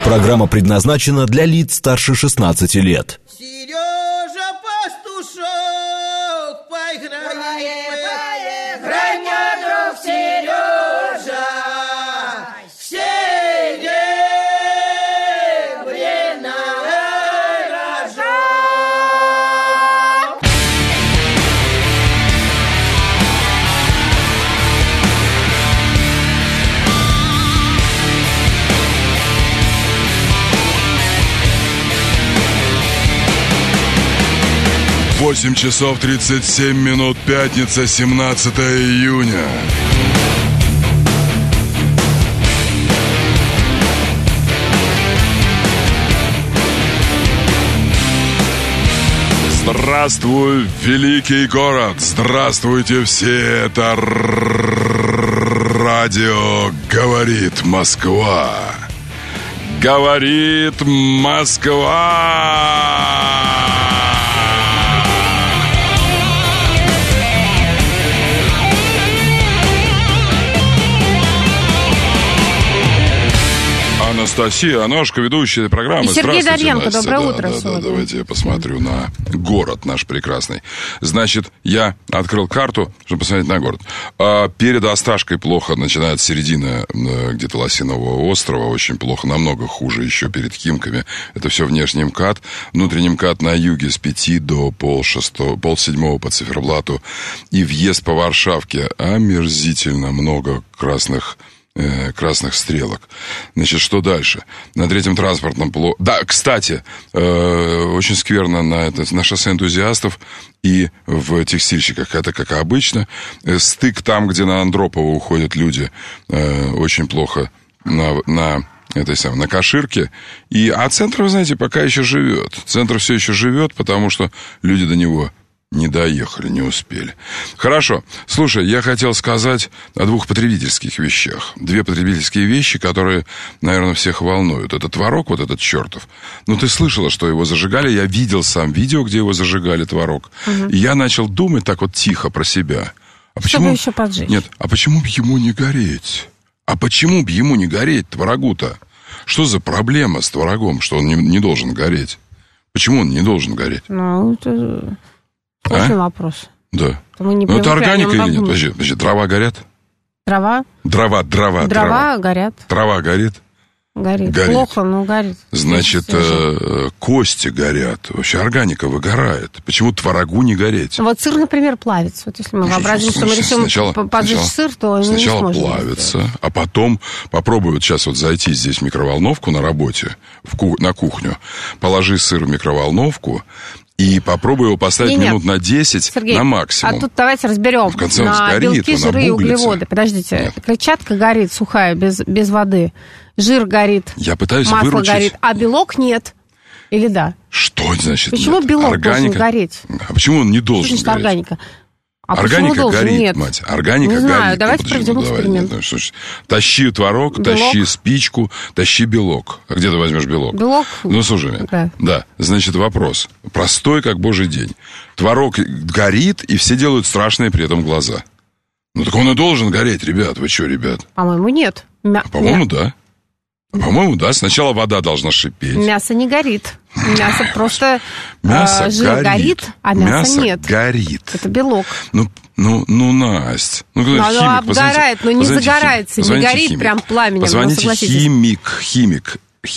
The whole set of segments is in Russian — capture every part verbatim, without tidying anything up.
Программа предназначена для лиц старше шестнадцати лет. Сережа Пастушок, поиграй, поиграй, мне, друг Сережа, серебряная рожок. восемь часов тридцать семь минут, пятница, семнадцатое июня. Здравствуй, великий город! Здравствуйте все! Это радио «Говорит Москва». Говорит Москва! Анастасия Аношка, ведущая программы. И Сергей Доренко, Настя. доброе да, утро. Да, да, давайте я посмотрю на город наш прекрасный. Значит, я открыл карту, чтобы посмотреть на город. А перед Осташкой плохо, начинает середина где-то Лосиного острова, очень плохо, намного хуже еще перед Химками. Это все внешний МКАД. Внутренний МКАД на юге с пяти до полшестого, полседьмого по циферблату. И въезд по Варшавке. Омерзительно много красных красных стрелок. Значит, что дальше? На третьем транспортном полу... Да, кстати, э, очень скверно на, это, на шоссе энтузиастов и в текстильщиках. Это как обычно. Стык там, где на Андропова уходят люди, э, очень плохо на... на этой самой, на Каширке. И, а центр, вы знаете, пока еще живет. Центр все еще живет, потому что люди до него не доехали, не успели. Хорошо. Слушай, я хотел сказать о двух потребительских вещах. Две потребительские вещи, которые, наверное, всех волнуют. Это творог, вот этот чертов. Ну, ты слышала, что его зажигали. Я видел сам видео, где его зажигали, творог. Угу. И я начал думать так вот тихо про себя. А почему... Чтобы еще поджечь. Нет, а почему бы ему не гореть? А почему бы ему не гореть, творогу-то? Что за проблема с творогом, что он не, не должен гореть? Почему он не должен гореть? Ну, это... Сложный а? вопрос. Да. Мы не ну, это органика или нет? Подожди, подожди, дрова горят? Трава? Дрова, дрова, дрова. Дрова горят. Трава горит? Горит. горит. Плохо, но горит. Значит, э, кости горят. Вообще органика выгорает. Почему творогу не гореть? Вот сыр, например, плавится. Вот если мы ну, вообразим, что мы решим сначала, поджечь сначала, сыр, то сначала не сможем. плавится, а потом попробуй вот сейчас вот зайти здесь в микроволновку на работе, в ку- на кухню, положи сыр в микроволновку, и попробуй его поставить не, минут на десять, Сергей, на максимум. А тут давайте разберем в конце на сгорит, белки, жиры и углеводы. Подождите, нет. Клетчатка горит сухая, без, без воды. Жир горит, Я пытаюсь масло выручить... горит, а белок нет. Или да? Что значит Почему нет? белок органика... должен гореть? А почему он не должен Что гореть? органика? А органика должен? горит, Нет. мать. Органика не горит. знаю, давайте ну, проведем ну, эксперимент. Давай, нет, тащи творог, белок. Тащи спичку, тащи белок. А где ты возьмешь белок? Белок? Ну, слушай, да. да. Значит, вопрос. Простой, как божий день. Творог горит, и все делают страшные при этом глаза. Ну, так он и должен гореть, ребят. Вы что, ребят? По-моему, нет. Мя... А, по-моему, Мя... да. А, по-моему, да. Сначала вода должна шипеть. Мясо не горит. Мясо просто мясо э, жир горит. горит, а мяса мясо нет. горит. Это белок. Ну, ну, ну, Насть. Ну, ну, химик, оно обгорает, но не загорается, не горит химик. прям пламенем. Позвоните ну, химик, химик,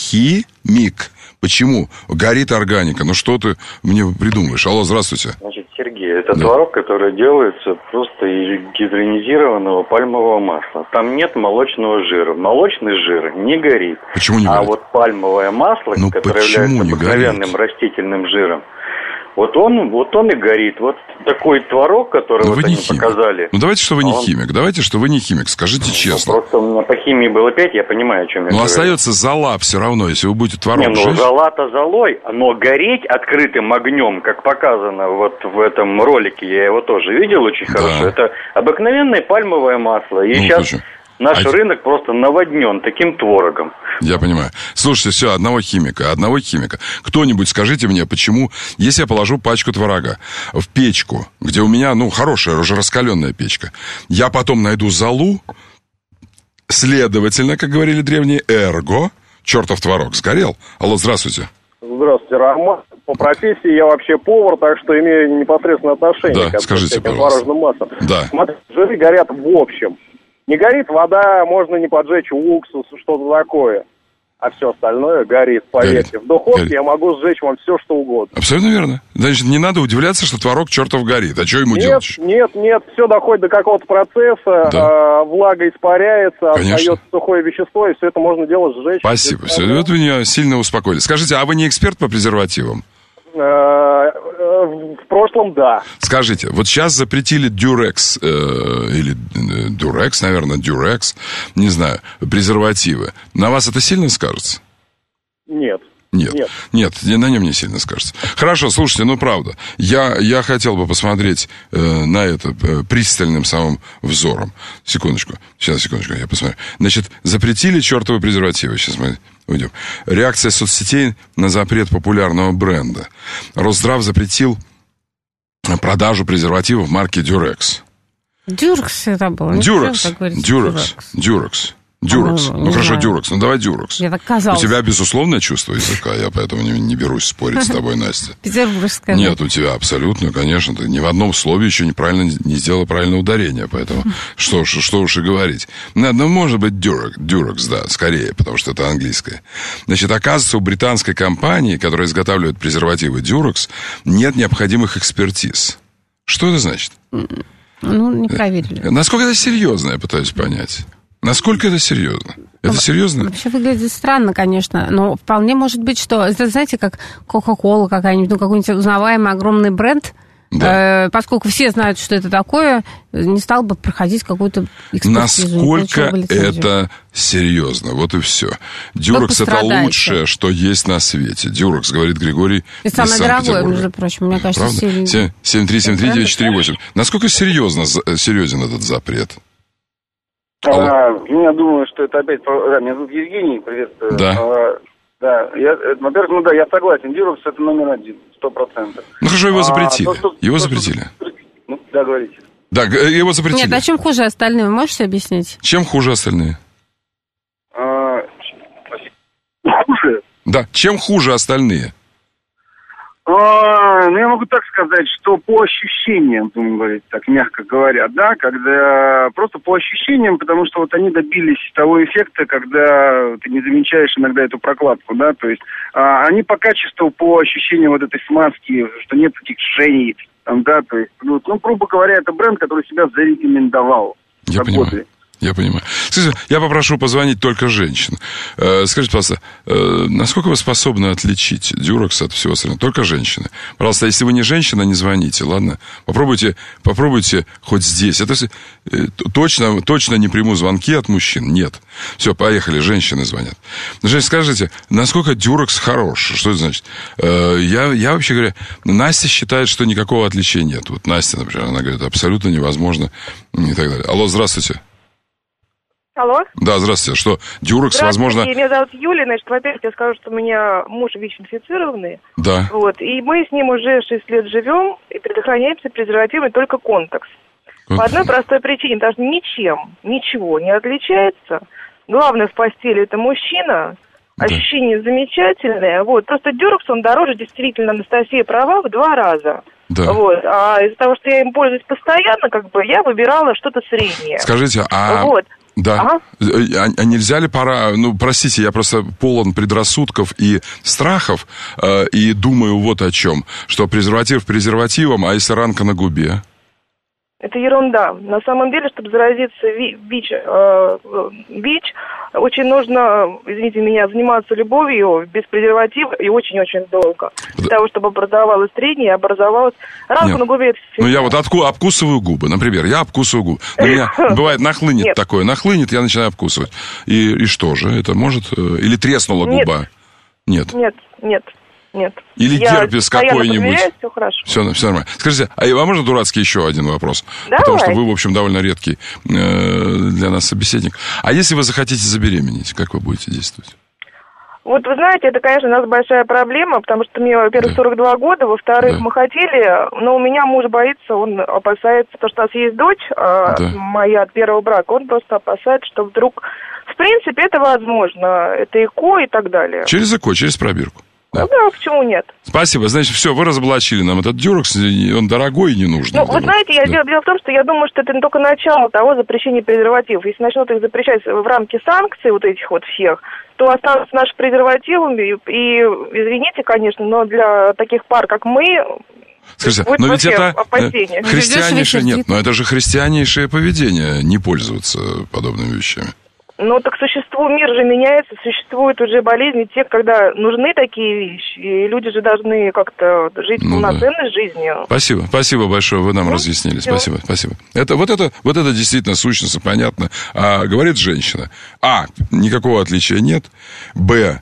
химик. Почему? Горит органика. Ну, что ты мне придумаешь? Алло, здравствуйте. Значит, Сергей, это да. творог, который делается просто из гидрогенизированного пальмового масла. Там нет молочного жира. Молочный жир не горит. Почему не а горит? А вот пальмовое масло, ну, которое является обыкновенным растительным жиром, вот он, вот он и горит. Вот такой творог, который Но вот они химик. показали. Ну, давайте, что вы не он... химик. Давайте, что вы не химик. Скажите ну, честно. Просто у меня по химии было пять, я понимаю, о чем я говорю. Но говорю. остается зола все равно, если вы будете творог Не, ну, жечь. зола-то золой, но гореть открытым огнем, как показано вот в этом ролике, я его тоже видел очень да. хорошо, это обыкновенное пальмовое масло. И ну, сейчас... Слушай. Наш а... рынок просто наводнен таким творогом. Я понимаю. Слушайте, все, одного химика, одного химика. Кто-нибудь скажите мне, почему, если я положу пачку творога в печку, где у меня, ну, хорошая, уже раскаленная печка, я потом найду золу, следовательно, как говорили древние, эрго, чертов творог сгорел. Алло, здравствуйте. Здравствуйте, Роман. По профессии я вообще повар, так что имею непосредственное отношение да, к скажите, этим творожным массам. Да. Смотрите, жиры горят в общем. Не горит вода, можно не поджечь уксус, что-то такое. А все остальное горит, поверьте. Горит. В духовке горит. Я могу сжечь вам все, что угодно. Абсолютно верно. Значит, не надо удивляться, что творог чертов горит. А что ему нет, делать? Нет, нет, все доходит до какого-то процесса, да. э, влага испаряется, Конечно. Остается сухое вещество, и все это можно делать сжечь. Спасибо. Все, вот вы меня сильно успокоили. Скажите, а вы не эксперт по презервативам? В прошлом, да. Скажите, вот сейчас запретили Durex, э, или Durex, наверное, Durex, не знаю, презервативы. На вас это сильно скажется? Нет. Нет, нет, нет, на нем не сильно скажется. Хорошо, слушайте, ну правда, я, я хотел бы посмотреть э, на это э, пристальным самым взором. Секундочку, сейчас, секундочку, я посмотрю. Значит, запретили чертовы презервативы, сейчас мы уйдем. Реакция соцсетей на запрет популярного бренда. Росздрав запретил продажу презервативов марки Durex. Durex это было. Durex, Durex, Durex. Дюрекс. Ну, ну хорошо, Дюрекс. Ну, давай Дюрекс. Я так казалось. У тебя безусловное чувство языка, я поэтому не, не берусь спорить с тобой, Настя. Петербургское. Нет, у тебя абсолютно, конечно. Ты ни в одном слове еще неправильно не сделала правильное ударение, поэтому что, что, что уж и говорить. Ну, может быть, Дюрекс, Дюрекс, да, скорее, потому что это английское. Значит, оказывается, у британской компании, которая изготавливает презервативы Дюрекс, нет необходимых экспертиз. Что это значит? Ну, не проверили. Насколько это серьезно, я пытаюсь понять. Насколько это серьезно? Это серьезно? Вообще выглядит странно, конечно, но вполне может быть, что... Это, знаете, как Кока-Кола какая-нибудь, ну, какой-нибудь узнаваемый огромный бренд, да. э, поскольку все знают, что это такое, не стал бы проходить какую-то экспертизу. Насколько это серьезно? Вот и все. Дюрекс — это лучшее, что есть на свете. Дюрекс, говорит Григорий из Санкт-Петербурга. Самое дорогое, между прочим, мне кажется, правда? Сильно... семь три семь три девять четыре восемь. Насколько серьезно, серьезен этот запрет? А, я думаю, что это опять... Да, меня зовут Евгений, приветствую. Да. А, да, я, во-первых, ну да, я согласен, Дюрекс это номер один, сто процентов. Ну хорошо, его запретили. А, то, что, то, его запретили. Что... Ну, да, говорите. Да, его запретили. Нет, а чем хуже остальные, вы можете объяснить? Чем хуже остальные? А, хуже? Да, чем хуже остальные? А, ну, я могу так сказать, что по ощущениям, будем говорить так, мягко говоря, да, когда просто по ощущениям, потому что вот они добились того эффекта, когда ты не замечаешь иногда эту прокладку, да, то есть а, они по качеству, по ощущениям вот этой смазки, что нет этих жжений, там, да, то есть, ну, ну, грубо говоря, это бренд, который себя зарекомендовал. Я понимаю. Я понимаю. Скажите, я попрошу позвонить только женщин. Э, скажите, пожалуйста, э, насколько вы способны отличить Дюрекс от всего остального? Только женщины. Пожалуйста, если вы не женщина, не звоните, ладно? Попробуйте, попробуйте хоть здесь. Это э, точно, точно не приму звонки от мужчин. Нет. Все, поехали, женщины звонят. Женщины, скажите, насколько Дюрекс хорош? Что это значит? Э, я, я вообще говорю, Настя считает, что никакого отличия нет. Вот Настя, например, она говорит, абсолютно невозможно и так далее. Алло, здравствуйте. Алло. Да, здравствуйте. Что, Дюрекс, возможно... Меня зовут Юлия, значит, во-первых, я скажу, что у меня муж ВИЧ-инфицированный. Да. Вот, и мы с ним уже шесть лет живем и предохраняемся презервативами только контекс. Вот. По одной простой причине, потому что ничем, ничего не отличается. Главное в постели это мужчина, да. Ощущение замечательное. Вот, просто Дюрекс, он дороже, действительно, Анастасия права, в два раза. Да. Вот, а из-за того, что я им пользуюсь постоянно, как бы, я выбирала что-то среднее. Скажите, а... Вот. Да. Ага. А, а нельзя ли пора... Ну, простите, я просто полон предрассудков и страхов, э, и думаю вот о чем. Что презерватив презервативом, а если ранка на губе? Это ерунда. На самом деле, чтобы заразиться ВИЧ, э, ВИЧ, очень нужно, извините меня, заниматься любовью без презерватива и очень-очень долго. Для того, чтобы образовалась средняя, образовалась ранка на губе. Ну, я вот отку, обкусываю губы, например. Я обкусываю губы. На меня бывает нахлынет Нет. такое. Нахлынет, я начинаю обкусывать. И, и что же? Это может... Или треснула Нет. губа? Нет. Нет, нет. Нет. Или я герпес какой-нибудь. Все хорошо. Все, все нормально. Скажите, а вам можно дурацкий еще один вопрос? Давай. Потому что вы, в общем, довольно редкий э, для нас собеседник. А если вы захотите забеременеть, как вы будете действовать? Вот вы знаете, это, конечно, у нас большая проблема, потому что мне, во-первых, сорок два года, во-вторых, да. мы хотели, но у меня муж боится, он опасается, потому что у нас есть дочь, да. моя от первого брака, он просто опасается, что вдруг, в принципе, это возможно, это ЭКО и так далее. Через ЭКО, через пробирку. Да. Ну да, почему нет? Спасибо. Значит, все, вы разоблачили нам этот дюрекс, он дорогой и не нужный. Ну, вы знаете, я, да. дело, дело в том, что я думаю, что это только начало того запрещения презервативов. Если начнут их запрещать в рамки санкций вот этих вот всех, то останутся наши презервативы, и, и извините, конечно, но для таких пар, как мы... Скажите, но ведь это опасение. Христианейшее, нет, но это же христианейшее поведение, не пользоваться подобными вещами. Ну, так существует, мир же меняется, существуют уже болезни, те, когда нужны такие вещи, и люди же должны как-то жить ну, полноценной да. жизнью. Спасибо, спасибо большое, вы нам ну, разъяснили, все. спасибо, спасибо. Это, вот, это, вот это действительно сущностно, понятно. А, говорит женщина, а, никакого отличия нет, б,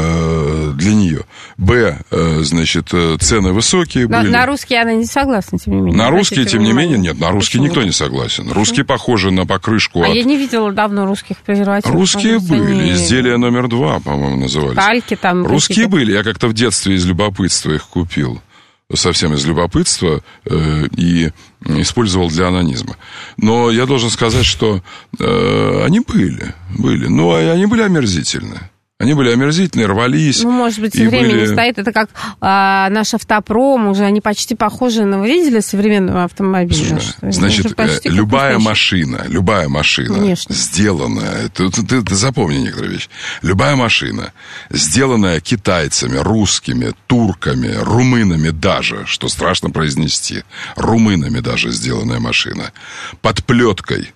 для нее. Б, значит, цены высокие на, были. На русские она не согласна, тем не менее. На русские, тем не менее, нет. На русские никто не согласен. Русские похожи на покрышку а от... я не видела давно русских презервативов. Русские были. Они... Изделия номер два, по-моему, назывались. Тальки там. Русские какие-то... были. Я как-то в детстве из любопытства их купил. Совсем из любопытства э, и использовал для анонизма. Но я должен сказать, что э, они были. Были. Но они были омерзительные. Они были омерзительные, рвались. Ну, может быть, со временем были... стоит. Это как а, наш автопром, уже они почти похожи на... Вы видели современного автомобиля? Слушай, значит, любая машина, любая машина, Конечно. сделанная... Ты, ты, ты запомни некоторые вещи. Любая машина, сделанная китайцами, русскими, турками, румынами даже, что страшно произнести, румынами даже сделанная машина, под плеткой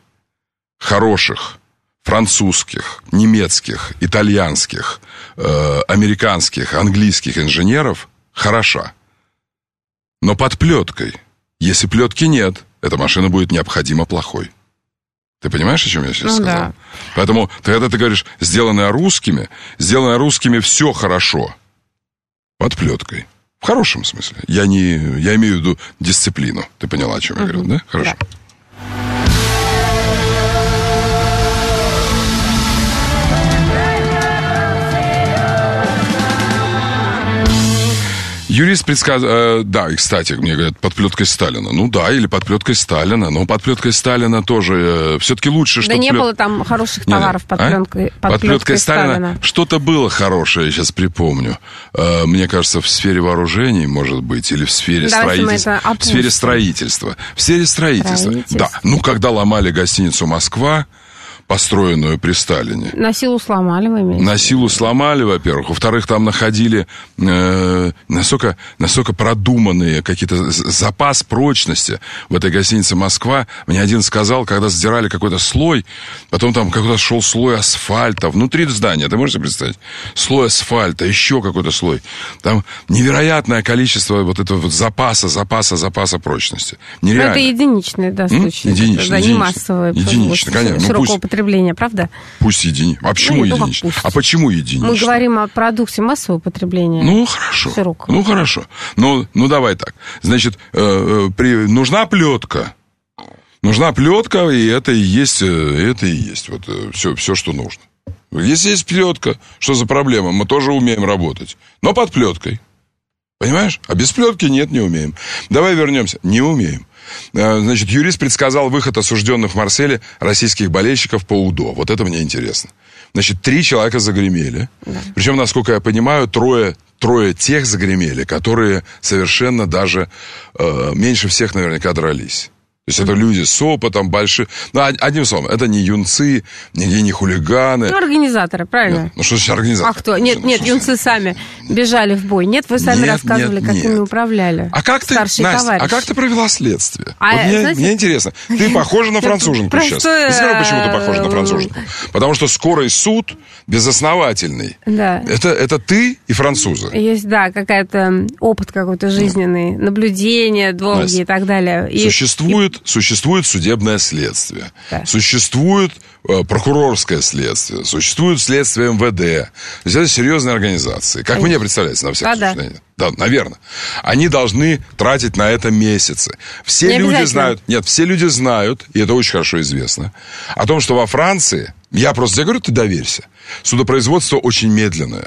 хороших французских, немецких, итальянских, э, американских, английских инженеров хороша. Но под плеткой, если плетки нет, эта машина будет необходимо плохой. Ты понимаешь, о чем я сейчас ну, сказал? Да. Поэтому, когда ты говоришь, сделанное русскими, сделанное русскими все хорошо. Под плеткой. В хорошем смысле. Я, не, я имею в виду дисциплину. Ты поняла, о чем я говорю, да? Хорошо. Да. Юрист предсказывает... Э, да, и, кстати, мне говорят, под плеткой Сталина. Ну да, или под плеткой Сталина. Но под плеткой Сталина тоже э, все-таки лучше, что... Да не плет... было там хороших товаров Нет, под, а? пленкой, под, под плеткой Сталина. Сталина. Что-то было хорошее, я сейчас припомню. Э, мне кажется, в сфере вооружений, может быть, или в сфере строительства. В сфере строительства. В сфере строительства. Да. Ну, когда ломали гостиницу «Москва», построенную при Сталине. На силу сломали, вы имеете? На силу сломали, во-первых. Во-вторых, там находили э, настолько, настолько продуманные какие-то запас прочности в этой гостинице «Москва». Мне один сказал, когда сдирали какой-то слой, потом там какой-то шел слой асфальта внутри здания. Ты можешь себе представить? Слой асфальта, еще какой-то слой. Там невероятное количество вот этого вот запаса, запаса, запаса прочности. Нереально. Но это единичный, да, случай. Единичный, да, единичный. Не массовое. Единичный, конечно. Широкого ну, пусть... правда? Пусть единичный. А почему ну, единичный? А почему единичный? Мы говорим о продукте массового потребления. Ну, хорошо. Широкого. Ну, хорошо. Ну, ну, давай так. Значит, э, при... нужна плетка. Нужна плетка, и это и есть, это и есть вот все, все, что нужно. Если есть плетка, что за проблема? Мы тоже умеем работать. Но под плеткой. Понимаешь? А без плетки нет, не умеем. Давай вернемся. Не умеем. Значит, юрист предсказал выход осужденных в Марселе российских болельщиков по УДО. Вот это мне интересно. Значит, три человека загремели. Да. Причем, насколько я понимаю, трое, трое тех загремели, которые совершенно даже э, меньше всех наверняка дрались. То есть это люди с опытом, большие... Ну, одним словом, это не юнцы, нигде не хулиганы. Ну, организаторы, правильно. Нет. Ну, что значит организаторы? А кто? Нет, ну, нет, юнцы сами бежали в бой. Нет, вы сами нет, рассказывали, нет, как нет. ими управляли. А как ты, Настя, а как ты провела следствие? А, вот мне, знаете... мне интересно. Ты похожа на француженку сейчас. Я скажу, почему ты похожа на француженку. Потому что скорый суд безосновательный. Да. Это, это ты и французы. Есть, да, какая-то опыт какой-то жизненный, наблюдения долгие Настя, и так далее. И, существует Существует судебное следствие, да. Существует э, прокурорское следствие, существует следствие эм вэ дэ. То есть это серьезные организации. Как Конечно. Мне представляется, на всякий да, случай. Да. да, наверное. Они должны тратить на это месяцы. Все Не люди знают, нет, все люди знают, и это очень хорошо известно, о том, что во Франции, я просто тебе говорю, ты доверься, судопроизводство очень медленное.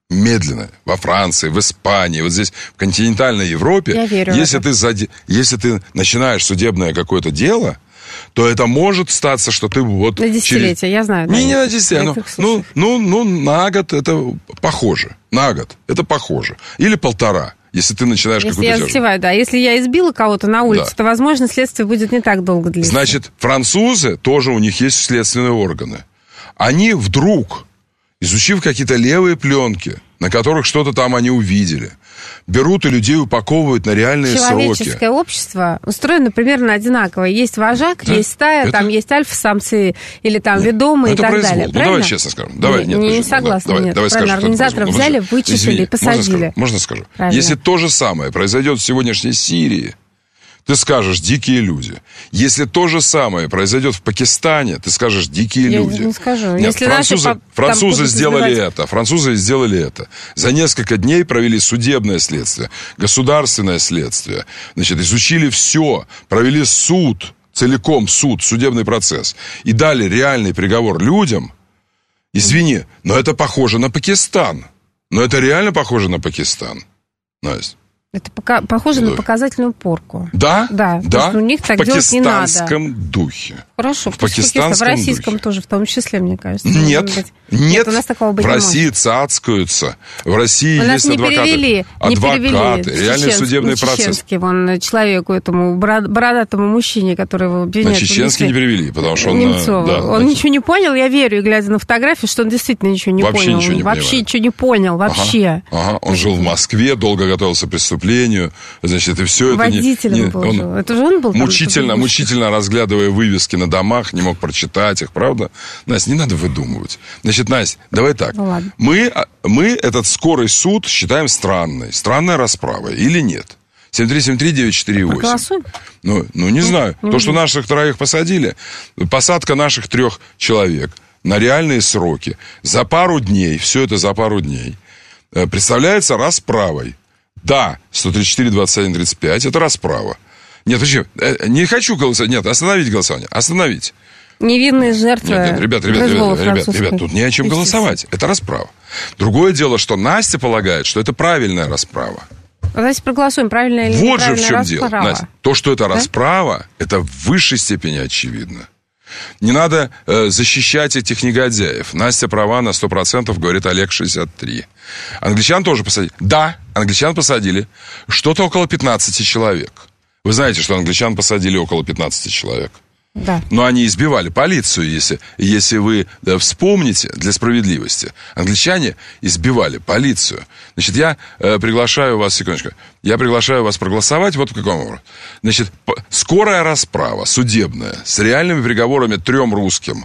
Медленно. Во Франции, в Испании, вот здесь, в континентальной Европе. Я верю если, ты зади... если ты начинаешь судебное какое-то дело, то это может статься, что ты вот... На десятилетие, через... я знаю. Не, да, не на десятилетие, ну, ну, ну, ну, на год это похоже. На год это похоже. Или полтора. Если ты начинаешь если какую-то... я затеваю, да. Если я избила кого-то на улице, да. то, возможно, следствие будет не так долго длиться. Значит, французы, тоже у них есть следственные органы. Они вдруг, изучив какие-то левые пленки, на которых что-то там они увидели, берут и людей упаковывают на реальные сроки. Человеческое общество устроено примерно одинаково. Есть вожак, да? есть стая, это... там есть альфа-самцы или там нет, ведомые и так произвол. далее. Ну, правильно? давай честно скажем. Давай, не нет, не подожди, согласна, давай, нет. Давай правильно, скажем, организаторов взяли, вычислили, Извини, посадили. Можно скажу? Правильно. Если то же самое произойдет в сегодняшней Сирии, ты скажешь «дикие люди». Если то же самое произойдет в Пакистане, ты скажешь «дикие Я люди». не скажу. Нет, Если французы, наши французы сделали избивать... это. Французы сделали это. За несколько дней провели судебное следствие, государственное следствие. Значит, изучили все, провели суд, целиком суд, судебный процесс. И дали реальный приговор людям. Извини, но это похоже на Пакистан. Но это реально похоже на Пакистан. Настя. Это пока, похоже да. на показательную порку. Да? Да. Да? У них так делать не надо. В пакистанском духе. Хорошо. В пакистанском В российском духе. тоже, в том числе, мне кажется. Нет. Нет, нет. У нас такого быть в не России может. цацкаются. В России у есть нас не адвокаты. Перевели, адвокаты. Не перевели. Реальный судебный на процесс. Вон человеку, этому бородатому мужчине, который его обвиняет. На чеченский не перевели, потому что он... Немцова. Да, он на... ничего не понял, я верю, глядя на фотографию, что он действительно ничего не вообще понял. Ничего не вообще понимает. ничего не понял, вообще. Ага, ага. Он жил в Москве, долго готовился к преступлению. Значит, и все это... Водителем не, не, был. Он это же он был там, мучительно, мучительно разглядывая вывески на домах, не мог прочитать их, правда? Настя, не надо выдумывать. Значит, Настя, давай так. Ну, ладно. Мы, мы этот скорый суд считаем странной. Странная расправа или нет? семь три семь три девять четыре восемь. Проголосуем? Ну, ну, не ну, знаю. Не То, что наших троих посадили, посадка наших трех человек на реальные сроки за пару дней, все это за пару дней, представляется расправой. Да, сто тридцать четыре двадцать один тридцать пять, это расправа. Нет, почему? Не хочу голосовать. Нет, остановить голосование. Остановить. Невинные жертвы. Нет, нет, ребят, ребят, ребят, ребят, ребят, тут не о чем голосовать. Это расправа. Другое дело, что Настя полагает, что это правильная расправа. Давайте проголосуем, правильная или вот неправильная же в чем расправа. дело, Настя. То, что это да? расправа, это в высшей степени очевидно. Не надо э, защищать этих негодяев. Настя права на сто процентов, говорит Олег шестьдесят три. Англичан тоже посадили. Да, англичан посадили. Что-то около пятнадцати человек. Вы знаете, что англичан посадили около пятнадцати человек. Да. Но они избивали полицию, если, если вы да, вспомните, для справедливости. Англичане избивали полицию. Значит, я э, приглашаю вас, секундочку, я приглашаю вас проголосовать вот в каком образе. Значит, скорая расправа, судебная, с реальными приговорами трем русским.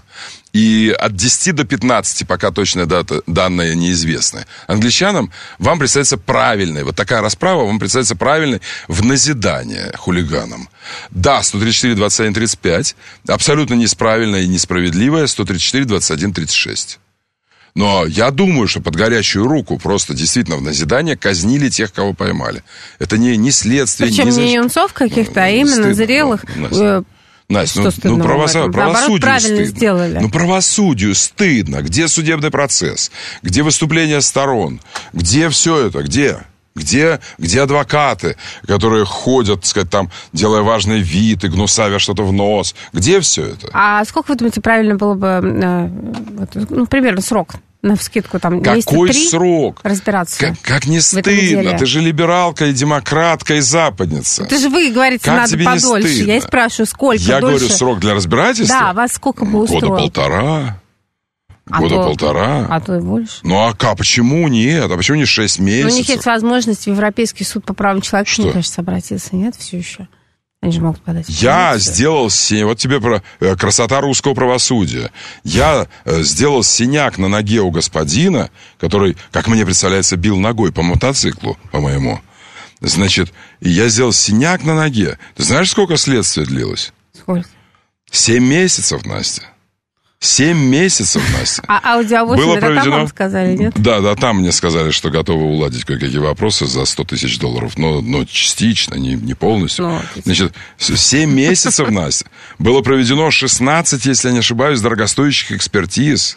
И от десяти до пятнадцати, пока точная дата, данные неизвестны. Англичанам вам представится правильной, вот такая расправа вам представится правильной в назидание хулиганам. Да, сто тридцать четыре двадцать один тридцать пять, абсолютно несправильная и несправедливая, сто тридцать четыре двадцать один тридцать шесть. Но я думаю, что под горячую руку просто действительно в назидание казнили тех, кого поймали. Это не, не следствие. Причем не, не юнцов каких-то, а именно стыдно, зрелых... Ну, Настя, ну, ну правосу... правосудию стыдно. Сделали. Ну, правосудию стыдно. Где судебный процесс? Где выступления сторон? Где все это? Где? Где, где адвокаты, которые ходят, так сказать, там, делая важный вид и гнусавя что-то в нос? Где все это? А сколько, вы думаете, правильно было бы, ну, примерно срок? Навскидку там Какой три срок? Разбираться. Как, как не стыдно. Ты же либералка и демократка и западница. Это же вы говорите, как надо подольше. Я и спрашиваю, сколько Я дольше? говорю, срок для разбирательства? Да, вас сколько бы устроило? Года полтора. А Года то, полтора. А то и больше. Ну, а как? Почему нет? А почему не шесть месяцев? Ну, у них есть возможность в Европейский суд по правам человека, Что? мне кажется, обратиться. Нет, все еще? Они же могут подать. Я сделал синяк. Вот тебе про э, красота русского правосудия. Я э, сделал синяк на ноге у господина, который, как мне представляется, бил ногой по мотоциклу, по-моему. Значит, я сделал синяк на ноге. Ты знаешь, сколько следствие длилось? Сколько? Семь месяцев, Настя. Семь месяцев, Настя. А аудиовоз было это проведено... там вам сказали, нет? Да, да, там мне сказали, что готовы уладить кое-какие вопросы за сто тысяч долларов, но, но частично, не, не полностью. Ну, Значит, семь месяцев, Настя, было проведено шестнадцать, если я не ошибаюсь, дорогостоящих экспертиз.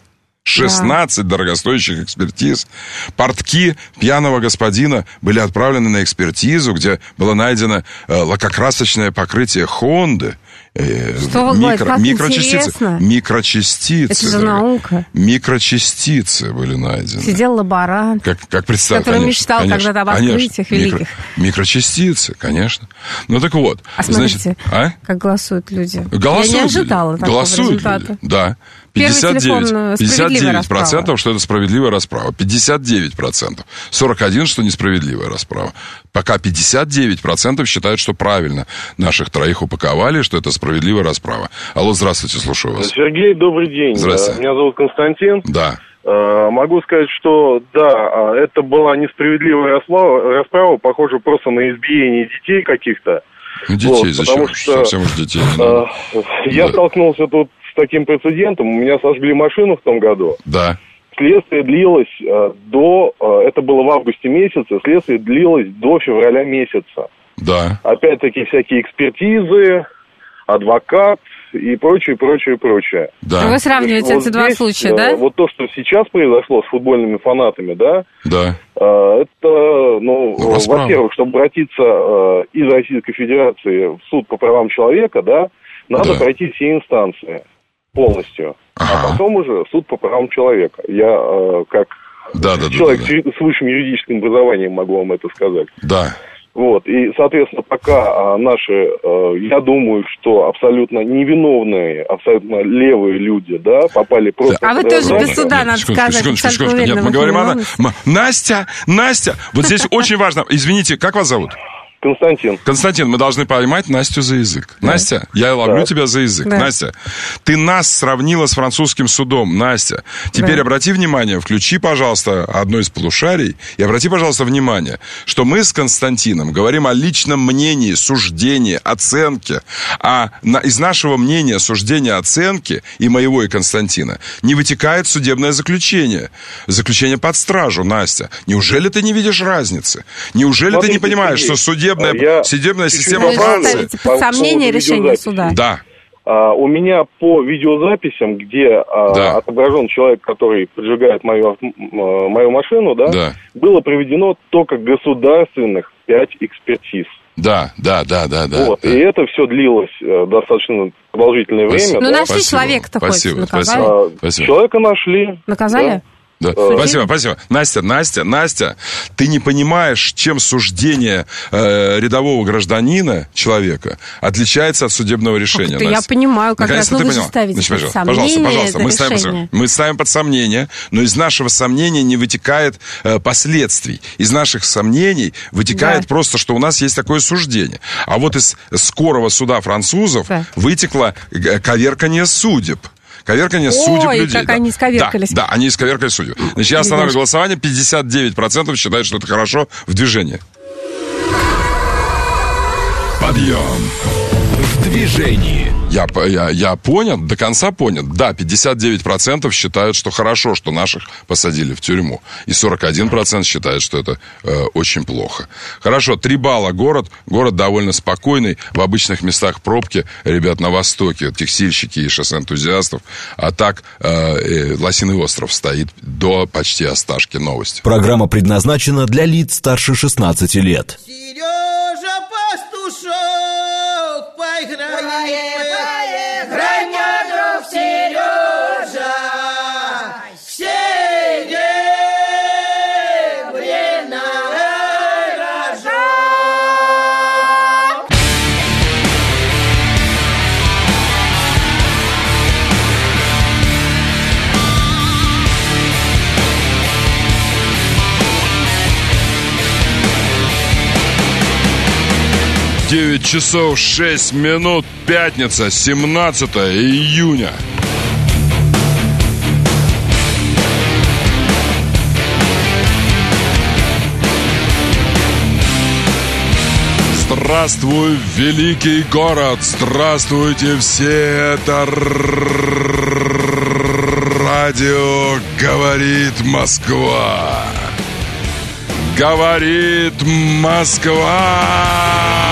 шестнадцать да. дорогостоящих экспертиз. Портки пьяного господина были отправлены на экспертизу, где было найдено э, лакокрасочное покрытие Хонды. Э, Что вы микро, говорите, микрочастицы, интересно? Микрочастицы. Это же наука. Микрочастицы были найдены. Сидел лаборант, как, как представь, который конечно, мечтал конечно, когда-то об конечно, открытиях великих. Микро, микрочастицы, конечно. Ну так вот. А смотрите, значит, а? как голосуют люди. Голосуют. Я не ожидала такого голосуют результата. Люди, да. пятьдесят девять, пятьдесят девять процентов, что это справедливая расправа. пятьдесят девять процентов. сорок один процент, что несправедливая расправа. Пока пятьдесят девять процентов считают, что правильно наших троих упаковали, что это справедливая расправа. Алло, здравствуйте, слушаю вас. Сергей, добрый день. Здравствуйте. Меня зовут Константин. Да. Могу сказать, что да, это была несправедливая расправа, расправа, похоже просто на избиение детей каких-то. Ну, детей вот, зачем? Потому что Совсем уж детей не надо. Я да. столкнулся тут с таким прецедентом. У меня сожгли машину в том году. Да. Следствие длилось э, до... Э, это было в августе месяце. Следствие длилось до февраля месяца. Да. Опять-таки всякие экспертизы, адвокат и прочее, прочее, прочее. Да. Вы сравниваете вот эти здесь, два случая, э, да? Вот то, что сейчас произошло с футбольными фанатами, да? Да. Э, это, ну, ну во-первых, чтобы обратиться э, из Российской Федерации в суд по правам человека, да, надо да. пройти все инстанции полностью. Ага. А потом уже суд по правам человека. Я, э, как да, да, человек да, да. с высшим юридическим образованием, могу вам это сказать. Да. Вот, и, соответственно, пока а, наши, э, я думаю, что абсолютно невиновные, абсолютно левые люди, да, попали просто... А вы тоже без суда, надо сказать. Секундочку, секундочку, нет, мы говорим о... Настя, Настя, вот здесь очень важно, извините, как вас зовут? Константин. Константин, мы должны поймать Настю за язык. Да. Настя, я ловлю да. тебя за язык. Да. Настя, ты нас сравнила с французским судом. Настя, теперь да. обрати внимание, включи, пожалуйста, одно из полушарий и обрати, пожалуйста, внимание, что мы с Константином говорим о личном мнении, суждении, оценке. А на, из нашего мнения, суждения, оценки, и моего, и Константина, не вытекает судебное заключение. Заключение под стражу, Настя. Неужели ты не видишь разницы? Неужели Смотрите, ты не понимаешь, что судебное Судебная, судебная система Франции. Под сомнение решение суда. Да. А, у меня по видеозаписям, где а, да. отображен человек, который поджигает мою, мою машину, да, да, было проведено только государственных пять экспертиз. Да, да, да, да, да. Вот, да. И это все длилось э, достаточно продолжительное Спасибо. время. Ну, да? нашли Спасибо. человека-то Спасибо. хоть, Спасибо. наказали? А, Спасибо. Человека нашли. Наказали? Да. Да. Спасибо, спасибо. Настя, Настя, Настя, ты не понимаешь, чем суждение э, рядового гражданина, человека, отличается от судебного решения. Я понимаю, как раз, ну вы же ставите Значит, под сомнение пожалуйста, пожалуйста, мы ставим, мы ставим под сомнение, но из нашего сомнения не вытекает э, последствий. Из наших сомнений вытекает да. просто, что у нас есть такое суждение. А вот из скорого суда французов да. вытекло коверканье судеб. Коверканье судеб Ой, людей. как да. они исковеркались. Да, да, они исковеркали судеб. Значит, я останавливаю голосование. пятьдесят девять процентов считают, что это хорошо. В движении. Подъем. В движении. Я, я, я понял, до конца понял. Да, пятьдесят девять процентов считают, что хорошо, что наших посадили в тюрьму. И сорок один процент считают, что это э, очень плохо. Хорошо, три балла город. Город довольно спокойный. В обычных местах пробки. Ребят на востоке, текстильщики и шоссе-энтузиастов. А так э, э, Лосиный остров стоит до почти Осташки. Новости. Программа предназначена для лиц старше шестнадцати лет. Сережа Пастушок, поиграй. девять часов шесть минут, пятница, семнадцатое июня. Здравствуй, великий город! Здравствуйте все! Это радио «Говорит Москва». Говорит Москва!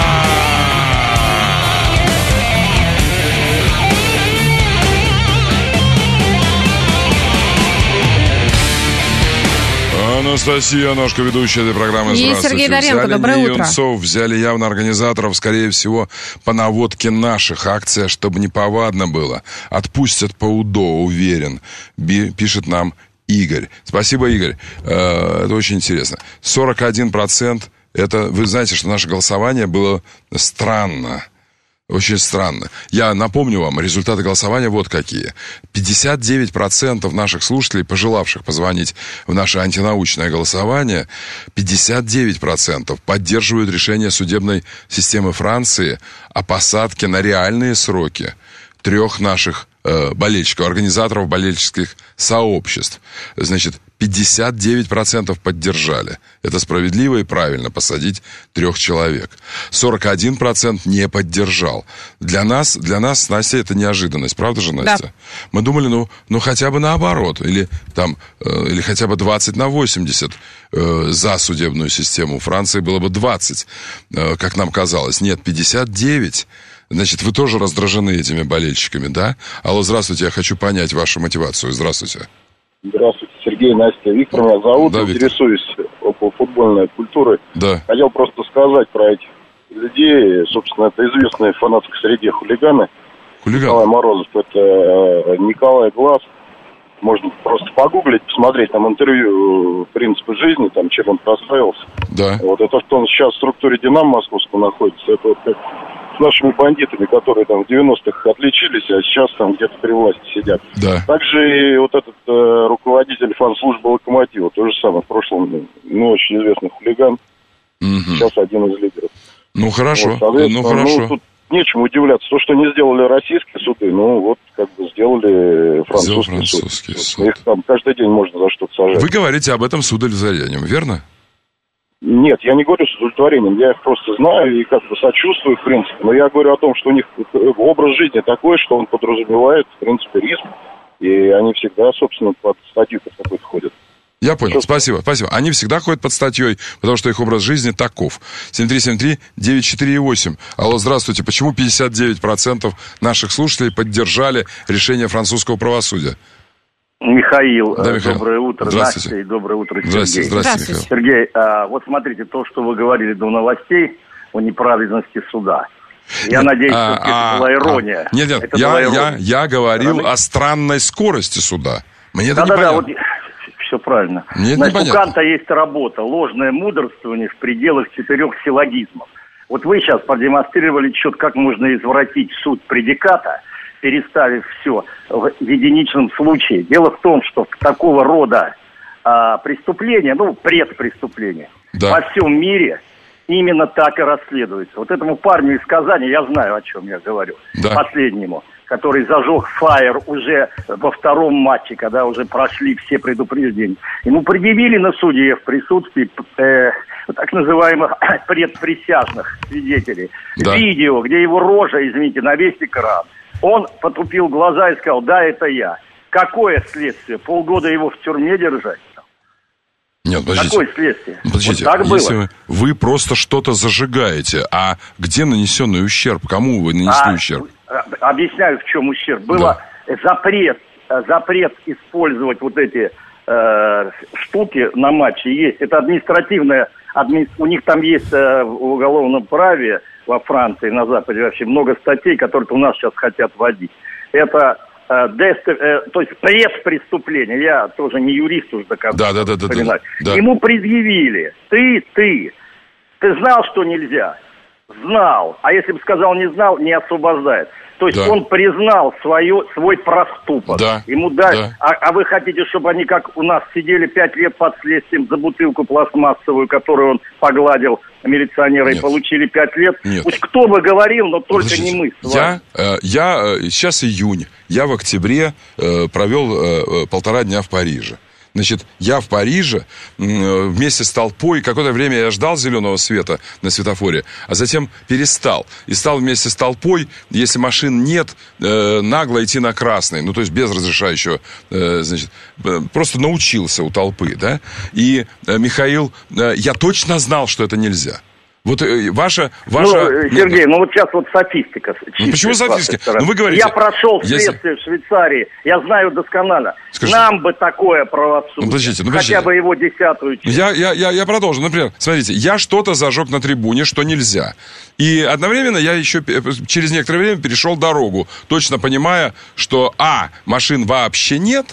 Анастасия Ножка, ведущая этой программы. И Сергей Доренко, доброе утро. Юнцов, взяли явно организаторов, скорее всего, по наводке наших. Акция, чтобы неповадно было. Отпустят по УДО, уверен, Би, пишет нам Игорь. Спасибо, Игорь. Э, это очень интересно. сорок один процент. Это, вы знаете, что наше голосование было странно. Очень странно. Я напомню вам, результаты голосования вот какие. пятьдесят девять процентов наших слушателей, пожелавших позвонить в наше антинаучное голосование, пятьдесят девять процентов поддерживают решение судебной системы Франции о посадке на реальные сроки трех наших э, болельщиков, организаторов болельщических сообществ. Значит, пятьдесят девять процентов поддержали. Это справедливо и правильно посадить трех человек. сорок один процент не поддержал. Для нас, для нас, Настя, это неожиданность. Правда же, Настя? Да. Мы думали, ну, ну хотя бы наоборот. Или, там, э, или хотя бы двадцать на восемьдесят э, за судебную систему. В Франции было бы двадцать, э, как нам казалось. Нет, пятьдесят девять. Значит, вы тоже раздражены этими болельщиками, да? Алло, здравствуйте, я хочу понять вашу мотивацию. Здравствуйте. Здравствуйте, Сергей, Настя. Виктор меня зовут, да, интересуюсь около футбольной культуры. Да. Хотел просто сказать про этих людей. Собственно, это известные в фанатской среде хулиганы. Хулиган? Николай Морозов, это Николай Глаз. Можно просто погуглить, посмотреть там интервью «Принципы жизни», там, чем он прославился. Да. Вот это, что он сейчас в структуре «Динамо» московского находится, это вот как с нашими бандитами, которые там в девяностых отличились, а сейчас там где-то при власти сидят. Да. Также и вот этот э, руководитель фан-службы «Локомотива», то же самое, в прошлом, ну, очень известный хулиган, угу. Сейчас один из лидеров. Ну, хорошо, вот, ну, хорошо. Ну, тут нечему удивляться. То, что не сделали российские суды, ну, вот, как бы сделали французские, французские суды. Их там каждый день можно за что-то сажать. Вы говорите об этом с удовлетворением, верно? Нет, я не говорю с удовлетворением, я их просто знаю и как бы сочувствую, в принципе. Но я говорю о том, что у них образ жизни такой, что он подразумевает, в принципе, риск. И они всегда, собственно, под статью какой-то ходят. Я понял, спасибо, спасибо. Они всегда ходят под статьей, потому что их образ жизни таков. семь три семь три девять четыре восемь. Алло, здравствуйте. Почему пятьдесят девять процентов наших слушателей поддержали решение французского правосудия? Михаил, да, Михаил. Доброе утро, Настя, и доброе утро, Сергей. Здравствуйте, здравствуйте, Михаил. Сергей, а, вот смотрите, то, что вы говорили до новостей о неправедности суда. Я нет, надеюсь, а, что а, это была ирония. А, нет, нет, это я, была я, я говорил да, о странной скорости суда. Мне это да, непонятно. Да, да, вот, все правильно. Мне Значит, непонятно. У Канта есть работа «Ложное мудрствование в пределах четырех силлогизмов». Вот вы сейчас продемонстрировали четко, как можно извратить суть предиката, переставив все в единичном случае. Дело в том, что такого рода а, преступления, ну, предпреступления, да. Во всем мире именно так и расследуется. Вот этому парню из Казани, я знаю, о чем я говорю, да. Последнему, который зажег фаер уже во втором матче, когда уже прошли все предупреждения. Ему предъявили на суде в присутствии э, так называемых предприсяжных свидетелей да. Видео, где его рожа, извините, на весь экран. Он потупил глаза и сказал, да, это я. Какое следствие? Полгода его в тюрьме держать? Нет, подождите. Какое следствие? Подождите, вот так если было. Вы просто что-то зажигаете, а где нанесенный ущерб? Кому вы нанесли а, ущерб? Объясняю, в чем ущерб. Был да. запрет, запрет использовать вот эти э, штуки на матче. Есть. Это административное, адми... у них там есть э, в уголовном праве во Франции, на Западе вообще много статей, которые у нас сейчас хотят вводить. Это э, дестр... э, то есть предпреступление. Я тоже не юрист уже до конца. Да, да, да, да, да, да. Ему предъявили. Ты, ты, ты знал, что нельзя? Знал. А если бы сказал не знал, не освобождает. То есть да. Он признал свое, свой проступок. Да. Ему дали. Да. А, а вы хотите, чтобы они, как у нас, сидели пять лет под следствием за бутылку пластмассовую, которую он погладил милиционера, Нет. И получили пять лет? Нет. Пусть кто бы говорил, но только Подождите. Не мы с вами. Я, э, я э, сейчас июнь. Я в октябре э, провел э, полтора дня в Париже. Значит, я в Париже вместе с толпой, какое-то время я ждал зеленого света на светофоре, а затем перестал. И стал вместе с толпой, если машин нет, нагло идти на красный. Ну, то есть без разрешающего, значит, просто научился у толпы, да. И, Михаил, я точно знал, что это нельзя. Вот э, ваша... ваша... Ну, Сергей, нет, ну вот сейчас вот статистика. Ну почему статистика? Ну, вы говорите... Я прошел следствие я... в Швейцарии, я знаю досконально. Скажите, нам бы такое правосудие. Ну, подождите, ну, подождите. Хотя бы его десятую часть. Я, я, я, я продолжу. Например, смотрите, я что-то зажег на трибуне, что нельзя. И одновременно я еще через некоторое время перешел дорогу, точно понимая, что, а, машин вообще нет,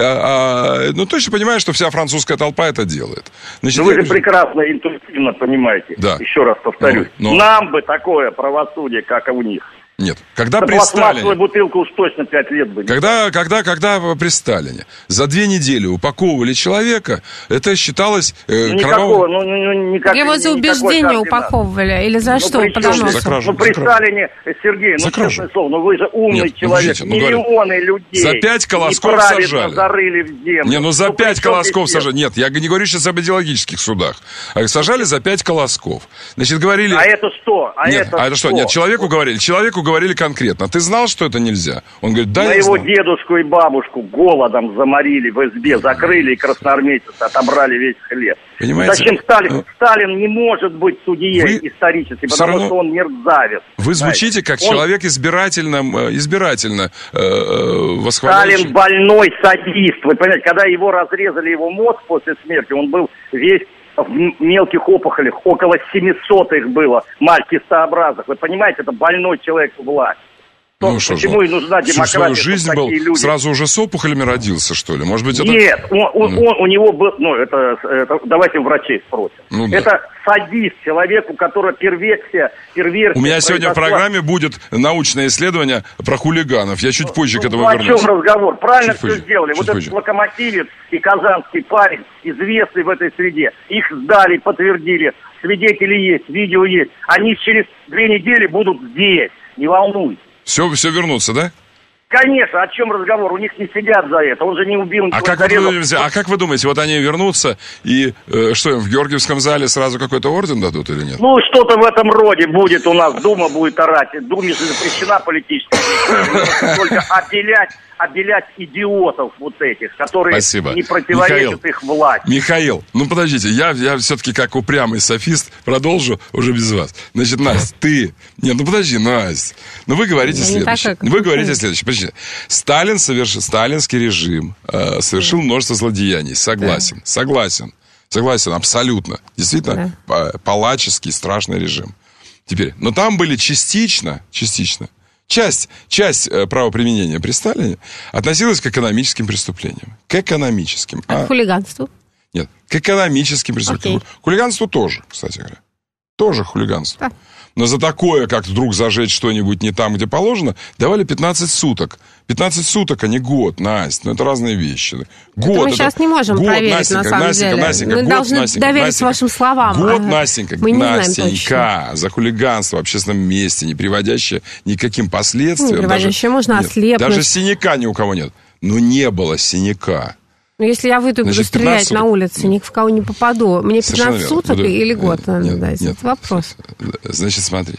а, а, ну, точно понимая, что вся французская толпа это делает. Значит, ну, вы же прекрасно, интуитивно понимаете. Да. Еще раз повторюсь. Но, но... Нам бы такое правосудие, как и у них. Нет, когда да при Сталине... бутылку уж точно пять лет бы. Когда, когда, когда при Сталине за две недели упаковывали человека, это считалось... Э, никакого, ну, ну, никак, его за убеждение упаковывали, или за ну, что? При, за кражу, ну, при за Сталине, Сергей, ну, честное слово, ну, вы же умный Нет, человек, ну, подождите, ну, миллионы говорю, людей. За пять колосков сажали. Зарыли в землю. Не, ну, за ну, пять колосков сажали. Нет, я не говорю сейчас об идеологических судах. А сажали за пять колосков. Значит, говорили... А это что? А Нет, это а это что? Нет, человеку говорили, человеку говорили конкретно. Ты знал, что это нельзя? Он говорит, да, Моего дедушку и бабушку голодом заморили в избе, закрыли, и красноармейцы отобрали весь хлеб. Понимаете? Зачем Сталин? Ну, Сталин не может быть судьей вы исторически, потому равно... что он мерзавец. Вы звучите как он... человек избирательно, избирательно э, восхваляющий. Сталин больной садист. Вы понимаете, когда его разрезали, его мозг после смерти, он был весь в мелких опухолях, около семьсот их было, малькистообразных. Вы понимаете, это больной человек власть. Ну, что почему же, и нужна демократия? Всю свою жизнь был, люди. Сразу уже с опухолями родился, что ли? Может быть, это... Нет, он, он, он, у него был, ну, это, это давайте врачей спросим. Ну, да. Это садист, человек, у которого перверсия, перверсия. У меня сегодня в программе будет научное исследование про хулиганов. Я чуть позже ну, к этому ну, вернусь. О чем разговор? Правильно чуть все позже. сделали. Чуть вот позже. Этот локомотивец и казанский парень, известный в этой среде, их сдали, подтвердили, свидетели есть, видео есть. Они через две недели будут здесь, не волнуйтесь. Все, все вернутся, да? Конечно, о чем разговор? У них не сидят за это, он же не убил а как, вы, а как вы думаете, вот они вернутся, и э, что им в Георгиевском зале сразу какой-то орден дадут или нет? Ну, что-то в этом роде будет у нас, Дума будет орать. Думе же запрещена политическая деятельность, только обелять, обелять идиотов вот этих, которые Спасибо. не противоречат Михаил, их власти. Михаил, ну подождите, я, я все-таки как упрямый софист продолжу уже без вас. Значит, Настя, ты... Нет, ну подожди, Настя. Ну вы говорите следующее. Вы говорите следующее. Сталин совершил, сталинский режим э, совершил множество злодеяний. Согласен, да. согласен, согласен, абсолютно. Действительно, да. палаческий, страшный режим. Теперь, но там были частично, частично, часть, часть э, правоприменения при Сталине относилась к экономическим преступлениям. К экономическим. А, а... к хулиганству? Нет, к экономическим преступлениям. Окей. К хулиганству тоже, кстати говоря. Тоже хулиганство. Да. Но за такое, как вдруг зажечь что-нибудь не там, где положено, давали пятнадцать суток. пятнадцать суток, а не год, Настя. Ну, это разные вещи. Год. Это мы это... сейчас не можем год, проверить, Настенька, на самом Настенька, деле. Настенька, мы год, должны Настенька, доверить Настенька. вашим словам. Год, ага. Настенька, мы не Настенька, за хулиганство в общественном месте, не приводящее никаким последствиям. Не приводящее, можно нет, ослепнуть. Даже синяка ни у кого нет. Но не было синяка. Но если я выйду и буду стрелять суток... на улице, ни в кого не попаду, мне пятнадцать суток буду... или год надо нет, дать? Нет, это вопрос. Значит, смотри.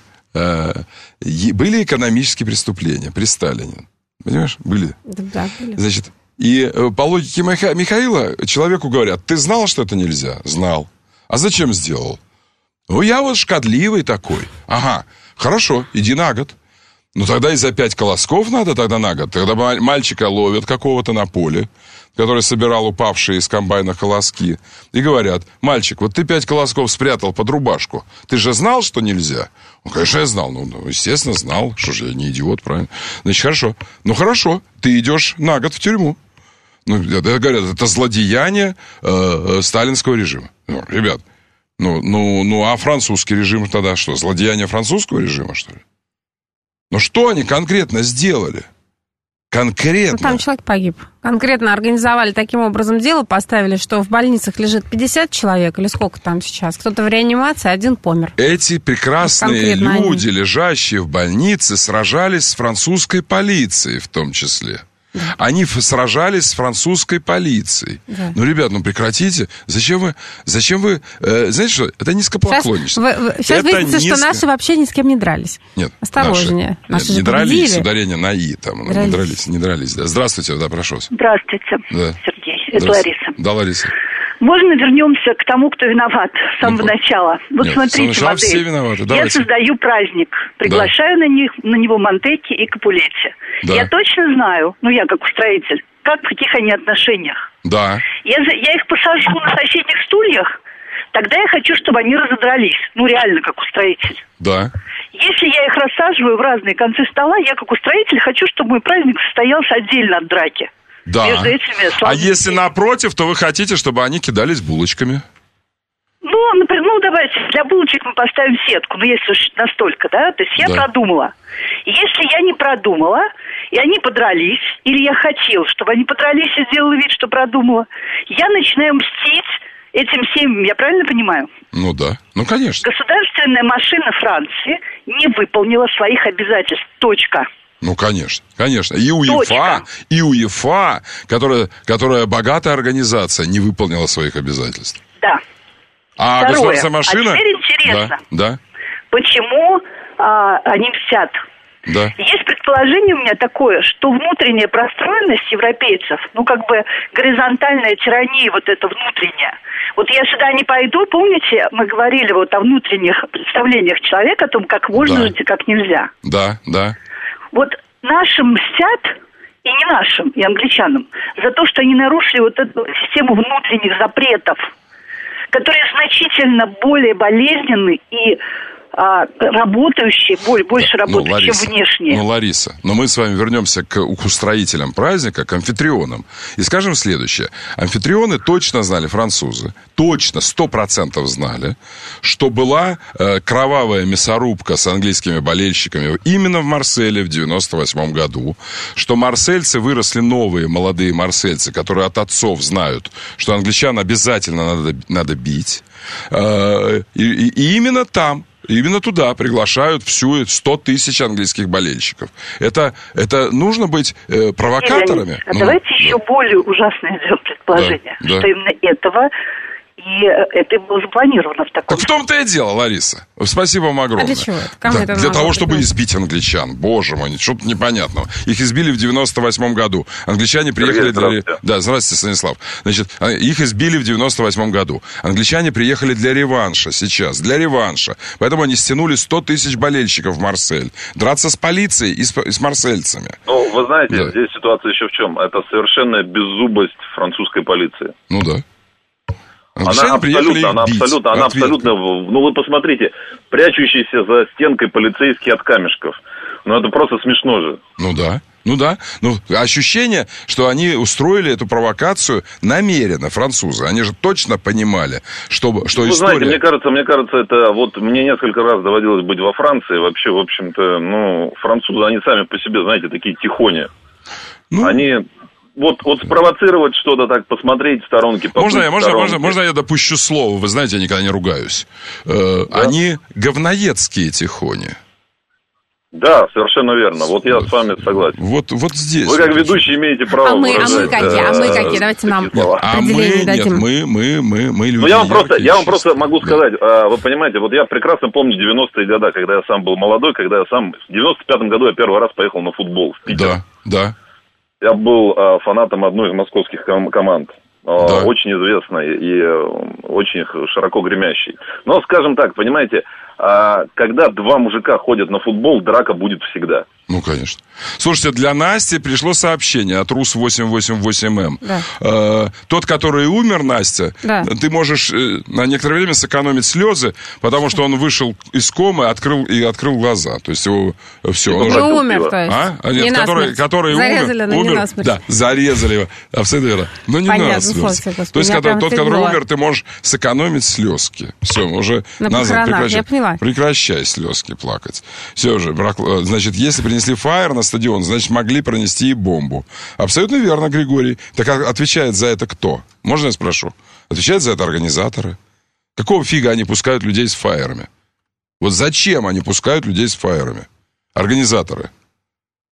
Были экономические преступления при Сталине. Понимаешь? Были. Да, были. Значит, и по логике Михаила человеку говорят, ты знал, что это нельзя? Знал. А зачем сделал? Ну, я вот шкодливый такой. Ага, хорошо, иди на год. Ну, тогда и за пять колосков надо тогда на год. Тогда мальчика ловят какого-то на поле, который собирал упавшие из комбайна колоски. И говорят, мальчик, вот ты пять колосков спрятал под рубашку. Ты же знал, что нельзя? Ну, конечно, я знал. Ну, естественно, знал. Что же, я не идиот, правильно? Значит, хорошо. Ну, хорошо, ты идешь на год в тюрьму. Ну, это, говорят, это злодеяние э, э, сталинского режима. Ну, ребят, ну, ну, ну, а французский режим тогда что? Злодеяние французского режима, что ли? Ну, что они конкретно сделали? Конкретно. Ну, там человек погиб. Конкретно организовали таким образом дело, поставили, что в больницах лежит пятьдесят человек, или сколько там сейчас. Кто-то в реанимации, один помер. Эти прекрасные люди, они... лежащие в больнице, сражались с французской полицией в том числе. Да. Они сражались с французской полицией. Да. Ну, ребят, ну прекратите. Зачем вы... Зачем вы... Э, знаете что? Это низкоплохлонничество. Сейчас, вы, сейчас выяснится, низко... что наши вообще ни с кем не дрались. Нет. Осторожнее. Наши, наши нет, не дрались, победили. ударение на «и». Там, дрались. Не дрались, не дрались. Да. Здравствуйте, да, прошу вас. Здравствуйте, да. Сергей. Это Здравствуйте. Лариса. Да, Лариса. Можно вернемся к тому, кто виноват с самого ну, начала? Вот нет, смотрите, модель. Все виноваты. Я создаю праздник, приглашаю да. на, них, на него Монтекки и Капулетти. Да. Я точно знаю, ну я как устроитель, как, в каких они отношениях. Да. Я, я их посажу на соседних стульях, тогда я хочу, чтобы они разодрались. Ну реально, как устроитель. Да. Если я их рассаживаю в разные концы стола, я как устроитель хочу, чтобы мой праздник состоялся отдельно от драки. Да. Между этими а если напротив, то вы хотите, чтобы они кидались булочками? Ну, например, ну давайте, для булочек мы поставим сетку, ну если уж настолько, да, то есть я да. продумала. Если я не продумала, и они подрались, или я хотел, чтобы они подрались и сделала вид, что продумала, я начинаю мстить этим семьям, я правильно понимаю? Ну да, ну конечно. Государственная машина Франции не выполнила своих обязательств, точка. Ну, конечно, конечно. И УЕФА, и УЕФА, которая, которая богатая организация, не выполнила своих обязательств. Да. А Второе. государственная машина... А теперь интересно, да, да. почему а, они мстят? Да. Есть предположение у меня такое, что внутренняя простроенность европейцев, ну, как бы горизонтальная тирания вот эта внутренняя. Вот я сюда не пойду, помните, мы говорили вот о внутренних представлениях человека, о том, как можно да. жить и как нельзя. Да, да. Вот нашим мстят, и не нашим, и англичанам, за то, что они нарушили вот эту систему внутренних запретов, которые значительно более болезненны и а, работающие, более, больше да, работают, ну, Лариса, чем внешние. Ну, Лариса, но мы с вами вернемся к устроителям праздника, к амфитрионам, и скажем следующее. Амфитрионы точно знали, французы, точно, сто процентов знали, что была э, кровавая мясорубка с английскими болельщиками именно в Марселе в девяносто восьмом году, что марсельцы выросли новые, молодые марсельцы, которые от отцов знают, что англичан обязательно надо, надо бить, э, и, и, и именно там, именно туда приглашают всю сто тысяч английских болельщиков. Это, это нужно быть э, провокаторами. А ну, давайте да. еще более ужасное сделать предположение, да, что да. именно этого и это было запланировано в таком... Так в том-то и дело, Лариса. Спасибо вам огромное. А для чего? Кому да, это для того, чтобы быть? избить англичан. Боже мой, что-то непонятного. Их избили в девяносто восьмом году. Англичане приехали для... Да, здравствуйте, Станислав. Значит, их избили в девяносто восьмом году. Англичане приехали для реванша сейчас. Для реванша. Поэтому они стянули сто тысяч болельщиков в Марсель. Драться с полицией и с, и с марсельцами. Ну, вы знаете, да. здесь ситуация еще в чем? Это совершенная беззубость французской полиции. Ну да. Она абсолютно, она абсолютно, она абсолютно, ну вы посмотрите, прячущийся за стенкой полицейский от камешков. Ну это просто смешно же. Ну да, ну да. Ну ощущение, что они устроили эту провокацию намеренно, французы. Они же точно понимали, что, что вы история... знаете, мне кажется, мне кажется, это вот мне несколько раз доводилось быть во Франции. Вообще, в общем-то, ну, французы, они сами по себе, знаете, такие тихони. Ну... Они... Вот, вот спровоцировать что-то так, посмотреть в сторонке. Можно я, можно, сторонке. можно, можно я допущу слово? Вы знаете, я никогда не ругаюсь. Э, да? Они говноедские тихони. Да, совершенно верно. Вот я с вами согласен. Вот, вот здесь. Вы как ведущий имеете право а мы, выражать. А мы какие? А мы какие? Давайте нам а мы, нет, мы, мы, мы, мы люди. Ну, я вам просто, я вам просто могу сказать, да. Вы понимаете, вот я прекрасно помню девяностые годы, когда я сам был молодой, когда я сам... В девяносто пятом году я первый раз поехал на футбол в Питер. Да, да. Я был э, фанатом одной из московских ком- команд, э, да. очень известной и э, очень широко гремящей. Но, скажем так, понимаете, э, когда два мужика ходят на футбол, драка будет всегда. Ну, конечно. Слушайте, для Насти пришло сообщение от Рус восемь восемь восемь эм. Да. Э, тот, который умер, Настя, да. ты можешь э, на некоторое время сэкономить слезы, потому что он вышел из комы открыл, и открыл глаза. То есть его все. Он уже... умер, то есть. А? Нет, не который, который зарезали, умер. но умер, не насмерть. Да, зарезали его. Абсолютно верно. Но не насмерть. То есть, когда, тот, который было. умер, ты можешь сэкономить слезки. Все, уже на назад прекращай. Я поняла. Прекращай слезки плакать. Все уже. Значит, если принесли фаер на стадион, значит, могли пронести и бомбу. Абсолютно верно, Григорий. Так отвечает за это кто? Можно я спрошу? Отвечают за это организаторы. Какого фига они пускают людей с фаерами? Вот зачем они пускают людей с фаерами? Организаторы.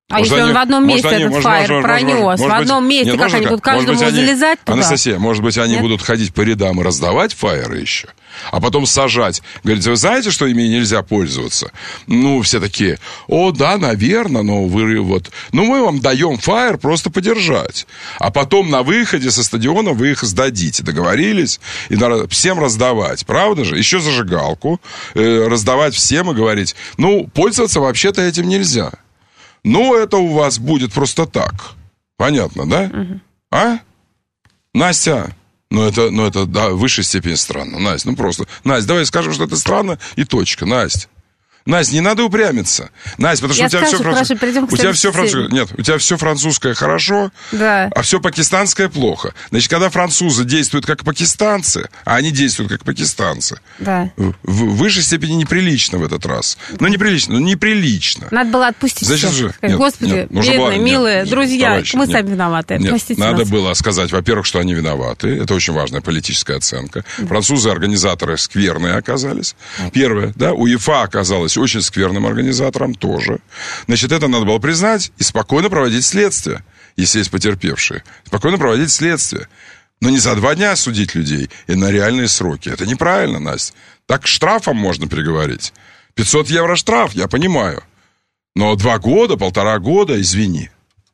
А может, если он они, в одном месте этот они, фаер может, пронес, может, в одном быть, месте, нет, как они будут каждому они, залезать туда? Анастасия, может быть, они нет? будут ходить по рядам и раздавать фаеры еще, а потом сажать. Говорит, вы знаете, что ими нельзя пользоваться? Ну, все такие, о, да, наверное, но вы вот... Ну, мы вам даем фаер просто подержать. А потом на выходе со стадиона вы их сдадите. Договорились? И всем раздавать. Правда же? Еще зажигалку. Э, раздавать всем и говорить, ну, пользоваться вообще-то этим нельзя. Ну, это у вас будет просто так. Понятно, да? Угу. А? Настя, ну это, ну, это да, в высшей степени странно. Настя, ну просто. Настя, давай скажем, что это странно, и точка. Настя. Настя, не надо упрямиться. Настя, потому что Я у тебя скажу, все французское. У тебя все французское. Нет, у тебя все французское хорошо, да. а все пакистанское плохо. Значит, когда французы действуют как пакистанцы, а они действуют как пакистанцы, да. в, в высшей степени неприлично в этот раз. Ну, неприлично, ну, неприлично. Надо было отпустить. Значит же, нет, Господи, нет, бедные, было, милые, нет, друзья, товарищи, мы нет, сами виноваты. Нет, Простите надо нас. было сказать, во-первых, что они виноваты. Это очень важная политическая оценка. Французы, организаторы скверные оказались. Первое, да, УЕФА оказалась очень скверным организатором тоже. Значит, это надо было признать и спокойно проводить следствие, если есть потерпевшие. Спокойно проводить следствие. Но не за два дня судить людей и на реальные сроки. Это неправильно, Настя. Так штрафом можно приговорить. пятьсот евро штраф, я понимаю. Но два года, полтора года, извини.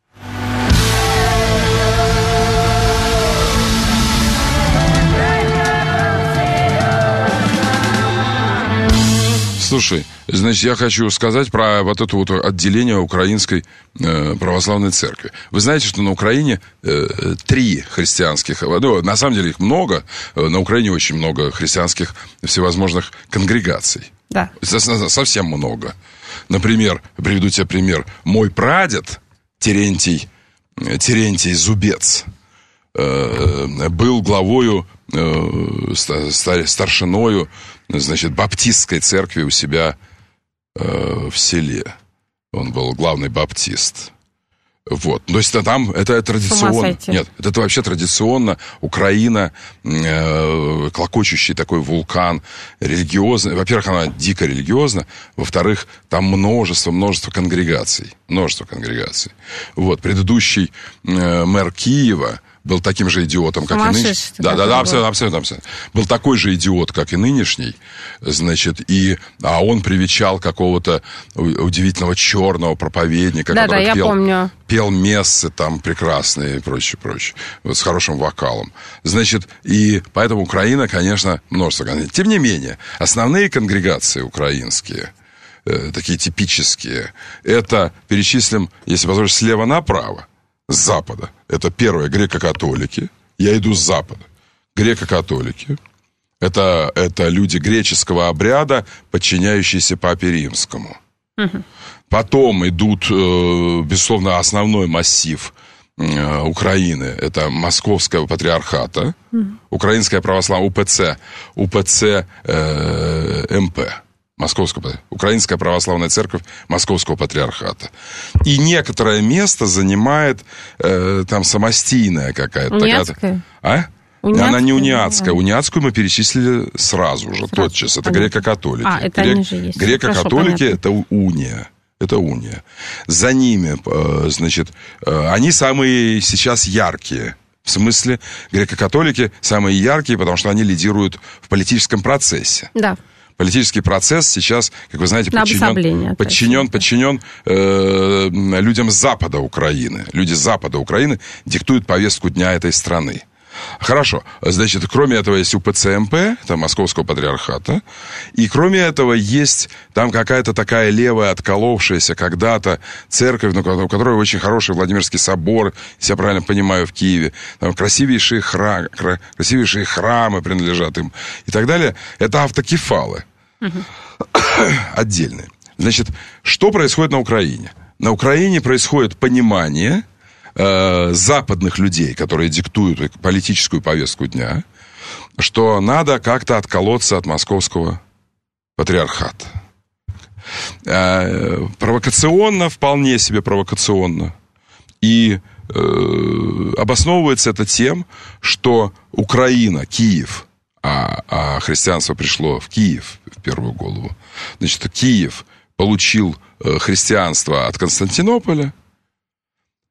Слушай, значит, я хочу сказать про вот это вот отделение Украинской э, православной церкви. Вы знаете, что на Украине э, три христианских, ну, на самом деле их много, на Украине очень много христианских всевозможных конгрегаций. Да. Совсем много. Например, приведу тебе пример. Мой прадед Терентий, Терентий Зубец э, был главою, э, старшиною, значит, баптистской церкви у себя э, в селе. Он был главный баптист. Вот. То есть там это традиционно. Нет, это вообще традиционно. Украина, э, клокочущий такой вулкан, религиозный. Во-первых, она дико религиозна. Во-вторых, там множество, множество конгрегаций. Множество конгрегаций. Вот. Предыдущий э, мэр Киева был таким же идиотом, как и нынешний. Да, да, да, абсолютно, абсолютно, абсолютно. Был такой же идиот, как и нынешний, значит, и, а он привечал какого-то удивительного черного проповедника, да, который да, пел, я помню. пел мессы там прекрасные и прочее, прочее, вот, с хорошим вокалом. Значит, и поэтому Украина, конечно, множество. Тем не менее, основные конгрегации украинские, э, такие типические, это, перечислим, если позволишь, слева направо, с запада. Это первое, греко-католики. Я иду с запада. Греко-католики. Это, это люди греческого обряда, подчиняющиеся Папе Римскому. Угу. Потом идут, э, безусловно, основной массив э, Украины. Это Московского патриархата. Угу. Украинская православная УПЦ. УПЦ э, МП. Московского, Украинская православная церковь Московского патриархата. И некоторое место занимает э, там самостийная какая-то. Униатская? А? Униатская? Она не униатская. А. Униатскую мы перечислили сразу же, сразу. тотчас. Это греко-католики. А, это Грек... они же есть. Греко-католики – это уния. Это уния. За ними, э, значит, э, они самые сейчас яркие. В смысле, греко-католики самые яркие, потому что они лидируют в политическом процессе. Да. Политический процесс сейчас, как вы знаете, на подчинен, подчинен, подчинен э, людям Запада Украины. Люди Запада Украины диктуют повестку дня этой страны. Хорошо. Значит, кроме этого есть УПЦ МП, это Московского патриархата. И кроме этого есть там какая-то такая левая, отколовшаяся когда-то церковь, ну, у которой очень хороший Владимирский собор, если я правильно понимаю, в Киеве. Там красивейшие, храм, красивейшие храмы принадлежат им и так далее. Это автокефалы. Угу. Отдельные. Значит, что происходит на Украине? На Украине происходит понимание западных людей, которые диктуют политическую повестку дня, что надо как-то отколоться от московского патриархата. Провокационно, вполне себе провокационно. И э, обосновывается это тем, что Украина, Киев, а, а христианство пришло в Киев в первую голову, значит, Киев получил христианство от Константинополя,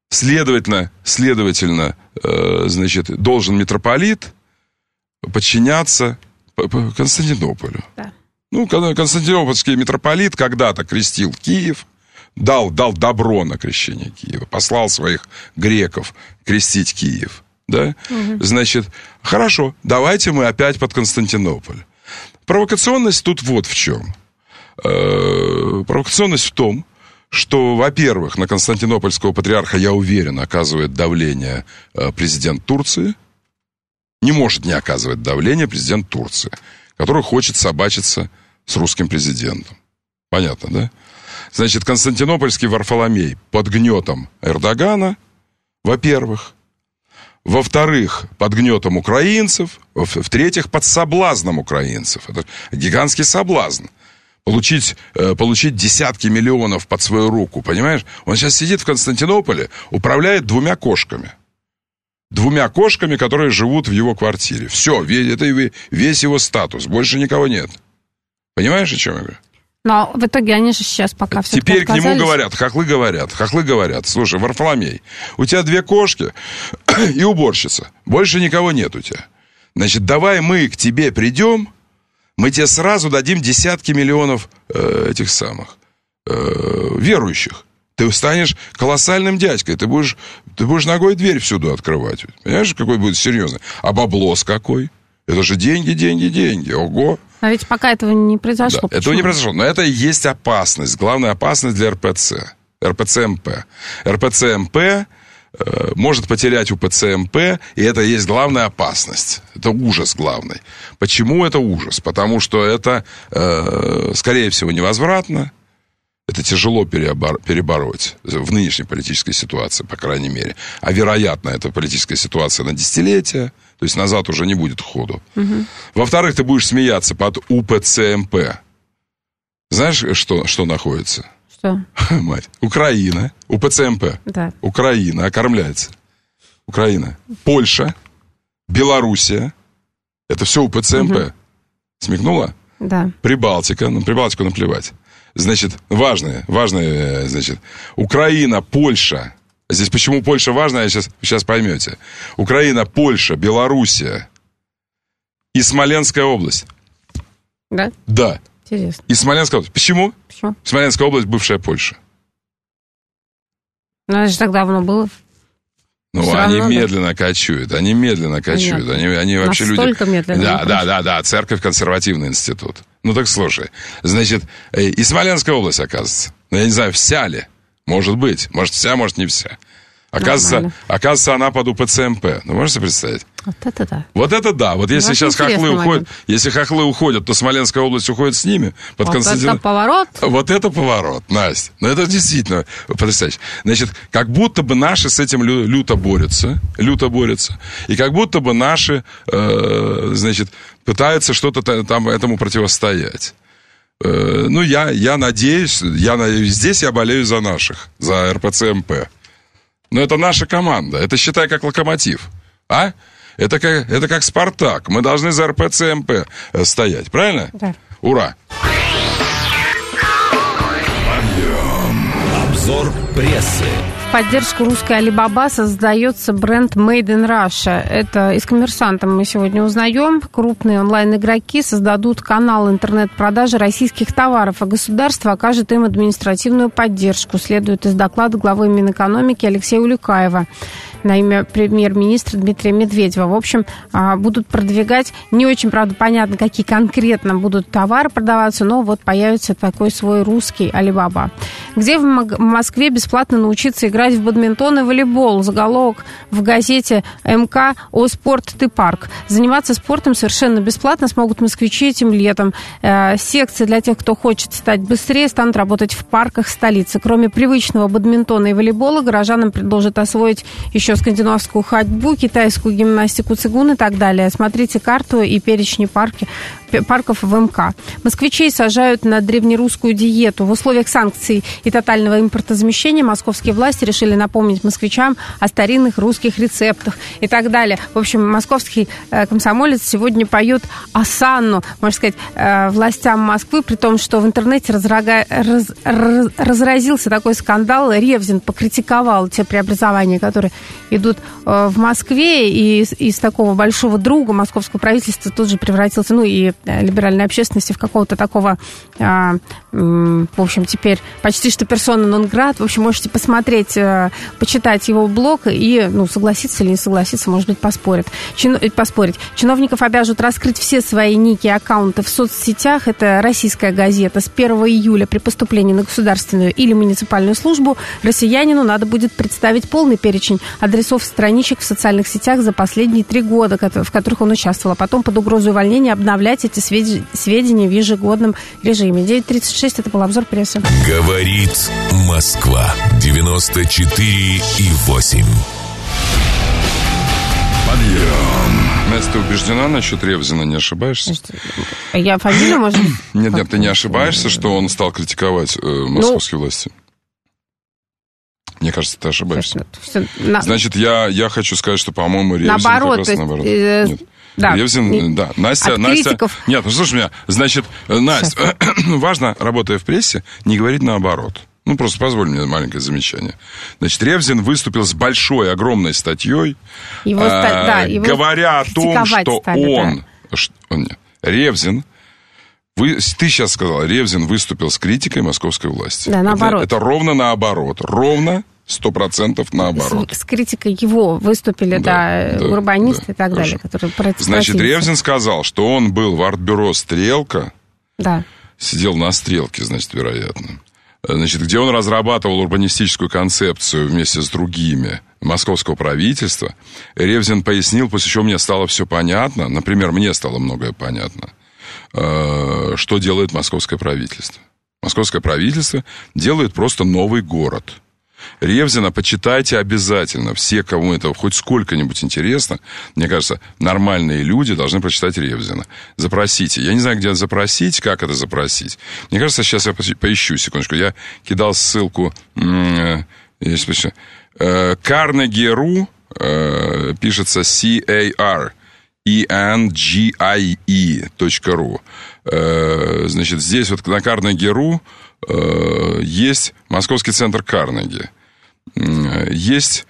Следовательно, следовательно, э, значит, должен митрополит подчиняться Константинополю. Да. Ну, когда Константинопольский митрополит когда-то крестил Киев, дал, дал добро на крещение Киева, послал своих греков крестить Киев, да? Угу. Значит, хорошо, давайте мы опять под Константинополь. Провокационность тут вот в чем. Э, провокационность в том, что, во-первых, на константинопольского патриарха, я уверен, оказывает давление э, президент Турции. Не может не оказывать давление президент Турции, который хочет собачиться с русским президентом. Понятно, да? Значит, константинопольский Варфоломей под гнетом Эрдогана, во-первых. Во-вторых, под гнетом украинцев. В-третьих, под соблазном украинцев. Это гигантский соблазн. Получить, э, получить десятки миллионов под свою руку, понимаешь? Он сейчас сидит в Константинополе, управляет двумя кошками. Двумя кошками, которые живут в его квартире. Все, это весь его статус. Больше никого нет. Понимаешь, о чем я говорю? Но в итоге они же сейчас пока все Теперь к нему говорят, хохлы говорят, хохлы говорят. Слушай, Варфоломей, у тебя две кошки и уборщица. Больше никого нет у тебя. Значит, давай мы к тебе придем, мы тебе сразу дадим десятки миллионов э, этих самых э, верующих. Ты станешь колоссальным дядькой. Ты будешь, ты будешь ногой дверь всюду открывать. Понимаешь, какой будет серьезный? А баблос какой? Это же деньги, деньги, деньги. Ого. А ведь пока этого не произошло. Да, этого не произошло. Но это и есть опасность. Главная опасность для эр пэ цэ. эр пэ цэ эм пэ. эр пэ цэ эм пэ э, может потерять у пэ цэ эм пэ, и это и есть главная опасность. Это ужас главный. Почему это ужас? Потому что это, э, скорее всего, невозвратно. Это тяжело перебор- перебороть в нынешней политической ситуации, по крайней мере. А вероятно, это политическая ситуация на десятилетия, то есть назад уже не будет ходу. Угу. Во-вторых, ты будешь смеяться под у пэ цэ эм пэ. Знаешь, что, что находится? Что? Мать. Украина. у пэ цэ эм пэ. Да. Украина окормляется. Украина. Польша. Белоруссия. Это все у пэ цэ эм пэ. Угу. Смекнула? Да. Прибалтика. Ну, Прибалтику наплевать. Значит, важное, важное, значит, Украина, Польша. Здесь почему Польша важна, сейчас, сейчас поймете. Украина, Польша, Белоруссия и Смоленская область. Да? Да. Интересно. И Смоленская область. Почему? Почему? Смоленская область, бывшая Польша. Ну, это же так давно было. Ну, Все они равно, медленно да? качуют, они медленно качуют. Они, они вообще люди... Настолько медленно. Да, да, да, да, церковь консервативный институт. Ну, так слушай. Значит, и Смоленская область, оказывается. Ну, я не знаю, вся ли. Может быть. Может, вся, может, не вся. Оказывается, оказывается, она под у пэ цэ эм пэ. Ну, можете представить? Вот это да. Вот это да. Вот если ну, сейчас хохлы уходят, если хохлы уходят, то Смоленская область уходит с ними. Под вот Константин... это поворот. Вот это поворот, Настя. Ну, это действительно потрясающе. Значит, как будто бы наши с этим лю- люто борются. Люто борются. И как будто бы наши, э, значит, пытаются что-то там этому противостоять. Э, ну, я, я надеюсь, я надеюсь, здесь я болею за наших, за эр пэ цэ эм пэ. Но это наша команда. Это, считай, как Локомотив. А? Это как, это как Спартак. Мы должны за эр пэ цэ эм пэ стоять. Правильно? Да. Ура! Обзор прессы. В поддержку русской Alibaba создается бренд Made in Russia. Это из «Коммерсанта» мы сегодня узнаем. Крупные онлайн-игроки создадут канал интернет-продажи российских товаров, а государство окажет им административную поддержку, следует из доклада главы Минэкономики Алексея Улюкаева на имя премьер-министра Дмитрия Медведева. В общем, будут продвигать, не очень, правда, понятно, какие конкретно будут товары продаваться, но вот появится такой свой русский Alibaba. Где в Москве бесплатно научиться играть в бадминтон и волейбол? Заголовок в газете эм ка о «Спорт ты парк». Заниматься спортом совершенно бесплатно смогут москвичи этим летом. Секции для тех, кто хочет стать быстрее, станут работать в парках столицы. Кроме привычного бадминтона и волейбола, горожанам предложат освоить еще еще скандинавскую ходьбу, китайскую гимнастику, цигун и так далее. Смотрите карту и перечни парки, парков в МК. Москвичей сажают на древнерусскую диету. В условиях санкций и тотального импортозамещения московские власти решили напомнить москвичам о старинных русских рецептах и так далее. В общем, московский э, комсомолец сегодня поет осанну, можно сказать, э, властям Москвы, при том, что в интернете разрага... раз... Раз... разразился такой скандал. Ревзин покритиковал те преобразования, которые идут э, в Москве, и из, из такого большого друга московского правительства тут же превратился, ну и либеральной общественности, в какого-то такого, а, м, в общем, теперь почти что персона нон-грат. В общем, можете посмотреть, а, почитать его блог и, ну, согласиться или не согласиться, может быть, поспорить. Чин, поспорить. Чиновников обяжут раскрыть все свои ники и аккаунты в соцсетях. Это российская газета. С первого июля при поступлении на государственную или муниципальную службу россиянину надо будет представить полный перечень адресов страничек в социальных сетях за последние три года, в которых он участвовал, а потом под угрозой увольнения обновлять эти сведения в ежегодном режиме. девять тридцать шесть, это был обзор прессы. Говорит Москва. девяносто четыре и восемь. Подъем. Настя, ты убеждена насчет Ревзина, не ошибаешься? Я фамилию, может? Нет, нет, ты не ошибаешься, что он стал критиковать э, московские ну... власти? Мне кажется, ты ошибаешься. Все, на... Значит, я, я хочу сказать, что, по-моему, Ревзин наоборот, как раз наоборот. Э... Нет. Да. Ревзин, не... да. Настя, От Настя... критиков... Нет, ну слушай меня, значит, Настя, важно, работая в прессе, не говорить наоборот. Ну, просто позволь мне маленькое замечание. Значит, Ревзин выступил с большой, огромной статьей, его э, ста... да, его говоря о том, что стали, он... Да. Что, нет, Ревзин... Вы, ты сейчас сказал, Ревзин выступил с критикой московской власти. Да, наоборот. Это, это ровно наоборот. Ровно сто процентов наоборот. С, с критикой его выступили, да, да, да урбанисты да, и так хорошо. Далее. Которые Значит, Ревзин сказал, что он был в арт-бюро «Стрелка». Да. Сидел на «Стрелке», значит, вероятно. Значит, где он разрабатывал урбанистическую концепцию вместе с другими московского правительства. Ревзин пояснил, после чего мне стало все понятно. Например, мне стало многое понятно. Что делает московское правительство? Московское правительство делает просто новый город. Ревзина почитайте обязательно. Все, кому это хоть сколько-нибудь интересно, мне кажется, нормальные люди должны прочитать Ревзина. Запросите. Я не знаю, где запросить, как это запросить. Мне кажется, сейчас я поищу, секундочку. Я кидал ссылку Carnegie.ru, пишется C-A-R. и эн джи ай и точка ру. Значит, здесь вот на Carnegie.ru есть Московский центр Карнеги. Есть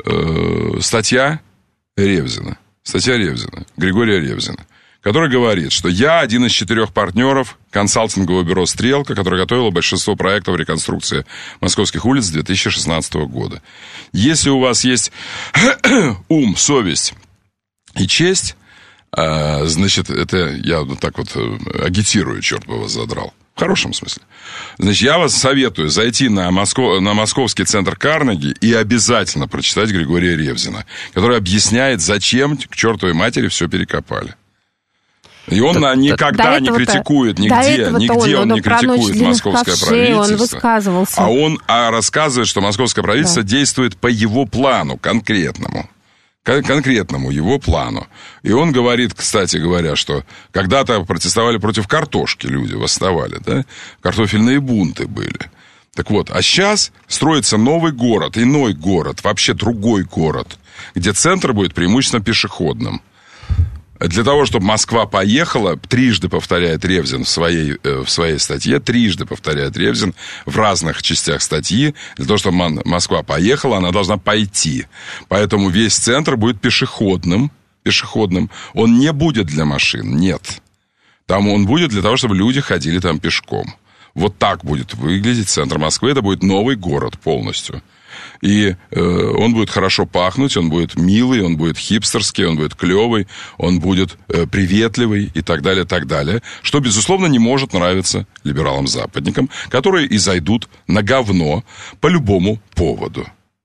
статья Ревзина. Статья Ревзина, Григория Ревзина, который говорит, что я один из четырех партнеров консалтингового бюро «Стрелка», которое готовило большинство проектов реконструкции московских улиц с две тысячи шестнадцатого года. Если у вас есть ум, совесть и честь, значит, это я вот так вот агитирую, черт бы вас задрал. В хорошем смысле. Значит, я вас советую зайти на, Москов... на Московский центр Карнеги и обязательно прочитать Григория Ревзина, который объясняет, зачем к чертовой матери все перекопали. И он да, никогда не критикует, нигде, нигде он, он не критикует московское правительство. Он высказывался. А он а рассказывает, что московское правительство да. действует по его плану конкретному. конкретному его плану. И он говорит, кстати говоря, что когда-то протестовали против картошки люди, восставали, да? Картофельные бунты были. Так вот, а сейчас строится новый город, иной город, вообще другой город, где центр будет преимущественно пешеходным. Для того, чтобы Москва поехала, трижды повторяет Ревзин в своей, в своей статье, трижды повторяет Ревзин в разных частях статьи, для того, чтобы Москва поехала, она должна пойти. Поэтому весь центр будет пешеходным, пешеходным. Он не будет для машин, нет. Там он будет для того, чтобы люди ходили там пешком. Вот так будет выглядеть центр Москвы. Это будет новый город полностью. И э, он будет хорошо пахнуть, он будет милый, он будет хипстерский, он будет клевый, он будет э, приветливый и так далее, так далее. Что, безусловно, не может нравиться либералам-западникам, которые и зайдут на говно по любому поводу.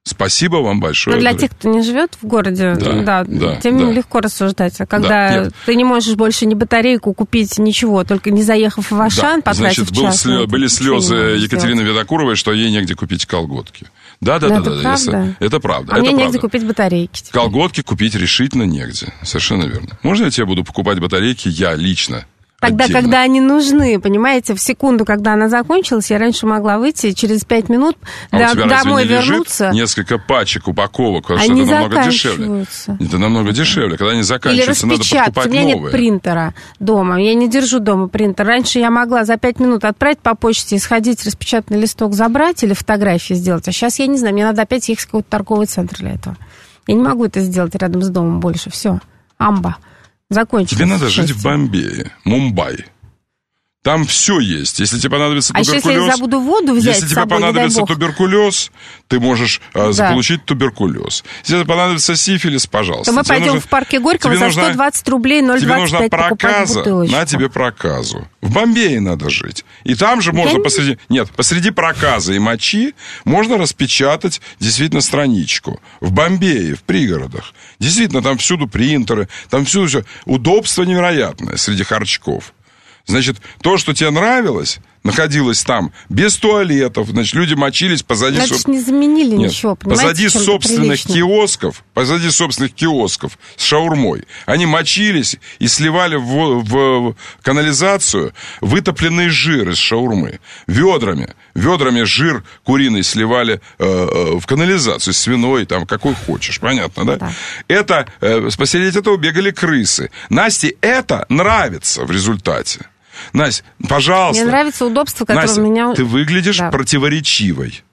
Спасибо вам большое. Но для тех, кто не живет в городе, да, да, да тем да. легко рассуждать. А когда да, ты не можешь больше ни батарейку купить, ничего, только не заехав в Ашан, да. потратив Значит, был час, слез, были слезы Екатерины Ведокуровой, что ей негде купить колготки. Да, да, да, это да, правда? Я, это правда. А это мне правда. негде купить батарейки. Теперь. Колготки купить решительно негде. Совершенно верно. Можно я тебе буду покупать батарейки? Я лично. Тогда, отдельно. когда они нужны, понимаете, в секунду, когда она закончилась, я раньше могла выйти, через пять минут а до, у тебя домой разве не вернуться. Лежит несколько пачек, упаковок, потому они что это намного дешевле. Это намного дешевле. Когда они заканчиваются, надо покупать у меня новые. Нет принтера дома, я не держу дома принтер. Раньше я могла за пять минут отправить по почте, сходить, распечатанный листок забрать или фотографии сделать, а сейчас я не знаю, мне надо опять ехать в какой-то торговый центр для этого. Я не могу это сделать рядом с домом больше. Все, амба, закончилось. Тебе надо жить в Бомбее, Мумбай. Там все есть. Если тебе понадобится а туберкулез... А если я забуду воду взять Если с тебе собой, понадобится туберкулез, ты можешь да. заполучить туберкулез. Если тебе понадобится сифилис, пожалуйста. То мы тебе пойдем нужно... в парке Горького за сто двадцать рублей ноль двадцать пять покупать бутылочку. На тебе проказу. В Бомбее надо жить. И там же можно я посреди... Не... Нет, посреди проказа и мочи можно распечатать действительно страничку. В Бомбее, в пригородах. Действительно, там всюду принтеры, там всюду все. Удобство невероятное среди харчков. Значит, то, что тебе нравилось, находилось там без туалетов, значит, люди мочились позади... Значит, соб... не заменили Нет, ничего, понимаете, позади собственных приличным. киосков, позади собственных киосков с шаурмой. Они мочились и сливали в, в канализацию вытопленный жир из шаурмы. Ведрами. Ведрами жир куриный сливали э, э, в канализацию, свиной, там, какой хочешь. Понятно, да? да. Это, э, посередине этого бегали крысы. Насте это нравится в результате. Настя, пожалуйста. Мне нравится удобство, которое Настя, у меня... ты выглядишь да. противоречивой.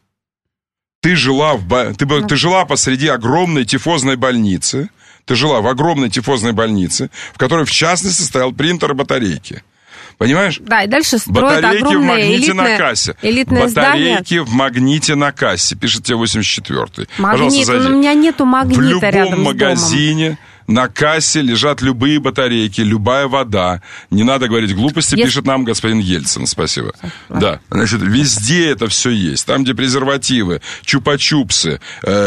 Ты жила, в, ты, да. ты жила посреди огромной тифозной больницы. Ты жила в огромной тифозной больнице, в которой, в частности, стоял принтер и батарейки. Понимаешь? Да, и дальше строят батарейки огромное в магните элитное, на кассе. элитное Батарейки здание. в магните на кассе. Пишет тебе восемьдесят четвёртый. Магнит, но у меня нету магнита рядом с домом. В любом магазине... На кассе лежат любые батарейки, любая вода. Не надо говорить глупости, есть... пишет нам господин Ельцин. Спасибо. А. Да, значит, везде это все есть. Там, где презервативы, чупа-чупсы,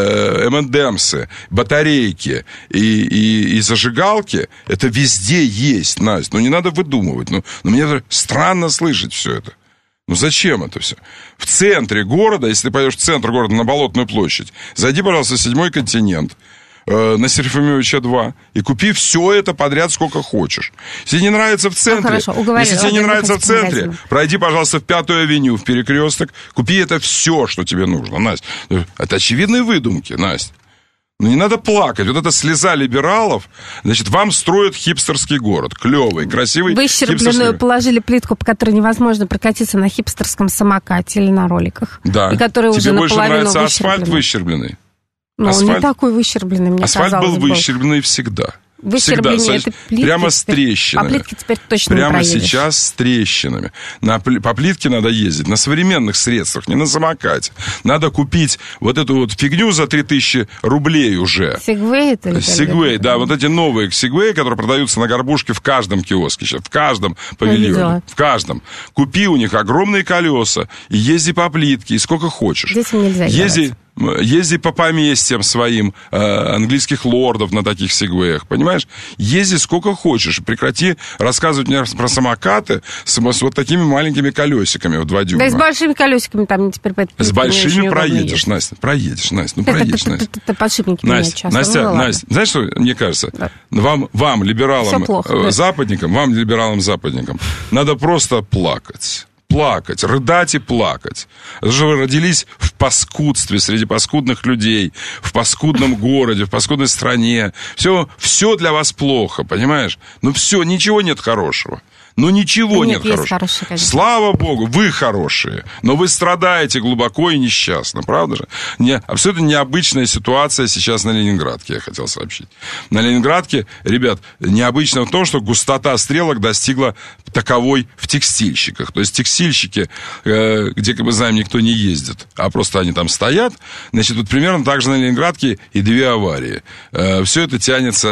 эм энд эмсы, батарейки и, и, и зажигалки, это везде есть, Настя. Ну, не надо выдумывать. Ну, ну мне странно слышать все это. Ну, зачем это все? В центре города, если ты пойдешь в центр города на Болотную площадь, зайди, пожалуйста, в седьмой континент, на Серафимовича два, и купи все это подряд, сколько хочешь. Если не нравится в центре, ну, хорошо, если тебе не нравится в центре, магазин. Пройди, пожалуйста, в Пятую авеню, в перекресток, купи это все, что тебе нужно, Настя. Это очевидные выдумки, Настя. Ну, не надо плакать. Вот эта слеза либералов, значит, вам строят хипстерский город. Клевый, красивый. Выщербленную положили плитку, по которой невозможно прокатиться на хипстерском самокате или на роликах. Да. И которая тебе уже больше нравится асфальт выщербленный? выщербленный? Ну, он не такой выщербленный, мне асфальт казалось. Асфальт был выщербленный всегда. Выщербление, это плитки. Прямо с трещинами. А плитки теперь точно Прямо не проедешь. сейчас с трещинами. На, по плитке надо ездить на современных средствах, не на самокате. Надо купить вот эту вот фигню за три тысячи рублей уже. Сегвей это? Сегвей, да, вот эти новые сегвеи, которые продаются на горбушке в каждом киоске сейчас, в каждом павильоне. В каждом. Купи у них огромные колеса и езди по плитке, и сколько хочешь. Детям нельзя езди, делать. Езди по поместьям своим э, английских лордов на таких сегвеях, понимаешь? Езди сколько хочешь. Прекрати рассказывать мне про самокаты с, с вот такими маленькими колесиками в два дюйма. Да и с большими колесиками там теперь по этой С большими проедешь, Настя. Проедешь, Настя. Ну, проедешь, Настя. Это подшипники меняют часто. Настя, Настя, знаешь, что мне кажется? Вам, вам либералам, западникам, вам, либералам, западникам, надо просто плакать. Плакать, рыдать и плакать. Потому что вы родились в паскудстве среди паскудных людей, в паскудном городе, в паскудной стране. Все, все для вас плохо, понимаешь? Ну все, ничего нет хорошего. Ну ничего нет, нет хорошего. Хорошие, слава богу, вы хорошие, но вы страдаете глубоко и несчастно, правда же? Не, абсолютно необычная ситуация сейчас на Ленинградке, я хотел сообщить. На Ленинградке, ребят, необычно в том, что густота стрелок достигла таковой в текстильщиках. То есть текстильщики, где, как мы знаем, никто не ездит, а просто они там стоят, значит, вот примерно так же на Ленинградке и две аварии. Все это тянется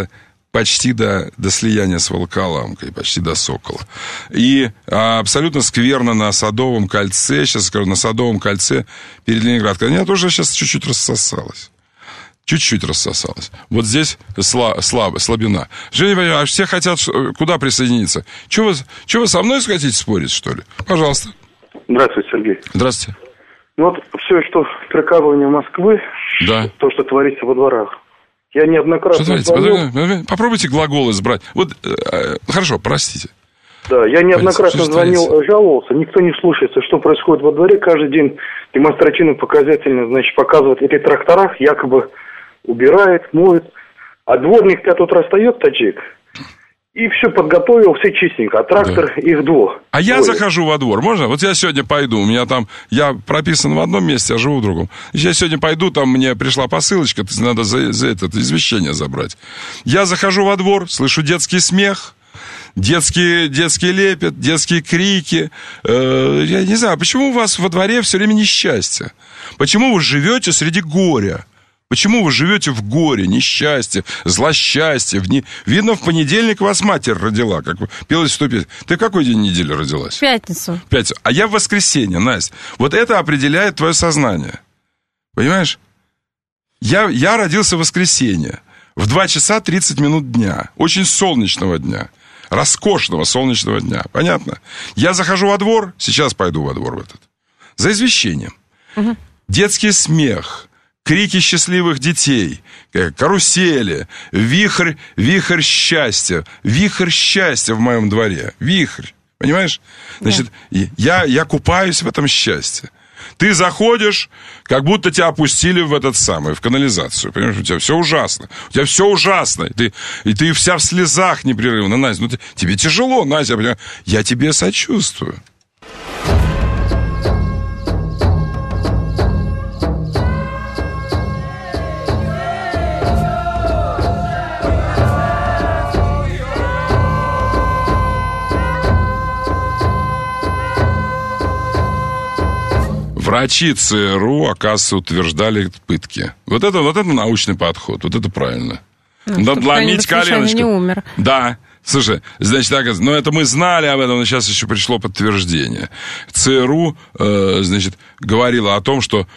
почти до, до слияния с Волоколамкой, почти до Сокола. И а, абсолютно скверно на Садовом кольце, сейчас скажу, на Садовом кольце перед Ленинградкой. Она тоже сейчас чуть-чуть рассосалась. Чуть-чуть рассосалась. Вот здесь сла, слаб, слабина. Женя, а все хотят куда присоединиться? Чего вы, чего вы со мной хотите спорить, что ли? Пожалуйста. Здравствуйте, Сергей. Здравствуйте. Ну вот все, что прокалывание Москвы, да. То, что творится во дворах. Я неоднократно... Что звонил... Попробуйте глагол избрать. Вот, э, хорошо, простите. Да, я неоднократно звонил, жаловался, никто не слушается, что происходит во дворе. Каждый день демонстративно, показательно, значит, показывают эти трактора, якобы убирает, моет. А дворник-то тут расстает, таджик, и все подготовил, все чистенько. А трактор да. их двух. А я захожу во двор, можно? Вот я сегодня пойду, у меня там, я прописан в одном месте, а живу в другом. Я сегодня пойду, там мне пришла посылочка, надо за, за это извещение забрать. Я захожу во двор, слышу детский смех, детский, детский лепет, детские крики. Э, я не знаю, почему у вас во дворе все время несчастье? Почему вы живете среди горя? Почему вы живете в горе, несчастье, злосчастье? В не... Видно, в понедельник вас матерь родила, как пелось в той песне. Ты в какой день недели родилась? В пятницу. В пятницу. А я в воскресенье, Настя. Вот это определяет твое сознание. Понимаешь? Я, я родился в воскресенье. В два часа тридцать минут дня. Очень солнечного дня. Роскошного солнечного дня. Понятно? Я захожу во двор. Сейчас пойду во двор в этот. За извещением. Угу. Детский смех. Крики счастливых детей, карусели, вихрь, вихрь счастья, вихрь счастья в моем дворе, вихрь, понимаешь? Значит, да. я, я купаюсь в этом счастье. Ты заходишь, как будто тебя опустили в этот самый, в канализацию, понимаешь? У тебя все ужасно, у тебя все ужасно, и ты, и ты вся в слезах непрерывно, Настя, ну ты, тебе тяжело, Настя, понимаешь? Я тебе сочувствую. Врачи ЦРУ, оказывается, утверждали пытки. Вот это, вот это научный подход, вот это правильно. Ну, надо ломить коленочку. Не умер. Да. Слушай, значит, так, ну это мы знали об этом, но сейчас еще пришло подтверждение. ЦРУ, э, значит, говорила о том, что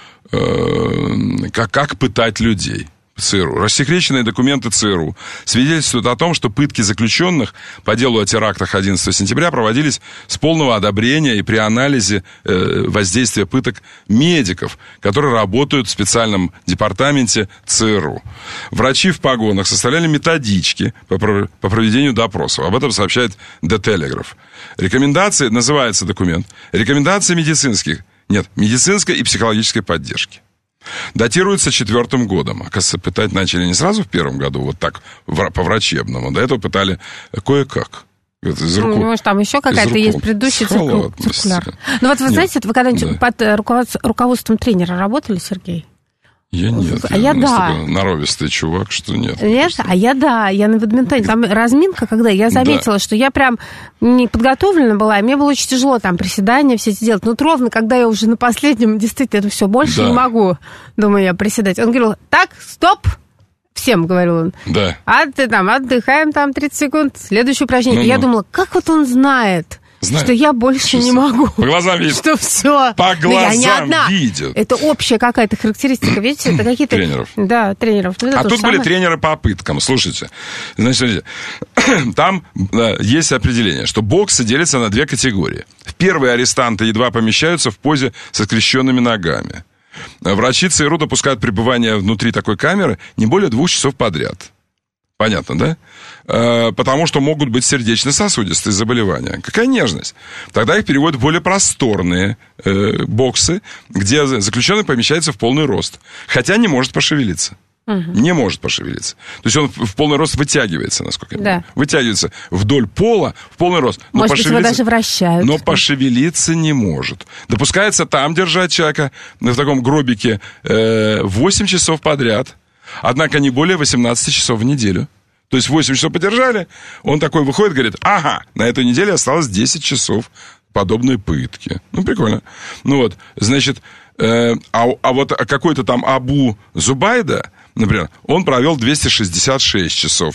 э, как, как пытать людей. ЦРУ. Рассекреченные документы ЦРУ свидетельствуют о том, что пытки заключенных по делу о терактах одиннадцатого сентября проводились с полного одобрения и при анализе э, воздействия пыток медиков, которые работают в специальном департаменте ЦРУ. Врачи в погонах составляли методички по, по проведению допросов. Об этом сообщает The Telegraph. Рекомендации, называется документ, рекомендации медицинских, нет, медицинской и психологической поддержки. Датируется четвертым годом. Оказывается, пытать начали не сразу в первом году, вот так, по-врачебному. До этого пытали кое-как. Из руку, ну, может, там еще какая-то есть предыдущая циркуляр. Ну, вот вы Нет. знаете, вы когда-нибудь да. под руководством тренера работали, Сергей? Я нет. А я, я да. Норовистый чувак, что нет. Нет? А я да. Я на бадминтоне. Там разминка, когда я заметила, да. что я прям не подготовлена была, и мне было очень тяжело там приседания все эти делать. Но ровно, когда я уже на последнем, действительно, это все больше да. не могу, думаю я, приседать. Он говорил, так, стоп, всем, говорил он. Да. А ты там, отдыхаем там тридцать секунд, следующее упражнение. Ну, и я ну. думала, как вот он знает... Знаю. Что я больше что не могу. По глазам видит. Что все. По глазам я не одна. Видит. Это общая какая-то характеристика. Видите, это какие-то... Тренеров. Да, тренеров. Это а тут были самое... тренеры по пыткам. Слушайте. Значит, там да, есть определение, что боксы делятся на две категории. Первые арестанты едва помещаются в позе со скрещенными ногами. Врачи ЦРУ допускают пребывание внутри такой камеры не более двух часов подряд. Понятно, да? Э, потому что могут быть сердечно-сосудистые заболевания. Какая нежность? Тогда их переводят в более просторные э, боксы, где заключенный помещается в полный рост. Хотя не может пошевелиться. Угу. Не может пошевелиться. То есть он в полный рост вытягивается, насколько я понимаю. Да. Вытягивается вдоль пола в полный рост. Но может быть, его даже вращают. Но пошевелиться не может. Допускается там держать человека в таком гробике э, восемь часов подряд. Однако не более восемнадцать часов в неделю. То есть восемь часов подержали, он такой выходит, говорит, ага, на этой неделе осталось десять часов подобной пытки. Ну, прикольно. Ну вот, значит, э, а, а вот какой-то там Абу Зубайда, например, он провел двести шестьдесят шесть часов в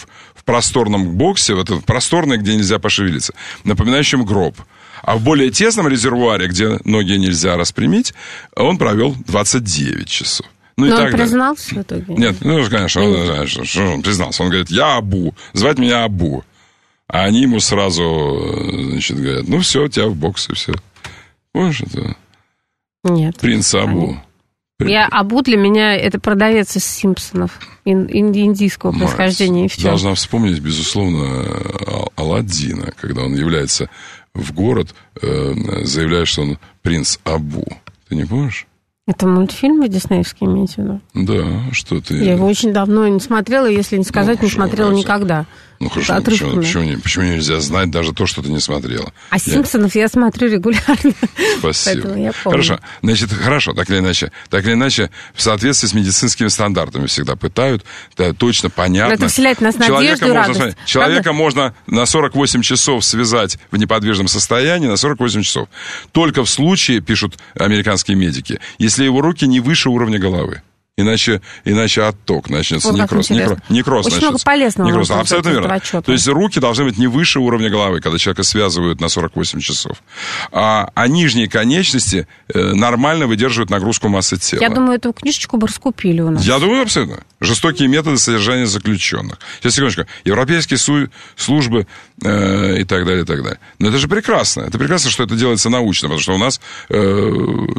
просторном боксе, вот этот просторный, где нельзя пошевелиться, напоминающем гроб. А в более тесном резервуаре, где ноги нельзя распрямить, он провел двадцать девять часов. Ну, Но и он так признался далее. в итоге? Нет, ну, конечно, он, знаешь, что он признался. Он говорит, я Абу, звать меня Абу. А они ему сразу, значит, говорят, ну, все, тебя в боксе, все. Помнишь это? Нет. Принц Абу. Я, Абу для меня это продавец из «Симпсонов», ин, индийского Мать, происхождения, и все. Должна вспомнить, безусловно, Аладдина, когда он является в город, э, заявляя, что он принц Абу. Ты не помнишь? Это мультфильмы диснеевские, имеете в виду? Да, что ты... Я его очень давно не смотрела, если не сказать, ну, не смотрела разве? Никогда. Ну, хорошо, почему, почему, почему нельзя знать даже то, что ты не смотрела? А я... «Симпсонов» я смотрю регулярно. Спасибо. Я хорошо, значит, хорошо, так или иначе. Так или иначе, в соответствии с медицинскими стандартами всегда пытают, да, точно, понятно. Это вселяет в нас надежду и радость. Можно, человека можно на сорок восемь часов связать в неподвижном состоянии, на сорок восемь часов. Только в случае, пишут американские медики, если его руки не выше уровня головы. Иначе, иначе отток начнется, вот некроз. Некроз, некроз Очень начнется. много полезного. Некроз. Абсолютно верно. То есть руки должны быть не выше уровня головы, когда человека связывают на сорок восемь часов. А, а нижние конечности э, нормально выдерживают нагрузку массы тела. Я думаю, эту книжечку бы раскупили у нас. Я думаю, абсолютно. Жестокие методы содержания заключенных. Сейчас, секундочку. Европейские су- службы э, и так далее, и так далее. Но это же прекрасно. Это прекрасно, что это делается научно, потому что у нас... Э,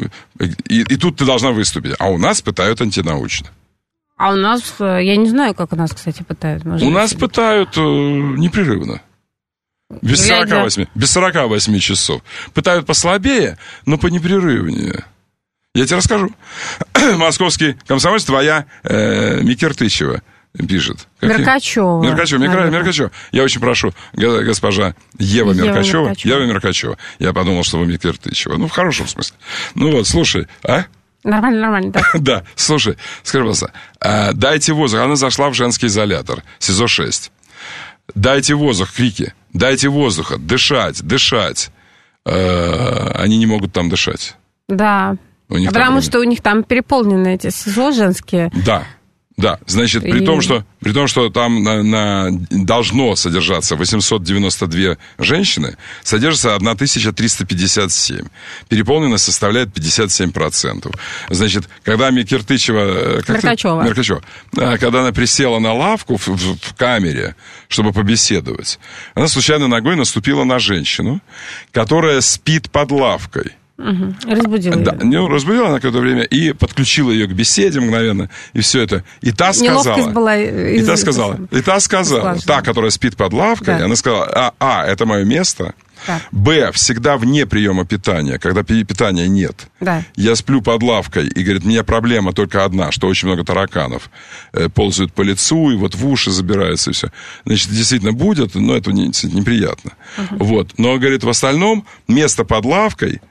и, и тут ты должна выступить. А у нас пытают антинаучно. А у нас, я не знаю, как у нас, кстати, пытают. Может, у нас пытают э, непрерывно. Без сорока восьми, без сорока восьми часов. Пытают послабее, но понепрерывнее. Я тебе расскажу. Московский комсомолец, твоя э, Микертычева пишет. Меркачева. Меркачева, Меркачева, Меркачева. Я очень прошу, госпожа Ева, Ева Меркачева. Меркачева. Ева Меркачева. Я подумал, что вы Микертычева. Ну, в хорошем смысле. Ну вот, слушай, а? Нормально, нормально, да. Да, слушай, скажи, пожалуйста, а, дайте воздух. Она зашла в женский изолятор, СИЗО шесть. Дайте воздух, крики. Дайте воздуха, дышать, дышать. А, они не могут там дышать. Да, потому что у них там переполнены эти СИЗО женские. Да. Да, значит, при, и... том, что, при том, что там на, на, должно содержаться восемьсот девяносто две женщины, содержится тысяча триста пятьдесят семь. Переполненность составляет пятьдесят семь процентов. Значит, когда Микертычева... Меркачева. Меркачева. Когда она присела на лавку в, в, в камере, чтобы побеседовать, она случайно ногой наступила на женщину, которая спит под лавкой. Угу. Разбудила да, ее. Не, разбудила она какое-то время и подключила ее к беседе мгновенно, и все это. И та сказала... Была из... И та сказала, и та сказала, та, которая спит под лавкой, да. Она сказала, а, а, это мое место. Да. Б, всегда вне приема питания, когда питания нет. Да. Я сплю под лавкой, и, говорит, у меня проблема только одна, что очень много тараканов э, ползают по лицу, и вот в уши забираются, и все. Значит, действительно будет, но это не, неприятно. Угу. Вот. Но, говорит, в остальном место под лавкой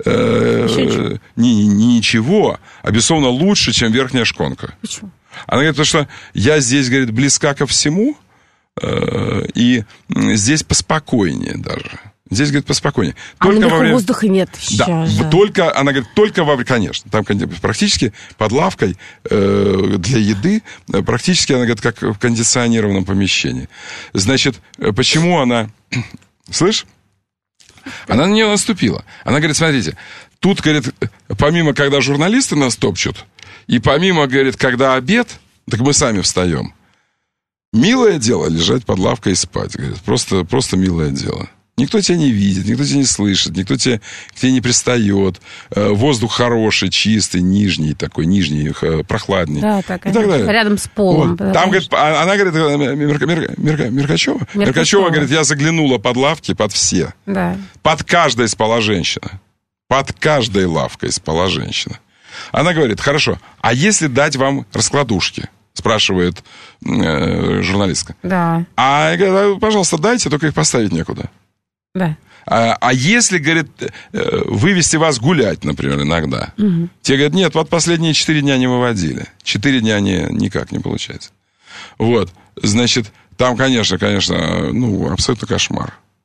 Э, не, не, ничего, а безусловно лучше, чем верхняя шконка. Почему? Она говорит, потому что я здесь, говорит, близка ко всему, э, и здесь поспокойнее даже. Здесь, говорит, поспокойнее. Только а во время... воздуха нет. Да, же. только, она говорит, только во время, конечно, там практически под лавкой э, для еды, практически, она говорит, как в кондиционированном помещении. Значит, почему она... Слышь? Она на нее наступила. Она говорит, смотрите, тут, говорит, помимо, когда журналисты нас топчут, и помимо, говорит, когда обед, так мы сами встаем. Милое дело лежать под лавкой и спать, говорит. Просто, просто милое дело. Никто тебя не видит, никто тебя не слышит, никто тебе, к тебе не пристает. Воздух хороший, чистый, нижний такой, нижний, прохладный. Да, так, и так далее. Рядом с полом. Вот. Там, говорит, она говорит, Мерка, Мерка, Мерка, Меркачева? Меркачева, Меркачева, говорит, я заглянула под лавки, под все. Да. Под каждой спала женщина. Под каждой лавкой спала женщина. Она говорит, хорошо, а если дать вам раскладушки? Спрашивает э, журналистка. Да. А я говорю, пожалуйста, дайте, только их поставить некуда. Да. А, а если, говорит, вывести вас гулять, например, иногда, угу. Те говорят, нет, вот последние четыре дня не выводили. Четыре дня не, никак не получается. Вот, значит, там, конечно, конечно, ну, абсолютно кошмар.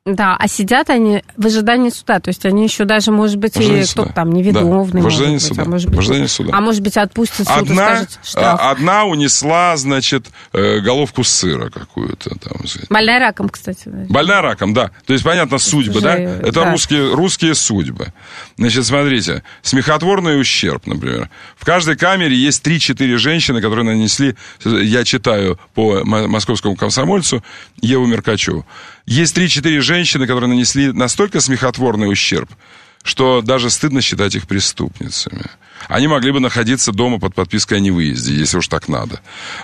Да, а сидят они в ожидании суда. То есть они еще даже, может быть, и кто-то там невиновный. Да, в ожидании может суда. Быть, а, может в быть, ожидании суда. А может быть, отпустят суд одна, и скажет штраф. Одна унесла, значит, головку сыра какую-то там. Больная раком, кстати. Да. Больная раком, да. То есть, понятно, судьбы, Уже, да? Это да. Русские, русские судьбы. Значит, смотрите. Смехотворный ущерб, например. В каждой камере есть три-четыре женщины, которые нанесли, я читаю по московскому комсомольцу, Еву Меркачеву. Есть три-четыре женщины, которые нанесли настолько смехотворный ущерб, что даже стыдно считать их преступницами. Они могли бы находиться дома под подпиской о невыезде, если уж так надо.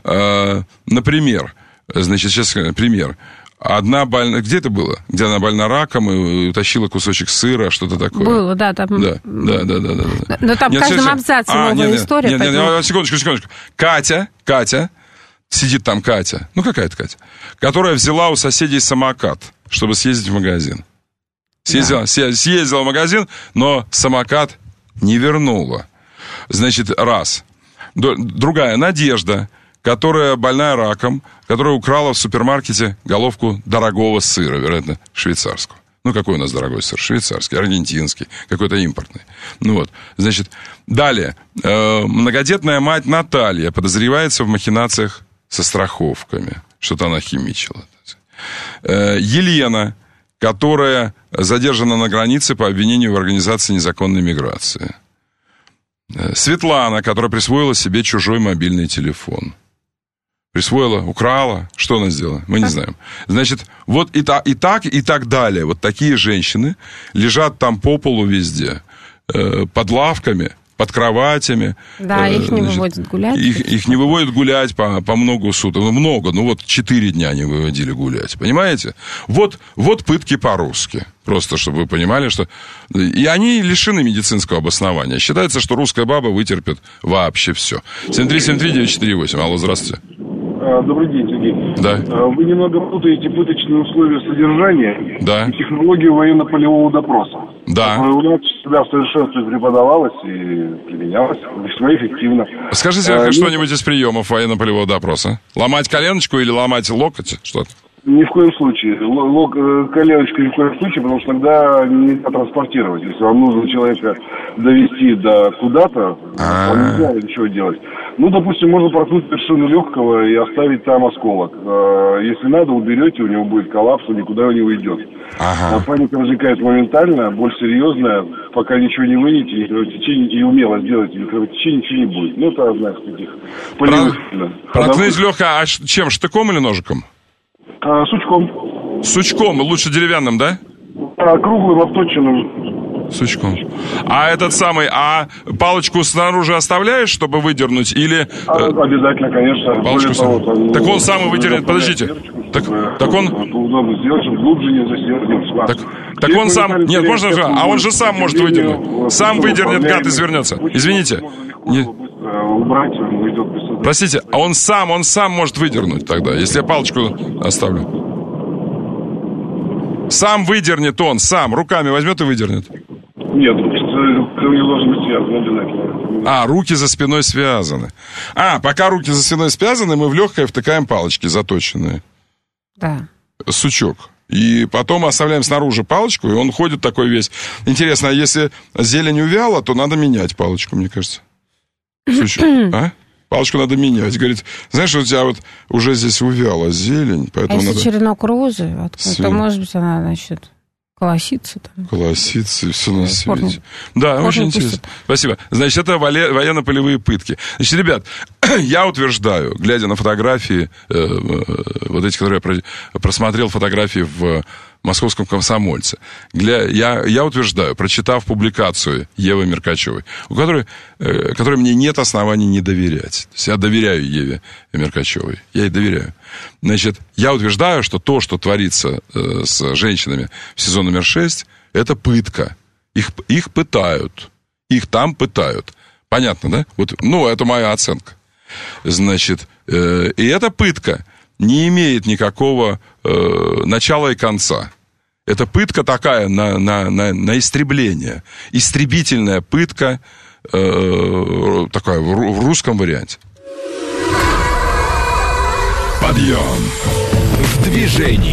Например, значит, сейчас пример. Одна больна... Где это было? Где она больна раком и утащила кусочек сыра, что-то такое. Было, да. Там... Да, да, да, да, да. Но там нет, в каждом все, абзаце а, новая нет, история. Нет, поэтому... нет, секундочку, секундочку. Катя, Катя, сидит там Катя, ну какая-то Катя, которая взяла у соседей самокат, чтобы съездить в магазин. Съездила, да. съездила в магазин, но самокат не вернула. Значит, раз. Другая, Надежда, которая больная раком, которая украла в супермаркете головку дорогого сыра, вероятно, швейцарского. Ну, какой у нас дорогой сыр? Швейцарский, аргентинский, какой-то импортный. Ну вот, значит, далее. Э, многодетная мать Наталья подозревается в махинациях со страховками. Что-то она химичила. Э, Елена, которая задержана на границе по обвинению в организации незаконной миграции. Э, Светлана, которая присвоила себе чужой мобильный телефон. Присвоила, украла. Что она сделала? Мы не знаем. Значит, вот и, та, и так, и так далее. Вот такие женщины лежат там по полу везде. Э, под лавками, под кроватями. Да, э, их не значит, выводят гулять. Их, их не выводят гулять по, по много суток. Ну, много. Ну, вот четыре дня не выводили гулять. Понимаете? Вот, вот пытки по-русски. Просто, чтобы вы понимали, что... И они лишены медицинского обоснования. Считается, что русская баба вытерпит вообще все. семь три семь три девять четыре восемь. Алло, здравствуйте. Добрый день, Сергей. Да. Вы немного путаете пыточные условия содержания да. и технологию военно-полевого допроса. Да. Которая у нас всегда в совершенстве преподавалась и применялась весьма эффективно. Скажите а, что-нибудь из приемов военно-полевого допроса. Ломать коленочку или ломать локоть? Что-то? Ни в коем случае. Лок, коленочку ни в коем случае, потому что тогда нельзя транспортировать. Если вам нужно человека довести до куда-то, вам нельзя ничего делать. Ну, допустим, можно проткнуть вершину легкого и оставить там осколок. Если надо, уберете, у него будет коллапс, он никуда не уйдет. Ага. Паника возникает моментально, боль серьезная. Пока ничего не вынете, ни кровотечения, и умело сделаете, ни кровотечения, ничего не будет. Ну, это одна из таких полевых. Проткнуть легкое, а чем? Штыком или ножиком? А, сучком. Сучком, лучше деревянным, да? А, круглым, обточенным. Сучком. А этот самый, а палочку снаружи оставляешь, чтобы выдернуть, или... А, обязательно, конечно. Палочку того, там, так он сам и выдернет, подождите. Дырочку, так, чтобы, так он... Удобно сделать, чтобы глубже не засел. Так, так он сам... Нет, можно... А он же сам может выдернуть. Сам выдернет, гад, извернется. Извините. Не... Убрать, он уйдет без... Простите, а он сам, он сам может выдернуть тогда, если я палочку оставлю. Сам выдернет он, сам, руками возьмет и выдернет. Нет, у него должен быть связан обязательно. А, руки за спиной связаны. А, пока руки за спиной связаны, мы в легкое втыкаем палочки заточенные. Да. Сучок. И потом оставляем снаружи палочку, и он ходит такой весь. Интересно, а если зелень увяла, то надо менять палочку, мне кажется. Сучок, а? Палочку надо менять. Говорит, знаешь, у тебя вот уже здесь увяла зелень, поэтому а если надо... черенок розы, вот, то, может быть, она, значит, колосится там. Колосится и все на свете. Форму. Да, Форму очень пустят. интересно. Спасибо. Значит, это военно-полевые пытки. Значит, ребят, я утверждаю, глядя на фотографии, э, э, вот эти, которые я просмотрел фотографии в Московском комсомольце, гля, я, я утверждаю, прочитав публикацию Евы Меркачевой, у которой, э, которой мне нет оснований не доверять. То есть я доверяю Еве Меркачевой. Я ей доверяю. Значит, я утверждаю, что то, что творится э, с женщинами в сезон номер шесть, это пытка. Их, их пытают. Их там пытают. Понятно, да? Вот, ну, это моя оценка. Значит, э, и эта пытка не имеет никакого э, начала и конца. Это пытка такая на, на, на, на истребление. Истребительная пытка э, такая в, в русском варианте. Подъем в движении.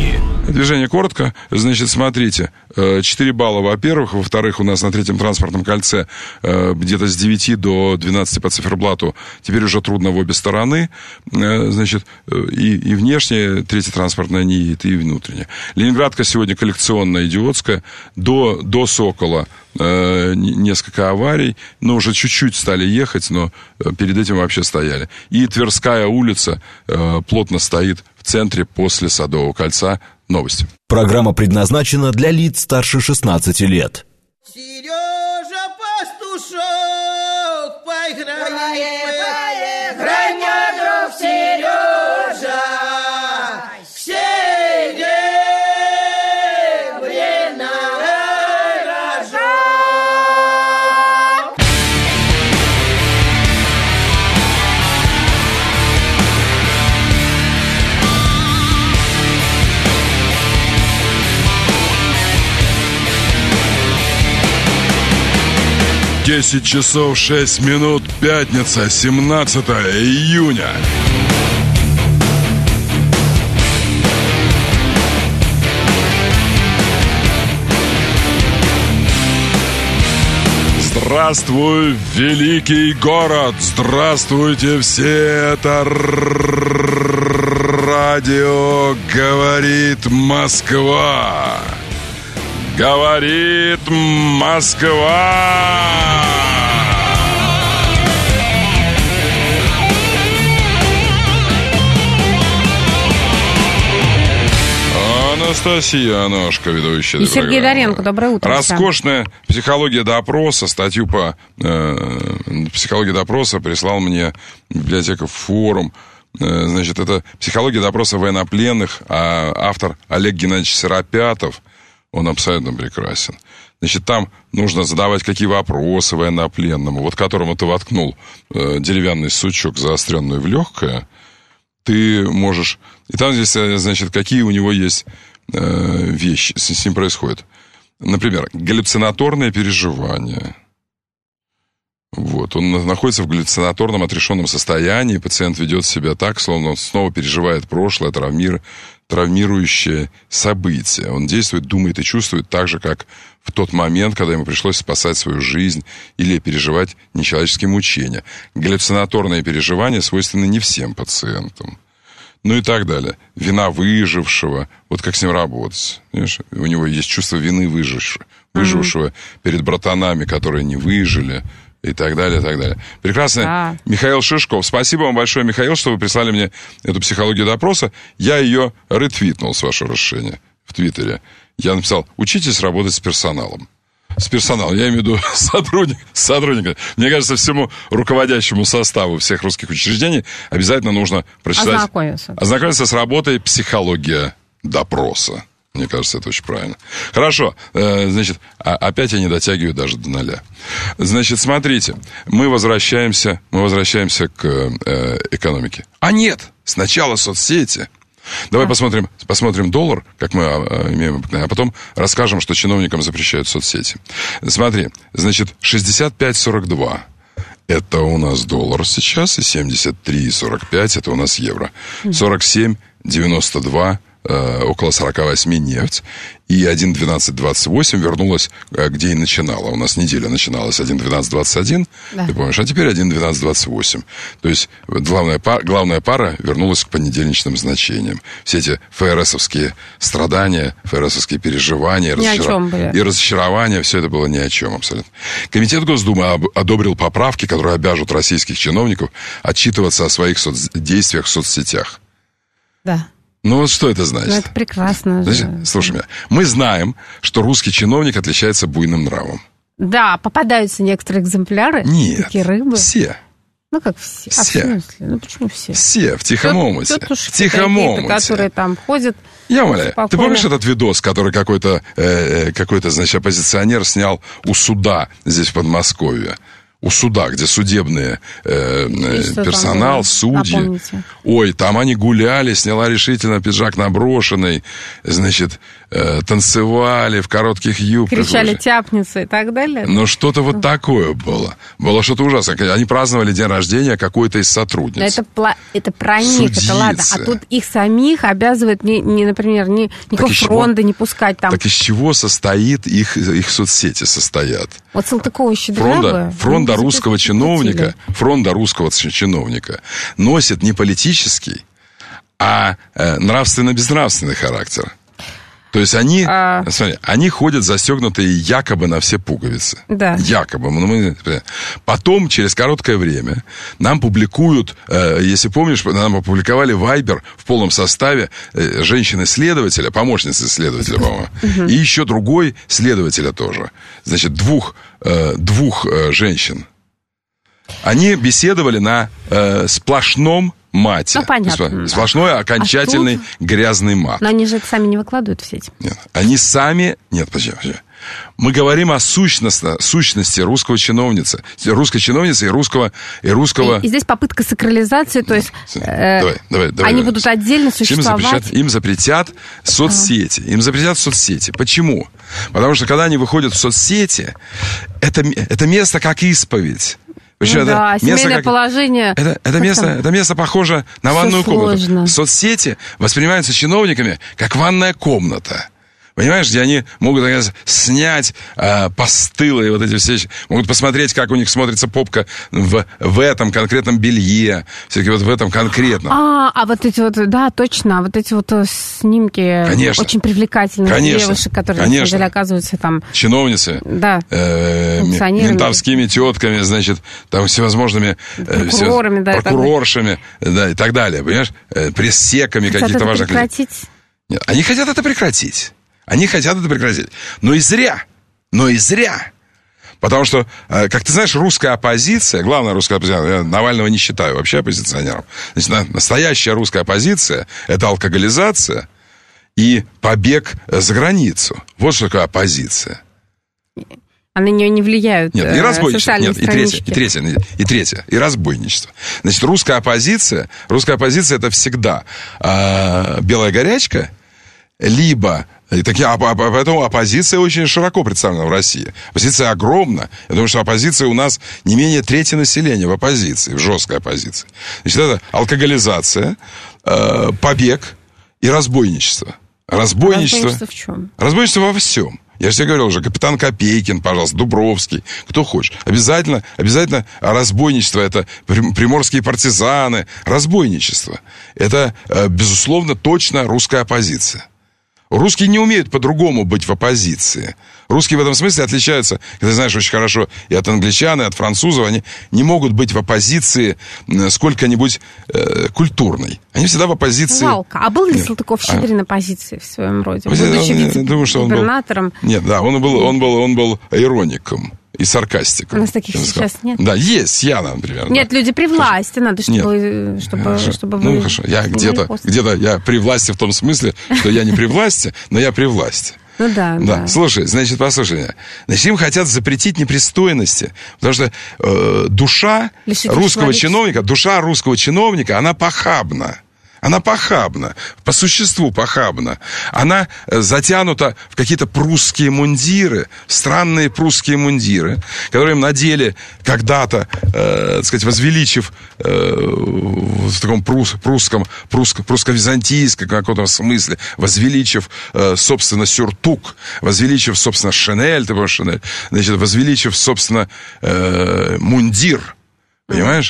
Движение коротко. Значит, смотрите, четыре балла, во-первых. Во-вторых, у нас на третьем транспортном кольце где-то с девяти до двенадцати по циферблату теперь уже трудно в обе стороны. Значит, и, и внешняя, третья транспортная не едет, и внутренняя. Ленинградка сегодня коллекционная, идиотская. До, до Сокола несколько аварий, но уже чуть-чуть стали ехать, но перед этим вообще стояли. И Тверская улица плотно стоит в центре после Садового кольца. Новости. Программа предназначена для лиц старше шестнадцати лет. Сережа Пастушок, поиграй, поиграй, мой друг Сережа, серебряный рожок. десять часов шесть минут, пятница, семнадцатое июня. Здравствуй, великий город! Здравствуйте все! Это радио «Говорит Москва». Говорит Москва! Анастасия Аношка, ведущая. И Сергей Доренко, доброе утро. Роскошная психология допроса, статью по э, психологии допроса прислал мне библиотека «Форум». Э, значит, это психология допроса военнопленных, а автор Олег Геннадьевич Серапятов. Он абсолютно прекрасен. Значит, там нужно задавать какие вопросы военнопленному, вот которому ты воткнул э, деревянный сучок, заостренный в легкое, ты можешь... И там здесь, значит, какие у него есть э, вещи, с, с ним происходят. Например, галлюцинаторное переживание. Вот. Он находится в галлюцинаторном отрешенном состоянии, пациент ведет себя так, словно он снова переживает прошлое, травмир, травмирующее событие. Он действует, думает и чувствует так же, как в тот момент, когда ему пришлось спасать свою жизнь или переживать нечеловеческие мучения. Галлюцинаторные переживания свойственны не всем пациентам. Ну и так далее. Вина выжившего. Вот как с ним работать. Понимаешь? У него есть чувство вины выжившего, выжившего mm-hmm. перед братанами, которые не выжили. И так далее, и так далее. Прекрасно. А. Михаил Шишков. Спасибо вам большое, Михаил, что вы прислали мне эту психологию допроса. Я ее ретвитнул, с вашего разрешения, в Твиттере. Я написал: учитесь работать с персоналом. С персоналом. Я имею в виду сотрудник, сотрудника. Мне кажется, всему руководящему составу всех русских учреждений обязательно нужно прочитать... Ознакомиться. Ознакомиться с работой психология допроса. Мне кажется, это очень правильно. Хорошо, значит, опять я не дотягиваю даже до ноля. Значит, смотрите, мы возвращаемся, мы возвращаемся к экономике. А нет, сначала соцсети. Давай а. посмотрим, посмотрим доллар, как мы имеем обыкновение, а потом расскажем, что чиновникам запрещают соцсети. Смотри, значит, шестьдесят пять сорок два. Это у нас доллар сейчас, и семьдесят три сорок пять это у нас евро. сорок семь девяносто два около сорок восемь нефть, и один двенадцать двадцать восемь вернулась, где и начинала. У нас неделя начиналась один двенадцать двадцать один, да. Ты помнишь, а теперь один двенадцать двадцать восемь. То есть главная пара, главная пара вернулась к понедельничным значениям. Все эти ФРСовские страдания, ФРСовские переживания разочар... и разочарования, все это было ни о чем абсолютно. Комитет Госдумы одобрил поправки, которые обяжут российских чиновников отчитываться о своих соц... действиях в соцсетях. Да. Ну, вот что это значит? Ну, это прекрасно. Значит, слушай меня, мы знаем, что русский чиновник отличается буйным нравом. Да, попадаются некоторые экземпляры. Нет, такие рыбы. Все. Ну, как все? Все. А в смысле? Ну, почему все? Все, в тихом омуте. Тетушки в тихом омуте. Которые там ходят. Я умоляю. Спокойно. Ты помнишь этот видос, который какой-то, э, какой-то, значит, оппозиционер снял у суда здесь, в Подмосковье? У суда, где судебные э, персонал, судьи. Напомните. Ой, там они гуляли, сняла решительно пиджак наброшенный, значит, э, танцевали в коротких юбках. Кричали уже. тяпницы и так далее. Но что-то вот такое было. Было что-то ужасное. Они праздновали день рождения какой-то из сотрудниц. Но это, пла- это про них, Судиться. это ладно. А тут их самих обязывают, не, не, например, не, никакого фронта не пускать там. Так из чего состоит их, их соцсети состоят? Вот Салтыкова-Щедры Фронта, фронта русского чиновника, фронта русского чиновника носит не политический, а э, нравственно-безнравственный характер. То есть они, а... смотри, они ходят застегнутые якобы на все пуговицы. Да. Якобы. Ну, мы... Потом, через короткое время, нам публикуют, э, если помнишь, нам опубликовали Вайбер в полном составе э, женщины-следователя, помощницы следователя, по-моему, и еще другой следователя тоже. Значит, двух, э, двух э, женщин. Они беседовали на э, сплошном мате. Ну, понятно. Сплошной окончательный а тут... грязный мат. Но они же это сами не выкладывают в сеть. Нет, они сами... Нет, подожди, подожди. Мы говорим о сущности, сущности русского чиновницы, русской чиновницы и русского... И, русского... и, и здесь попытка сакрализации, то есть э, давай, давай, давай, они давай. будут отдельно существовать. Им запретят, им запретят соцсети. А. Им запретят соцсети. Почему? Потому что когда они выходят в соцсети, это, это место как исповедь. Ну, да, это семейное как... положение. Это, это, место, это место похоже на Все ванную сложно. комнату. Соцсети воспринимаются чиновниками как ванная комната. Понимаешь, где они могут, наконец, снять э, постылые вот эти все, могут посмотреть, как у них смотрится попка в, в этом конкретном белье, все-таки вот в этом конкретном. А, а вот эти вот, да, точно, вот эти вот снимки Конечно. Очень привлекательных Конечно. девушек, которые, Конечно. на самом деле, оказываются там... Чиновницы. Да. Э, ментовскими тетками, значит, там всевозможными... Э, прокурорами, все, да. Прокуроршами, да, и так далее, понимаешь? Э, пресс-секами каких-то важных... Хотят это прекратить? Нет, они хотят это прекратить. Они хотят это прекратить. Но и зря. Но и зря. Потому что, как ты знаешь, русская оппозиция, главная русская оппозиция, я Навального не считаю вообще оппозиционером. Значит, настоящая русская оппозиция – это алкоголизация и побег за границу. Вот что такое оппозиция. А на нее не влияют Нет, и разбойничество. Нет, и третье, и третье, и третье, и разбойничество. Значит, русская оппозиция, русская оппозиция – это всегда э, белая горячка, либо... И такие, а, а, поэтому оппозиция очень широко представлена в России. Оппозиция огромна. Я думаю, что оппозиция у нас не менее трети населения в оппозиции, в жесткой оппозиции. Значит, это алкоголизация, э, побег и разбойничество. Разбойничество. Разбойничество в чем? Разбойничество во всем. Я же тебе говорил уже, капитан Копейкин, пожалуйста, Дубровский, кто хочет. Обязательно, обязательно разбойничество, это приморские партизаны. Разбойничество. Это, э, безусловно, точно русская оппозиция. Русские не умеют по-другому быть в оппозиции. Русские в этом смысле отличаются, ты знаешь очень хорошо, и от англичан, и от французов. Они не могут быть в оппозиции сколько-нибудь э, культурной. Они всегда в оппозиции... Жалко. А был ли Нет. Салтыков-Щедрин а... оппозиции в своем роде? Будучи вице-губернатором? Нет, да, он был, он был, он был ироником и саркастиком. У нас таких сейчас нет? Да, есть, я, например. Нет, да. люди при власти, надо, чтобы, чтобы, хорошо. чтобы ну, вы... хорошо, я где-то, где-то, я при власти в том смысле, что я не при власти, но я при власти. Ну да, да. да. Слушай, значит, послушай меня. Значит, им хотят запретить непристойности, потому что э, душа Лишите русского чиновника, душа русского чиновника, она похабна. Она похабна, по существу похабна. Она затянута в какие-то прусские мундиры, странные прусские мундиры, которые им надели когда-то, э, так сказать, возвеличив э, в таком прус, прусском, пруско, прусско-византийском каком-то смысле, возвеличив, э, собственно, сюртук, возвеличив, собственно, шинель, ты помнишь, шинель, значит, возвеличив, собственно, э, мундир, понимаешь?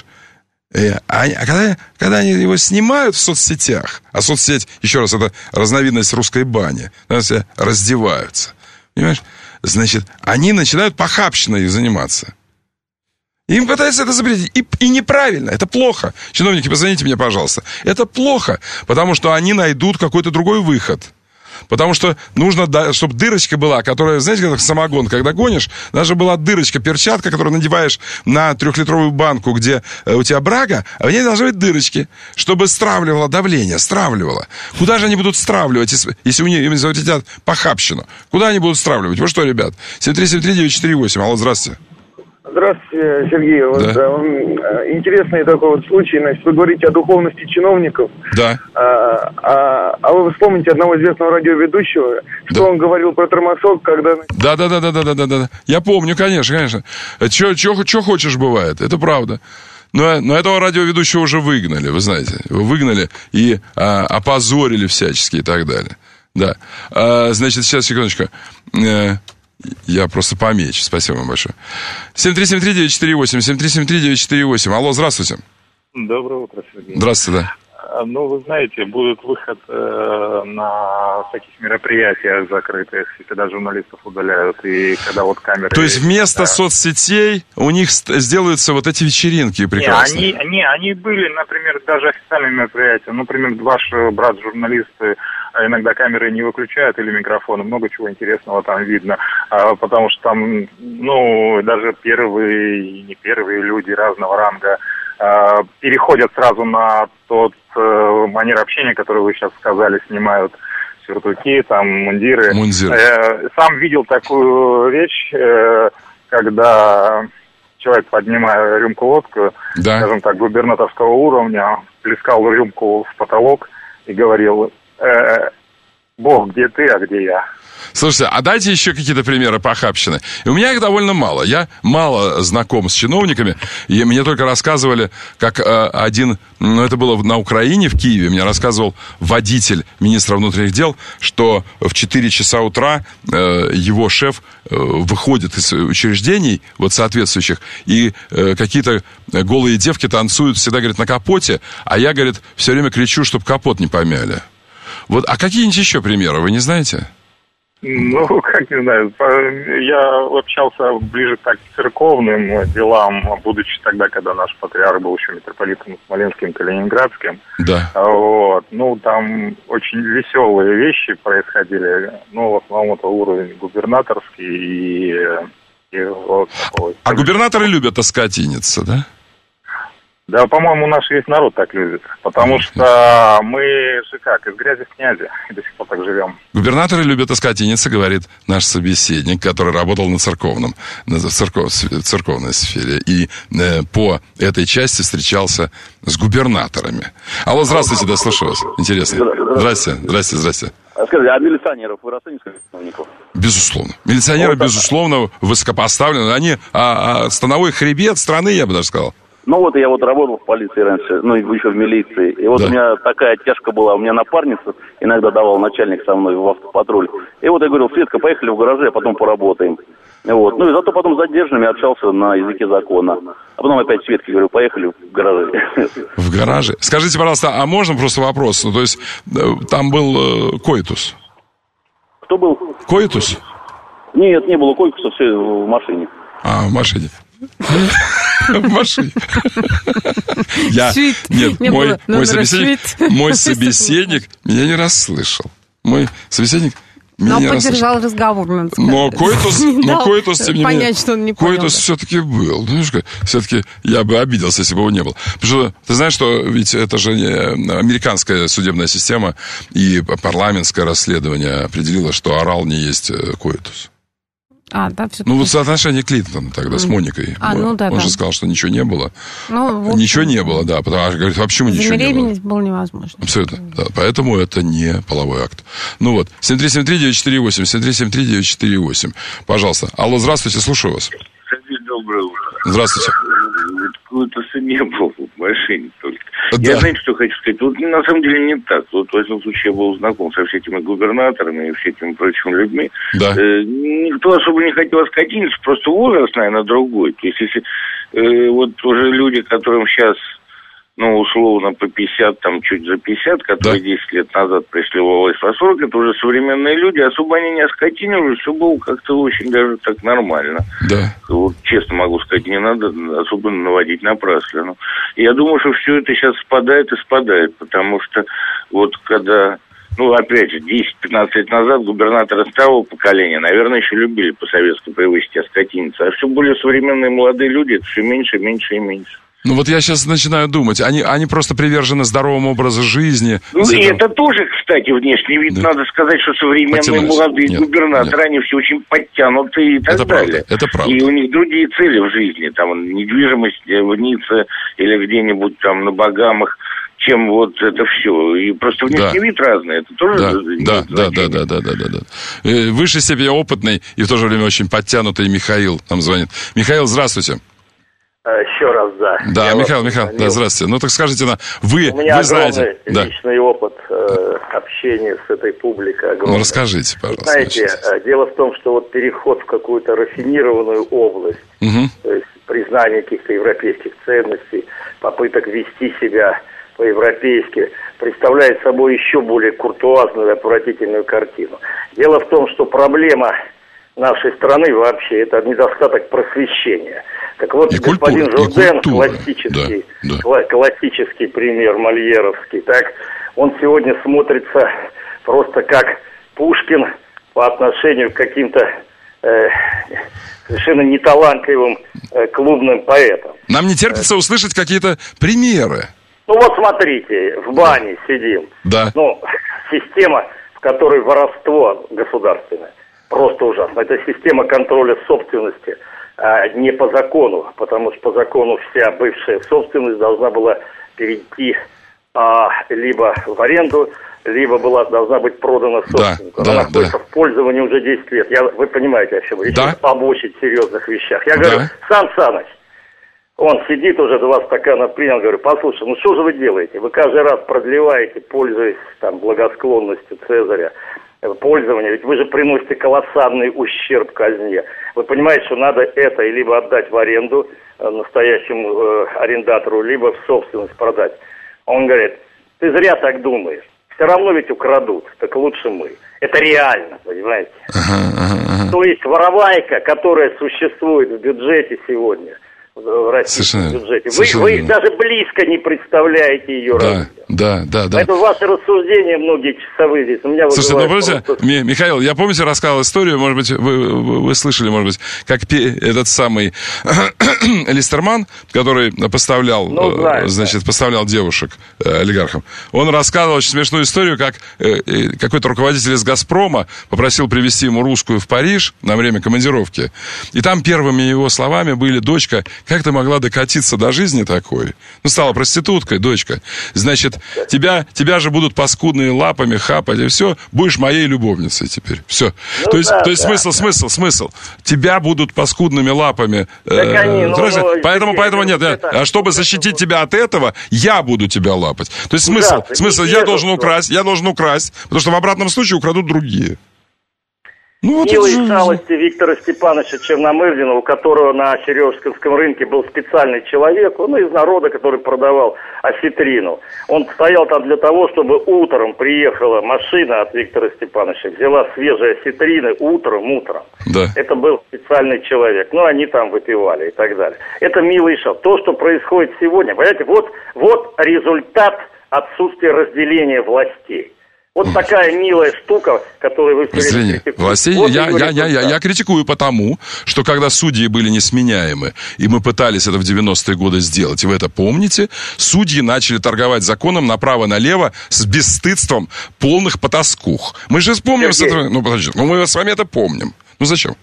А, а когда, когда они его снимают в соцсетях, а соцсеть, еще раз, это разновидность русской бани, все раздеваются, понимаешь? Значит, они начинают похабщиной заниматься. Им пытаются это запретить. И, и неправильно, это плохо. Чиновники, позвоните мне, пожалуйста. Это плохо, потому что они найдут какой-то другой выход. Потому что нужно, чтобы дырочка была, которая, знаете, как самогон, когда гонишь, даже была дырочка, перчатка, которую надеваешь на трехлитровую банку, где у тебя брага, а в ней должны быть дырочки, чтобы стравливало давление, стравливало. Куда же они будут стравливать, если, если у них им запретят похабщину? Куда они будут стравливать? Вы что, ребят? семь три семь три девять четыре восемь. Алло, здравствуйте. Здравствуйте, Сергей. Вот, да. э, интересный такой вот случай. Значит, вы говорите о духовности чиновников. Да. А, а, а вы вспомните одного известного радиоведущего, что да. он говорил про тормосок, когда... Да, да, да, да, да, да, да, да. Я помню, конечно, конечно. Что хочешь бывает, это правда. Но, но этого радиоведущего уже выгнали, вы знаете. Его выгнали и а, опозорили всячески и так далее. Да. А, значит, сейчас, секундочку. Я просто помечу. Спасибо вам большое. семь три семь три девять четыре восемь, семь три семь три девять четыре восемь. Алло, здравствуйте. Доброе утро, Сергей. Здравствуйте, да. Ну, вы знаете, будет выход э, на таких мероприятиях закрытых, и когда журналистов удаляют, и когда вот камеры... То есть вместо да. соцсетей у них сделаются вот эти вечеринки прекрасные? Не, они, не, они были, например, даже официальные мероприятия. Например, ваш брат журналисты иногда камеры не выключают или микрофоны, много чего интересного там видно, а, потому что там, ну, даже первые и не первые люди разного ранга а, переходят сразу на тот а, манер общения, который вы сейчас сказали, снимают сюртуки, там, мундиры. Мундир. Э, сам видел такую вещь, э, когда человек, поднимая рюмку водку, да. скажем так, губернаторского уровня, плескал рюмку в потолок и говорил... Э, Бог, где ты, а где я? Слушайте, а дайте еще какие-то примеры похабщины. И у меня их довольно мало. Я мало знаком с чиновниками. И мне только рассказывали, как э, один... Ну, это было на Украине, в Киеве. Мне рассказывал водитель министра внутренних дел, что в четыре часа утра э, его шеф э, выходит из учреждений, вот соответствующих, и э, какие-то голые девки танцуют всегда, говорит, на капоте, а я, говорит, все время кричу, чтобы капот не помяли. Вот, а какие-нибудь еще примеры, вы не знаете? Ну, как не знаю, я общался ближе так к церковным делам, будучи тогда, когда наш патриарх был еще митрополитом Смоленским, Калининградским. Да. Вот, ну, там очень веселые вещи происходили, ну, в основном это уровень губернаторский и... и вот такой. А губернаторы любят оскотиниться, да? Да, по-моему, наш весь народ так любит, потому что мы же как, из грязи в князи, и до сих пор так живем. Губернаторы любят оскотиниться, говорит наш собеседник, который работал на церковном, на церков, церковной сфере, и э, по этой части встречался с губернаторами. Алло, здравствуйте, да, слушаю вас. Интересно. Здрасте, здрасте, здрасте. Скажите, а милиционеров вы расцените как чиновников? Безусловно. Милиционеры, вот, безусловно, высокопоставлены. Они а, а, становой хребет страны, я бы даже сказал. Ну вот я вот работал в полиции раньше, ну еще в милиции. И вот да. у меня такая тяжка была, у меня напарница иногда давал начальник со мной в автопатруль. И вот я говорил, Светка, поехали в гараже, а потом поработаем. Вот. Ну и зато потом с задержанными общался на языке закона. А потом опять Светке говорю, поехали в гараже. В гараже? Скажите, пожалуйста, а можно просто вопрос? Ну то есть там был э, коитус? Кто был? Коитус? Нет, не было коитуса, все в машине. А, в машине. В машине. Я, нет, мой, мой собеседник, мой собеседник меня не расслышал. Мой собеседник меня но не поддержал разговор, надо сказать. Но коитус, но коитус, тем не менее, понять, что он не понял, коитус да. все-таки был. Ну, все-таки я бы обиделся, если бы его не было. Потому что ты знаешь, что ведь это же американская судебная система, и парламентское расследование определило, что орал не есть коитус. А, да, ну, вот соотношение Клинтона тогда mm. с Моникой. А, ну, да, Он да. же сказал, что ничего не было. Ну, вот. Ничего не было, да. Потому что, говорит, вообще ничего не было. Забеременеть было невозможно. Абсолютно, да. Поэтому это не половой акт. Ну вот, семь три семь три девять четыре восемь, семь три семь три девять четыре восемь. Пожалуйста. Алло, здравствуйте, слушаю вас. Доброе утро. Здравствуйте. Какой-то не был в машине только. Да. Я, знаете, что хочу сказать? Вот на самом деле не так. Вот в этом случае я был знаком со всеми этими губернаторами и всеми прочими людьми. Да. Э, никто особо не хотел оскотиниться, просто возраст, наверное, другой. То есть, если э, вот уже люди, которым сейчас, ну, условно, по пятьдесят, там, чуть за пятьдесят, которые да. десять лет назад пришли в власть по сорок, это уже современные люди, особо они не оскотинились, все было как-то очень даже так нормально. Да. Вот, честно могу сказать, не надо особо наводить напрасно. Я думаю, что все это сейчас спадает и спадает, потому что вот когда ну, опять же, десять-пятнадцать лет назад губернаторы старого поколения, наверное, еще любили по советской привычке оскотиниться. А все более современные молодые люди, это все меньше, меньше и меньше. Ну вот я сейчас начинаю думать, они, они просто привержены здоровому образу жизни. Ну и это тоже, кстати, внешний вид. Да. Надо сказать, что современные Потянулись. молодые нет, губернаторы, нет. они все очень подтянутые и так это далее. Правда, это правда. И у них другие цели в жизни. Там недвижимость в Ницце или где-нибудь там на Багамах, чем вот это все. И просто внешний да. вид разный. Это тоже да, да, да, да, да, да, да, да. В высшей степени опытный и в то же время очень подтянутый Михаил нам звонит. Михаил, здравствуйте. Еще раз, да. Да, Я Михаил, Михаил, да, здравствуйте. Ну, так скажите, вы, У меня вы знаете... личный да. опыт э, общения с этой публикой. Огромный. Ну, расскажите, пожалуйста. Знаете, значит. дело в том, что вот переход в какую-то рафинированную область, угу. то есть признание каких-то европейских ценностей, попыток вести себя по-европейски, представляет собой еще более куртуазную и отвратительную картину. Дело в том, что проблема нашей страны вообще это недостаток просвещения. Так вот, и господин культура, Журден, классический, да, да. классический пример мольеровский, так, он сегодня смотрится просто как Пушкин по отношению к каким-то э, совершенно неталантливым э, клубным поэтам. Нам не терпится услышать какие-то примеры. Ну вот смотрите, в бане сидим. Да. Ну, система, в которой воровство государственное, просто ужасно. Это система контроля собственности. А не по закону, потому что по закону вся бывшая собственность должна была перейти а, либо в аренду, либо была, должна быть продана собственнику. Да, Она да, находится да. в пользовании уже десять лет. Я, вы понимаете, о чем речь? Да. Об очень серьезных вещах. Я да. говорю, Сан Саныч, он сидит уже, два стакана принял, говорю, послушай, ну что же вы делаете? Вы каждый раз продлеваете, пользуясь там благосклонностью Цезаря, пользования, ведь вы же приносите колоссальный ущерб казне. Вы понимаете, что надо это либо отдать в аренду настоящему э, арендатору, либо в собственность продать. Он говорит, ты зря так думаешь. Все равно ведь украдут, так лучше мы. Это реально, понимаете? Ага, ага, ага. То есть воровайка, которая существует в бюджете сегодня, в российском бюджете. Вы, вы даже близко не представляете ее да, развитие. Да, да, да. Поэтому ваши рассуждения многие часовые здесь. У меня Слушайте, ну, просто... просто... Михаил, я, помните, рассказывал историю, может быть, вы, вы, вы слышали, может быть, как этот самый Листерман, который поставлял, ну, знаю, значит, да. поставлял девушек э, олигархам, он рассказывал очень смешную историю, как э, какой-то руководитель из «Газпрома» попросил привезти ему русскую в Париж на время командировки. И там первыми его словами были: «Дочка, как ты могла докатиться до жизни такой? Ну, стала проституткой, дочка. Значит, тебя, тебя же будут паскудные лапами хапать, и все, будешь моей любовницей теперь. Все. Ну, то есть, да, то есть да, смысл, да. смысл, смысл. Тебя будут паскудными лапами. Да, э, они, ну, ну, поэтому, ну, поэтому нет. Это, а чтобы защитить тебя от этого, я буду тебя лапать. То есть смысл, да, смысл, я должен украсть, я должен украсть, потому что в обратном случае украдут другие. Ну, вот Милые же... шалости Виктора Степановича Черномырдина, у которого на Сережском рынке был специальный человек, он из народа, который продавал осетрину. Он стоял там для того, чтобы утром приехала машина от Виктора Степановича, взяла свежие осетрины утром, утром. Да. Это был специальный человек. Ну, они там выпивали и так далее. Это милый шал. То, что происходит сегодня, понимаете, вот, вот результат отсутствия разделения властей. Вот такая милая штука, которую вы все время критикуете. Властей вот я, я, я, я, я критикую потому, что когда судьи были несменяемы, и мы пытались это в девяностые годы сделать, и вы это помните, судьи начали торговать законом направо-налево с бесстыдством полных потаскух. Мы же вспомним... С этого... Ну, подождите, ну, мы с вами это помним. Ну, зачем?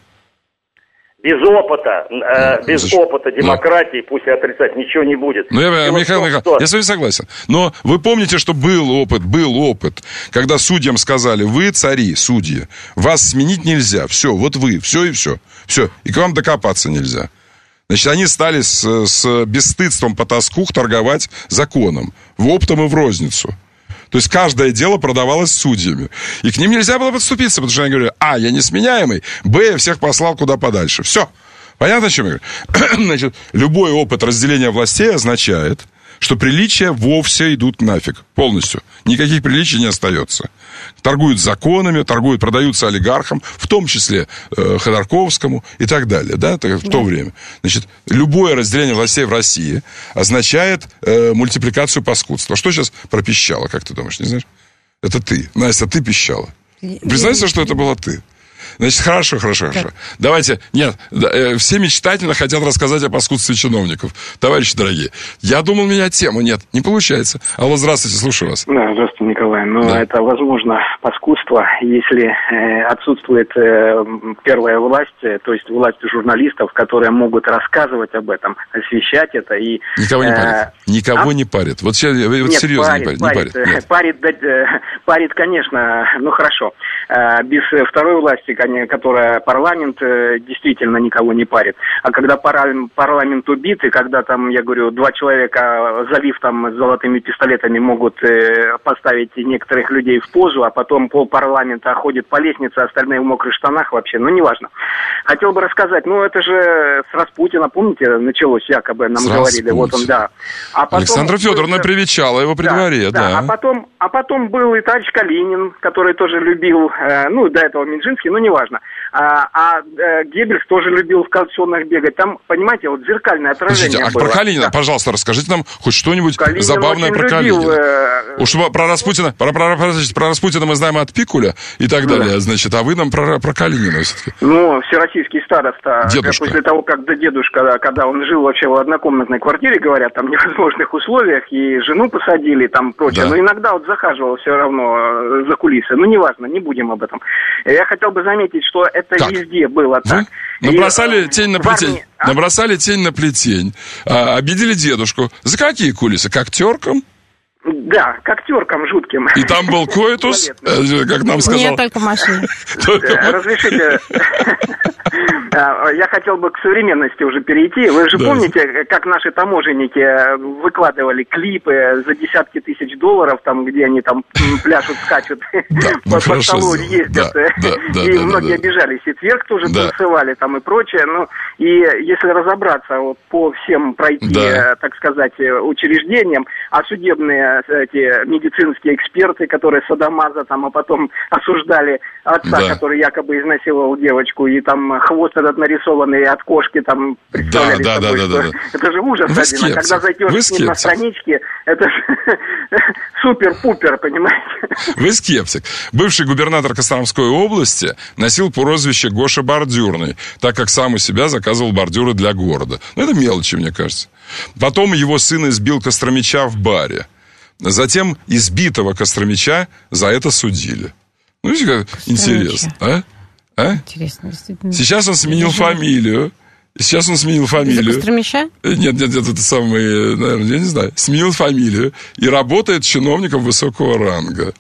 Без опыта, э, без Зачем? опыта демократии, ну. пусть и отрицать, ничего не будет. Ну, я, Михаил, том, Михаил, что... я с вами согласен. Но вы помните, что был опыт, был опыт, когда судьям сказали: вы цари, судьи, вас сменить нельзя, все, вот вы, все и все, все, и к вам докопаться нельзя. Значит, они стали с, с бесстыдством потаскух торговать законом, в оптом и в розницу. То есть каждое дело продавалось судьями. И к ним нельзя было подступиться, потому что они говорили: а, я несменяемый, б, я всех послал куда подальше. Все. Понятно, о чем я говорю? Значит, любой опыт разделения властей означает, что приличия вовсе идут нафиг. Полностью. Никаких приличий не остается. Торгуют законами, торгуют, продаются олигархам, в том числе э, Ходорковскому и так далее, да, в то да. время. Значит, любое разделение властей в России означает э, мультипликацию паскудства. Что сейчас пропищало, как ты думаешь, не знаешь? Это ты. Настя, ты пищала. Признайся, что это была ты. Значит, хорошо, хорошо, хорошо. Давайте, нет, все мечтательно хотят рассказать о паскудстве чиновников. Товарищи дорогие, я думал менять тему, нет, не получается. Алло, здравствуйте, слушаю вас. Да, здравствуйте, Николай. Ну, да. Это, возможно, паскудство, если э, отсутствует э, первая власть, э, то есть власть журналистов, которые могут рассказывать об этом, освещать это и... Никого не э, парит. Никого а? не парит. Вот, сейчас, вот нет, серьезно парит, не парит. Парит, не парит, парит, парит, э, парит, конечно, ну хорошо. Э, без второй власти, которая парламент, действительно никого не парит. А когда парламент убит, и когда там, я говорю, два человека, залив там золотыми пистолетами, могут поставить некоторых людей в позу, а потом пол парламента ходит по лестнице, а остальные в мокрых штанах вообще, ну, неважно. Хотел бы рассказать, ну, это же с Распутина, помните, началось якобы, нам с говорили, Распутина. Вот он, да. А потом, Александра Федоровна был... привечала его при да, дворе, да. да. А потом, а потом был и товарищ Калинин, который тоже любил, э, ну, до этого Минжинский, ну, неважно. А, а э, Геббельс тоже любил в калсонах бегать. Там, понимаете, вот зеркальное отражение Подождите, было. А про Калинина, да. пожалуйста, расскажите нам хоть что-нибудь Калинин забавное про любил, Калинина. Э... Уж про Распутина, про, про, про, про Распутина мы знаем от Пикуля и так да. далее, значит, а вы нам про, про Калинина все-таки. Ну, всероссийский староста, дедушка. После того, как да, дедушка, когда он жил вообще в однокомнатной квартире, говорят, там в невозможных условиях, и жену посадили, там прочее, да. но иногда вот захаживал все равно за кулисы. Ну, неважно, не будем об этом. Я хотел бы заметить, что это как? Везде было так. Вы набросали и, тень на плетень, армии, а? набросали тень на плетень, а, обидели дедушку. За какие кулисы? К актеркам? Да, к актеркам жутким. И там был коитус, как нам сказал. Нет, только машина. Разрешите, я хотел бы к современности уже перейти. Вы же помните, как наши таможенники выкладывали клипы за десятки тысяч долларов, там, где они там пляшут, скачут, по столу ездят. И многие обижались. И Тверк тоже танцевали там и прочее. Ну, и если разобраться по всем пройти, так сказать, учреждениям, а судебные эти медицинские эксперты, которые садомаза там, а потом осуждали отца, да. который якобы изнасиловал девочку, и там хвост этот нарисованный от кошки, там, представляли да, собой, да, что... да, да. Это же ужас Вы один, а когда зайдешь с ним на страничке, это же супер-пупер, понимаете? Вы скептик. Бывший губернатор Костромской области носил прозвище Гоша Бордюрный, так как сам у себя заказывал бордюры для города. Ну, это мелочи, мне кажется. Потом его сын избил костромича в баре. Затем избитого костромича за это судили. Ну, видите, как интересно, а? а? Интересно, действительно. Сейчас он сменил фамилию. Сейчас он сменил фамилию. Из-за Костромича? Нет, нет, нет, это самый, наверное, я не знаю. Сменил фамилию и работает чиновником высокого ранга.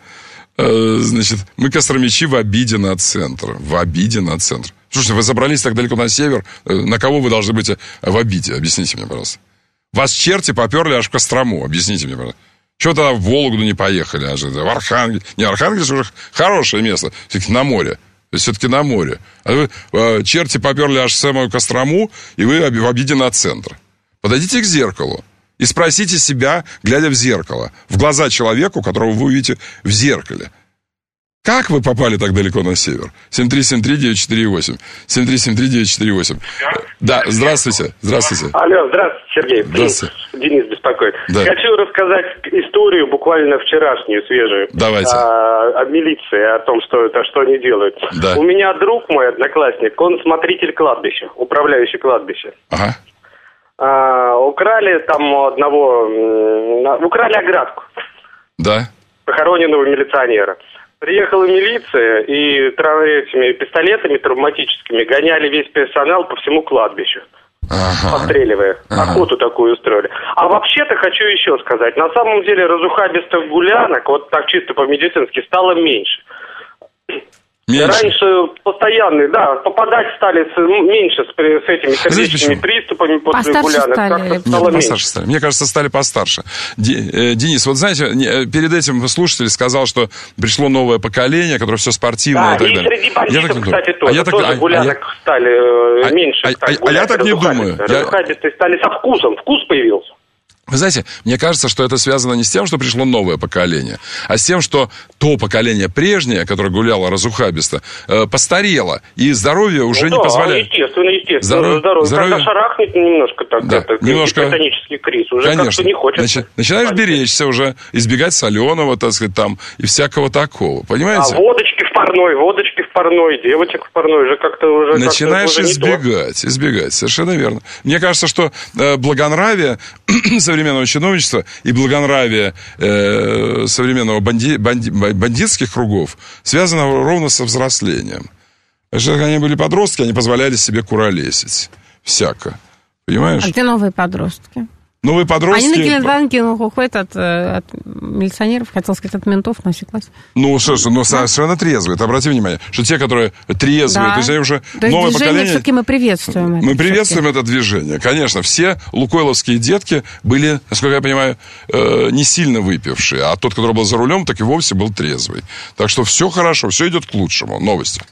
Значит, мы костромичи в обиде на центр. В обиде на центр. Слушайте, вы забрались так далеко на север. На кого вы должны быть в обиде? Объясните мне, пожалуйста. Вас черти поперли аж в Кострому. Объясните мне, пожалуйста. Чего тогда в Вологду не поехали? Аж в Архангельск. Не, Архангельск уже хорошее место. Все-таки на море. Все-таки на море. А вы э, черти поперли аж в самую Кострому, и вы в обиде на центр. Подойдите к зеркалу и спросите себя, глядя в зеркало, в глаза человеку, которого вы увидите в зеркале. Как вы попали так далеко на север? семь три семь три девять четыре восемь. семь три семь три девять четыре восемь. Да, здравствуйте. Здравствуйте. Алло, здравствуйте, Сергей. Здравствуйте. Денис беспокоит. Да. Хочу рассказать историю буквально вчерашнюю, свежую. Давайте. О, о милиции, о том, что это, что они делают. Да. У меня друг мой, одноклассник, он смотритель кладбища, управляющий кладбищем. Ага. А, украли там одного... Украли оградку. Да. Похороненного милиционера. Приехала милиция и этими пистолетами травматическими гоняли весь персонал по всему кладбищу. Ага. Постреливая. Ага. Охоту такую устроили. А вообще-то хочу еще сказать. На самом деле разухабистых гулянок, вот так чисто по-медицински, стало меньше. Меньше. Раньше постоянные, да, попадать стали с, меньше с, с этими сердечными приступами после постарше гулянок. Стали. Как-то Нет, стало постарше меньше. стали. Мне кажется, стали постарше. Денис, вот знаете, перед этим слушатель сказал, что пришло новое поколение, которое все спортивное, да, и так далее. Среди бандитов, я так кстати, тоже, а я так, тоже а, гулянок а, стали а, меньше. А, а, а я так не думаю. Разухабистые стали со вкусом, вкус появился. Вы знаете, мне кажется, что это связано не с тем, что пришло новое поколение, а с тем, что то поколение прежнее, которое гуляло разухабисто, э, постарело, и здоровье уже ну, не да, позволяет. естественно, естественно. Здоров... Здоровье. Здоровье. Когда шарахнет немножко так, да, это, немножко... гипертонический криз, уже Конечно. как-то не хочется. Начи... Начинаешь беречься уже, избегать соленого, так сказать, там, и всякого такого, понимаете? А водочки в парной, водочки в парной, девочек в парной, уже как-то уже... Начинаешь как-то уже избегать, избегать, совершенно верно. Мне кажется, что э, благонравие современного чиновничества и благонравие э, современного банди, банди, бандитских кругов связано ровно со взрослением. Потому что они были подростки, они позволяли себе куролесить. Всяко. Понимаешь? А где новые подростки? Новые подростки... Они на Гелендваге уходят от, от милиционеров, хотел сказать, от ментов, но осеклась. Ну, слушай, ну, да? совершенно трезвые. Ты обрати внимание, что те, которые трезвые, да. то есть они уже то есть новое движение поколение... все-таки мы приветствуем это. Мы приветствуем это движение, конечно. Все лукойловские детки были, насколько я понимаю, э, не сильно выпившие, а тот, который был за рулем, так и вовсе был трезвый. Так что все хорошо, все идет к лучшему. Новости.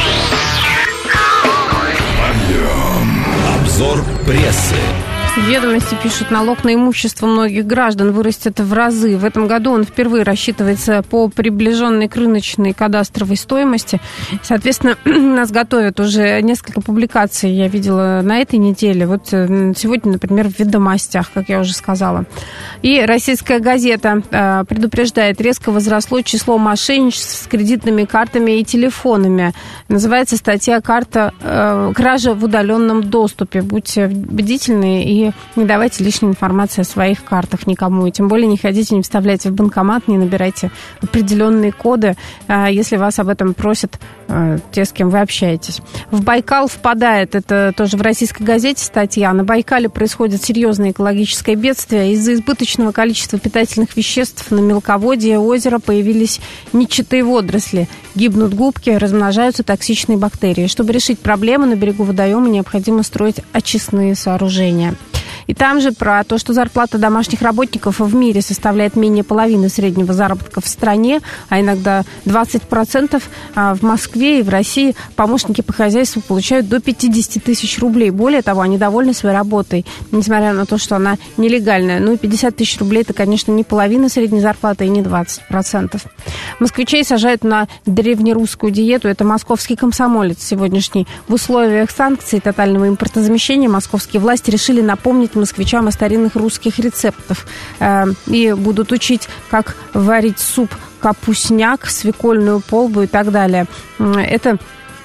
Обзор прессы. Ведомости пишут, налог на имущество многих граждан вырастет в разы. В этом году он впервые рассчитывается по приближенной к рыночной кадастровой стоимости. Соответственно, нас готовят уже несколько публикаций, я видела на этой неделе. Вот сегодня, например, в «Ведомостях», как я уже сказала. И российская газета предупреждает, резко возросло число мошенничеств с кредитными картами и телефонами. Называется статья «Карта кража в удаленном доступе». Будьте бдительны и не давайте лишней информации о своих картах никому. И тем более не ходите, не вставляйте в банкомат, не набирайте определенные коды, если вас об этом просят те, с кем вы общаетесь. В Байкал впадает, это тоже в российской газете статья, на Байкале происходит серьезное экологическое бедствие. Из-за избыточного количества питательных веществ на мелководье озера появились нечетые водоросли. Гибнут губки, размножаются токсичные бактерии. Чтобы решить проблему, на берегу водоема необходимо строить очистные сооружения. И там же про то, что зарплата домашних работников в мире составляет менее половины среднего заработка в стране, а иногда двадцать процентов. В Москве и в России помощники по хозяйству получают до пятьдесят тысяч рублей. Более того, они довольны своей работой, несмотря на то, что она нелегальная. Ну и пятьдесят тысяч рублей – это, конечно, не половина средней зарплаты и не двадцать процентов. Москвичей сажают на древнерусскую диету. Это московский комсомолец сегодняшний. В условиях санкций и тотального импортозамещения московские власти решили напомнить москвичам о старинных русских рецептах э, и будут учить, как варить суп капустняк, свекольную полбу и так далее. Это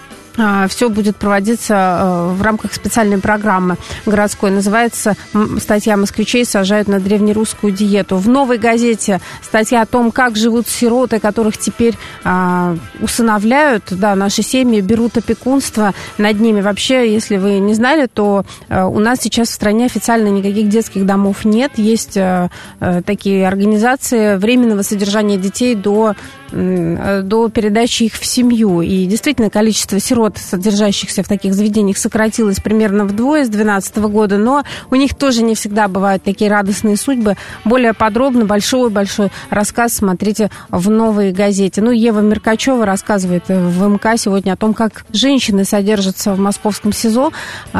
все будет проводиться в рамках специальной программы городской. Называется статья «Москвичей сажают на древнерусскую диету». В «Новой газете» статья о том, как живут сироты, которых теперь а, усыновляют. Да, наши семьи берут опекунство над ними. Вообще, если вы не знали, то а, у нас сейчас в стране официально никаких детских домов нет. Есть а, а, такие организации временного содержания детей до, а, до передачи их в семью. И действительно, количество сирот, содержащихся в таких заведениях, сократилось примерно вдвое с две тысячи двенадцатого года, но у них тоже не всегда бывают такие радостные судьбы. Более подробно, большой-большой рассказ смотрите в «Новой газете». Ну, Ева Меркачева рассказывает в МК сегодня о том, как женщины содержатся в московском СИЗО.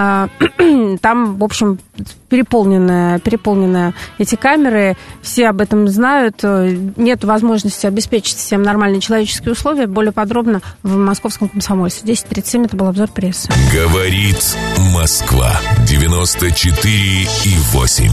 Там, в общем, переполненная, переполненная эти камеры, все об этом знают, нет возможности обеспечить всем нормальные человеческие условия. Более подробно в «Московском комсомольце». десять тридцать семь, это был обзор прессы. Говорит Москва, девяносто четыре и восемь.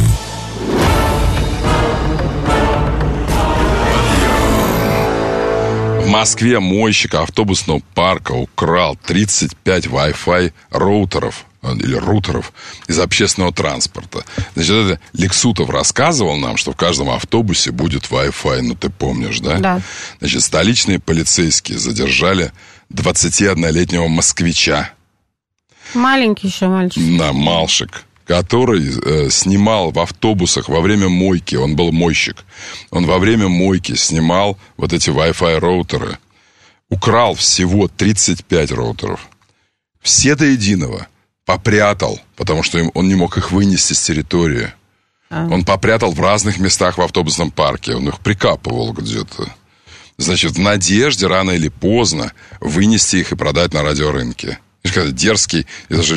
В Москве мойщик автобусного парка украл тридцать пять Wi-Fi роутеров или рутеров из общественного транспорта. Значит, это Лексутов рассказывал нам, что в каждом автобусе будет Wi-Fi, ну ты помнишь, да? Да. Значит, столичные полицейские задержали двадцатиоднолетнего москвича. Маленький еще мальчик. Да, мальчик, который э, снимал в автобусах во время мойки, он был мойщик, он во время мойки снимал вот эти Wi-Fi роутеры, украл всего тридцать пять роутеров. Все до единого попрятал, потому что им, он не мог их вынести с территории. А. Он попрятал в разных местах в автобусном парке, он их прикапывал где-то. Значит, в надежде рано или поздно вынести их и продать на радиорынке. Дерзкий и, даже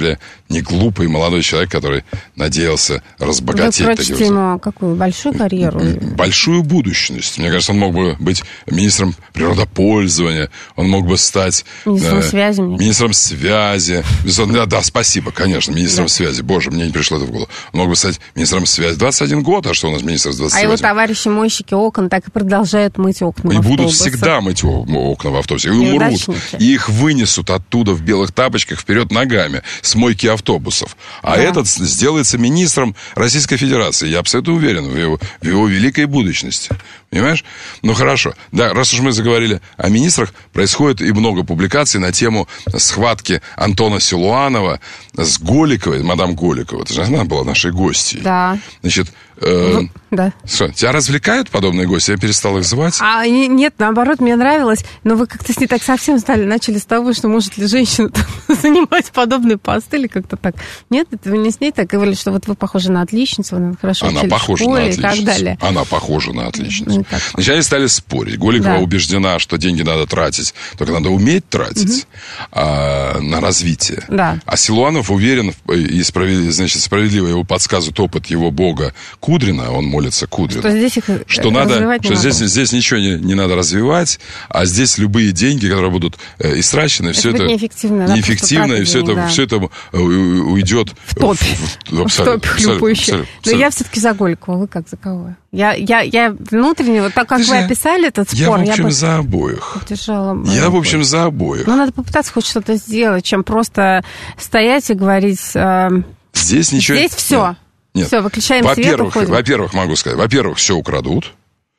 не глупый молодой человек, который надеялся разбогатеть. Вы прочите ему какую? Большую карьеру? Большую будущность. Мне кажется, он мог бы быть министром природопользования, он мог бы стать... Министром э, связи. Министром связи. Да, да, спасибо, конечно, министром да. связи. Боже, мне не пришло это в голову. Он мог бы стать министром связи. двадцать один год, а что у нас министр с двадцать восемь? А его товарищи-мойщики окон так и продолжают мыть окна в автобусе. И будут всегда мыть окна в автобусе. И умрут. И их вынесут оттуда в белых тапочках вперед ногами с мойки автобусов. А да. этот сделается министром Российской Федерации. Я абсолютно уверен в его, в его великой будущности. Понимаешь? Ну, хорошо. Да, раз уж мы заговорили о министрах, происходит и много публикаций на тему схватки Антона Силуанова с Голиковой, мадам Голикова. Это же она была нашей гостьей. Да. Значит, э, ну, да. Что, тебя развлекают подобные гости? Я перестал их звать. А, нет, наоборот, мне нравилось. Но вы как-то с ней так совсем стали, начали с того, что может ли женщина занимать подобные посты или как-то так. Нет, это вы не с ней так говорили, что вот вы похожи на отличницу, вы хорошо она учились похожа в школе на отличницу. И так далее. Она похожа на отличницу. Значит, они стали спорить. Голикова да. убеждена, что деньги надо тратить, только надо уметь тратить угу. а, на развитие. Да. А Силуанов уверен, и справедливо, значит, справедливо его подсказывает опыт его бога Кудрина, он молится Кудрину, что, здесь их что, надо, что здесь, здесь ничего не, не надо развивать, а здесь любые деньги, которые будут э, истрачены, это все это неэффективно, неэффективно и все это, да. все это уйдет в топь, в, в, в, в топь хлюпающий. Но я все-таки за Голикову, вы как за кого? Я, я, я внутренне, вот так как Слушай, вы описали этот спор, я, в общем, я бы за обоих. Поддержала. Я, в общем, за обоих. Ну, надо попытаться хоть что-то сделать, чем просто стоять и говорить... Э, здесь ничего... Здесь все. Нет. Все, выключаем во-первых, свет, уходим. Во-первых, могу сказать, во-первых, все украдут.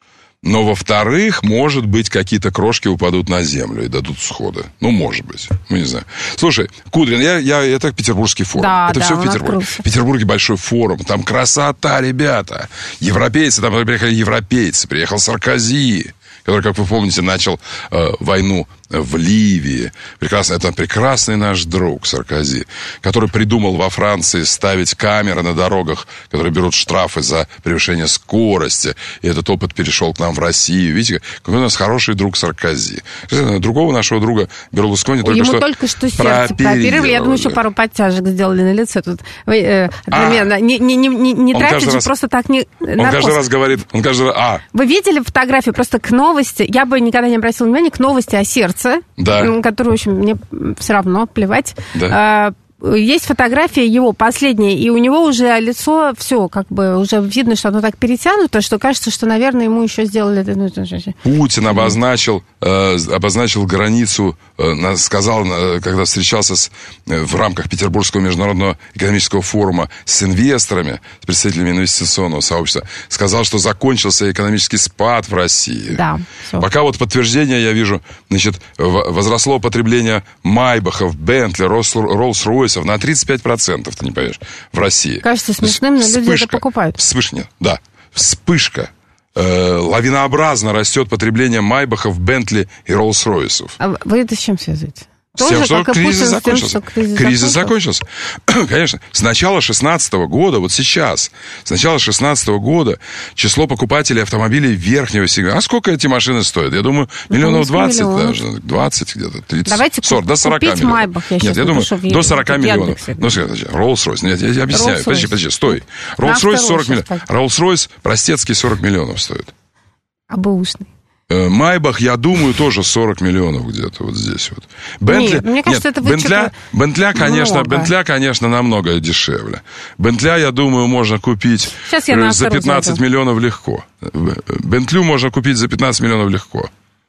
Но, во-вторых, может быть, какие-то крошки упадут на землю и дадут сходы. Ну, может быть. Мы не знаем. Слушай, Кудрин, я, я, это Петербургский форум. Да, это да, все в Петербурге. В Петербурге большой форум. Там красота, ребята. Европейцы, там приехали европейцы. Приехал Саркози, который, как вы помните, начал э, войну в Ливии. Прекрасно, это прекрасный наш друг Саркози, который придумал во Франции ставить камеры на дорогах, которые берут штрафы за превышение скорости. И этот опыт перешел к нам в Россию. Видите, какой у нас хороший друг Саркози. Другого нашего друга Берлускони только Ему что только что сердце прооперировали. Я думаю, еще пару подтяжек сделали на лице. Тут э, одновременно. А, не не, не, не тратить же раз, просто так не... Он наркоз. каждый раз говорит... Он каждый раз, а. Вы видели фотографию просто к новости? Я бы никогда не обратила внимания к новости о сердце. Да. Который, в общем, мне все равно плевать. Да. Есть фотография его последняя, и у него уже лицо, все, как бы уже видно, что оно так перетянуто, что кажется, что, наверное, ему еще сделали... Путин обозначил, э, обозначил границу, э, сказал, э, когда встречался с, э, в рамках Петербургского международного экономического форума с инвесторами, с представителями инвестиционного сообщества, сказал, что закончился экономический спад в России. Да, пока вот подтверждение я вижу, значит, возросло потребление Майбахов, Бентли, Роллс-Ройс на тридцать пять процентов, ты не поверишь, в России. Кажется смешным, но люди это покупают. Вспышка, нет, да, вспышка. Э, лавинообразно растет потребление Майбахов, Бентли и Роллс-Ройсов. А вы это с чем связываете? С тем, что кризис закончился. Тем, что кризис, кризис закончился. Конечно. С начала шестнадцатого года, вот сейчас, с начала шестнадцатого года число покупателей автомобилей верхнего сегмента. А сколько эти машины стоят? Я думаю, миллионов двадцать даже. двадцать где-то, тридцать, Давайте сорок, до сорока миллионов. Майбах, я Нет, я думаю, до сорока миллионов. Ну, Роллс-Ройс. Нет, я объясняю. Rolls подожди, подожди, стой. Роллс-Ройс сорок миллионов. Роллс-Ройс простецкий сорок миллионов стоит. А бэушный? Майбах, я думаю, тоже сорок миллионов где-то вот здесь вот. Бентли, нет, мне кажется, нет, это Бентля, Бентля, конечно, Бентля, конечно, намного дешевле. Бентля, я думаю, можно купить за пятнадцать миллионов легко. Бентлю можно купить за пятнадцать миллионов легко.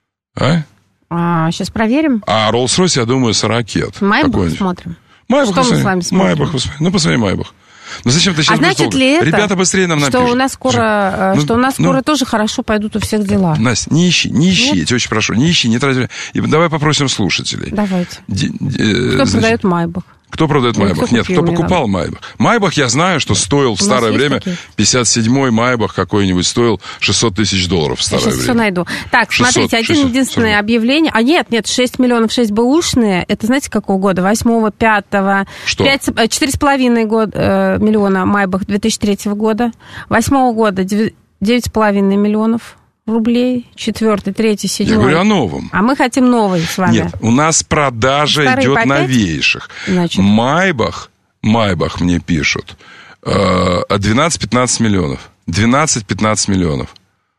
А? А, сейчас проверим. А Роллс-Ройс, я думаю, сорок. Майбах смотрим. Майбах, что мы с вами смотрим? Майбах, ну, посмотри Майбах. Ну зачем ты сейчас... А значит ли это, ребята быстрее нам напишут. Что у нас скоро, ну, что у нас ну, скоро тоже хорошо пойдут у всех дела? Настя, не ищи, не ищи, Нет? я тебя очень прошу, не ищи, не трать. И давай попросим слушателей. Давайте. Д, Кто значит, продает Майбах? Кто продает ну, Майбах? Кто Нет, кто покупал Майбах? Майбах, я знаю, что стоил в старое время, такие? пятьдесят седьмой Майбах какой-нибудь стоил шестьсот тысяч долларов в старое я сейчас время. все найду. Так, шестьсот, смотрите, один шестьсот, единственное сорок. Объявление. А нет, нет, шесть миллионов, шесть бэушные. Это знаете, какого года? восьмого, пятого. Что? четыре с половиной миллиона Майбах две тысячи третьего года. восьмого года девять с половиной миллионов рублей, четвертый, третий, седьмой. Я говорю о новом. А мы хотим новый с вами. Нет, у нас продажа Старый идет новейших. Значит. Майбах Майбах мне пишут. двенадцать-пятнадцать миллионов. двенадцать-пятнадцать миллионов.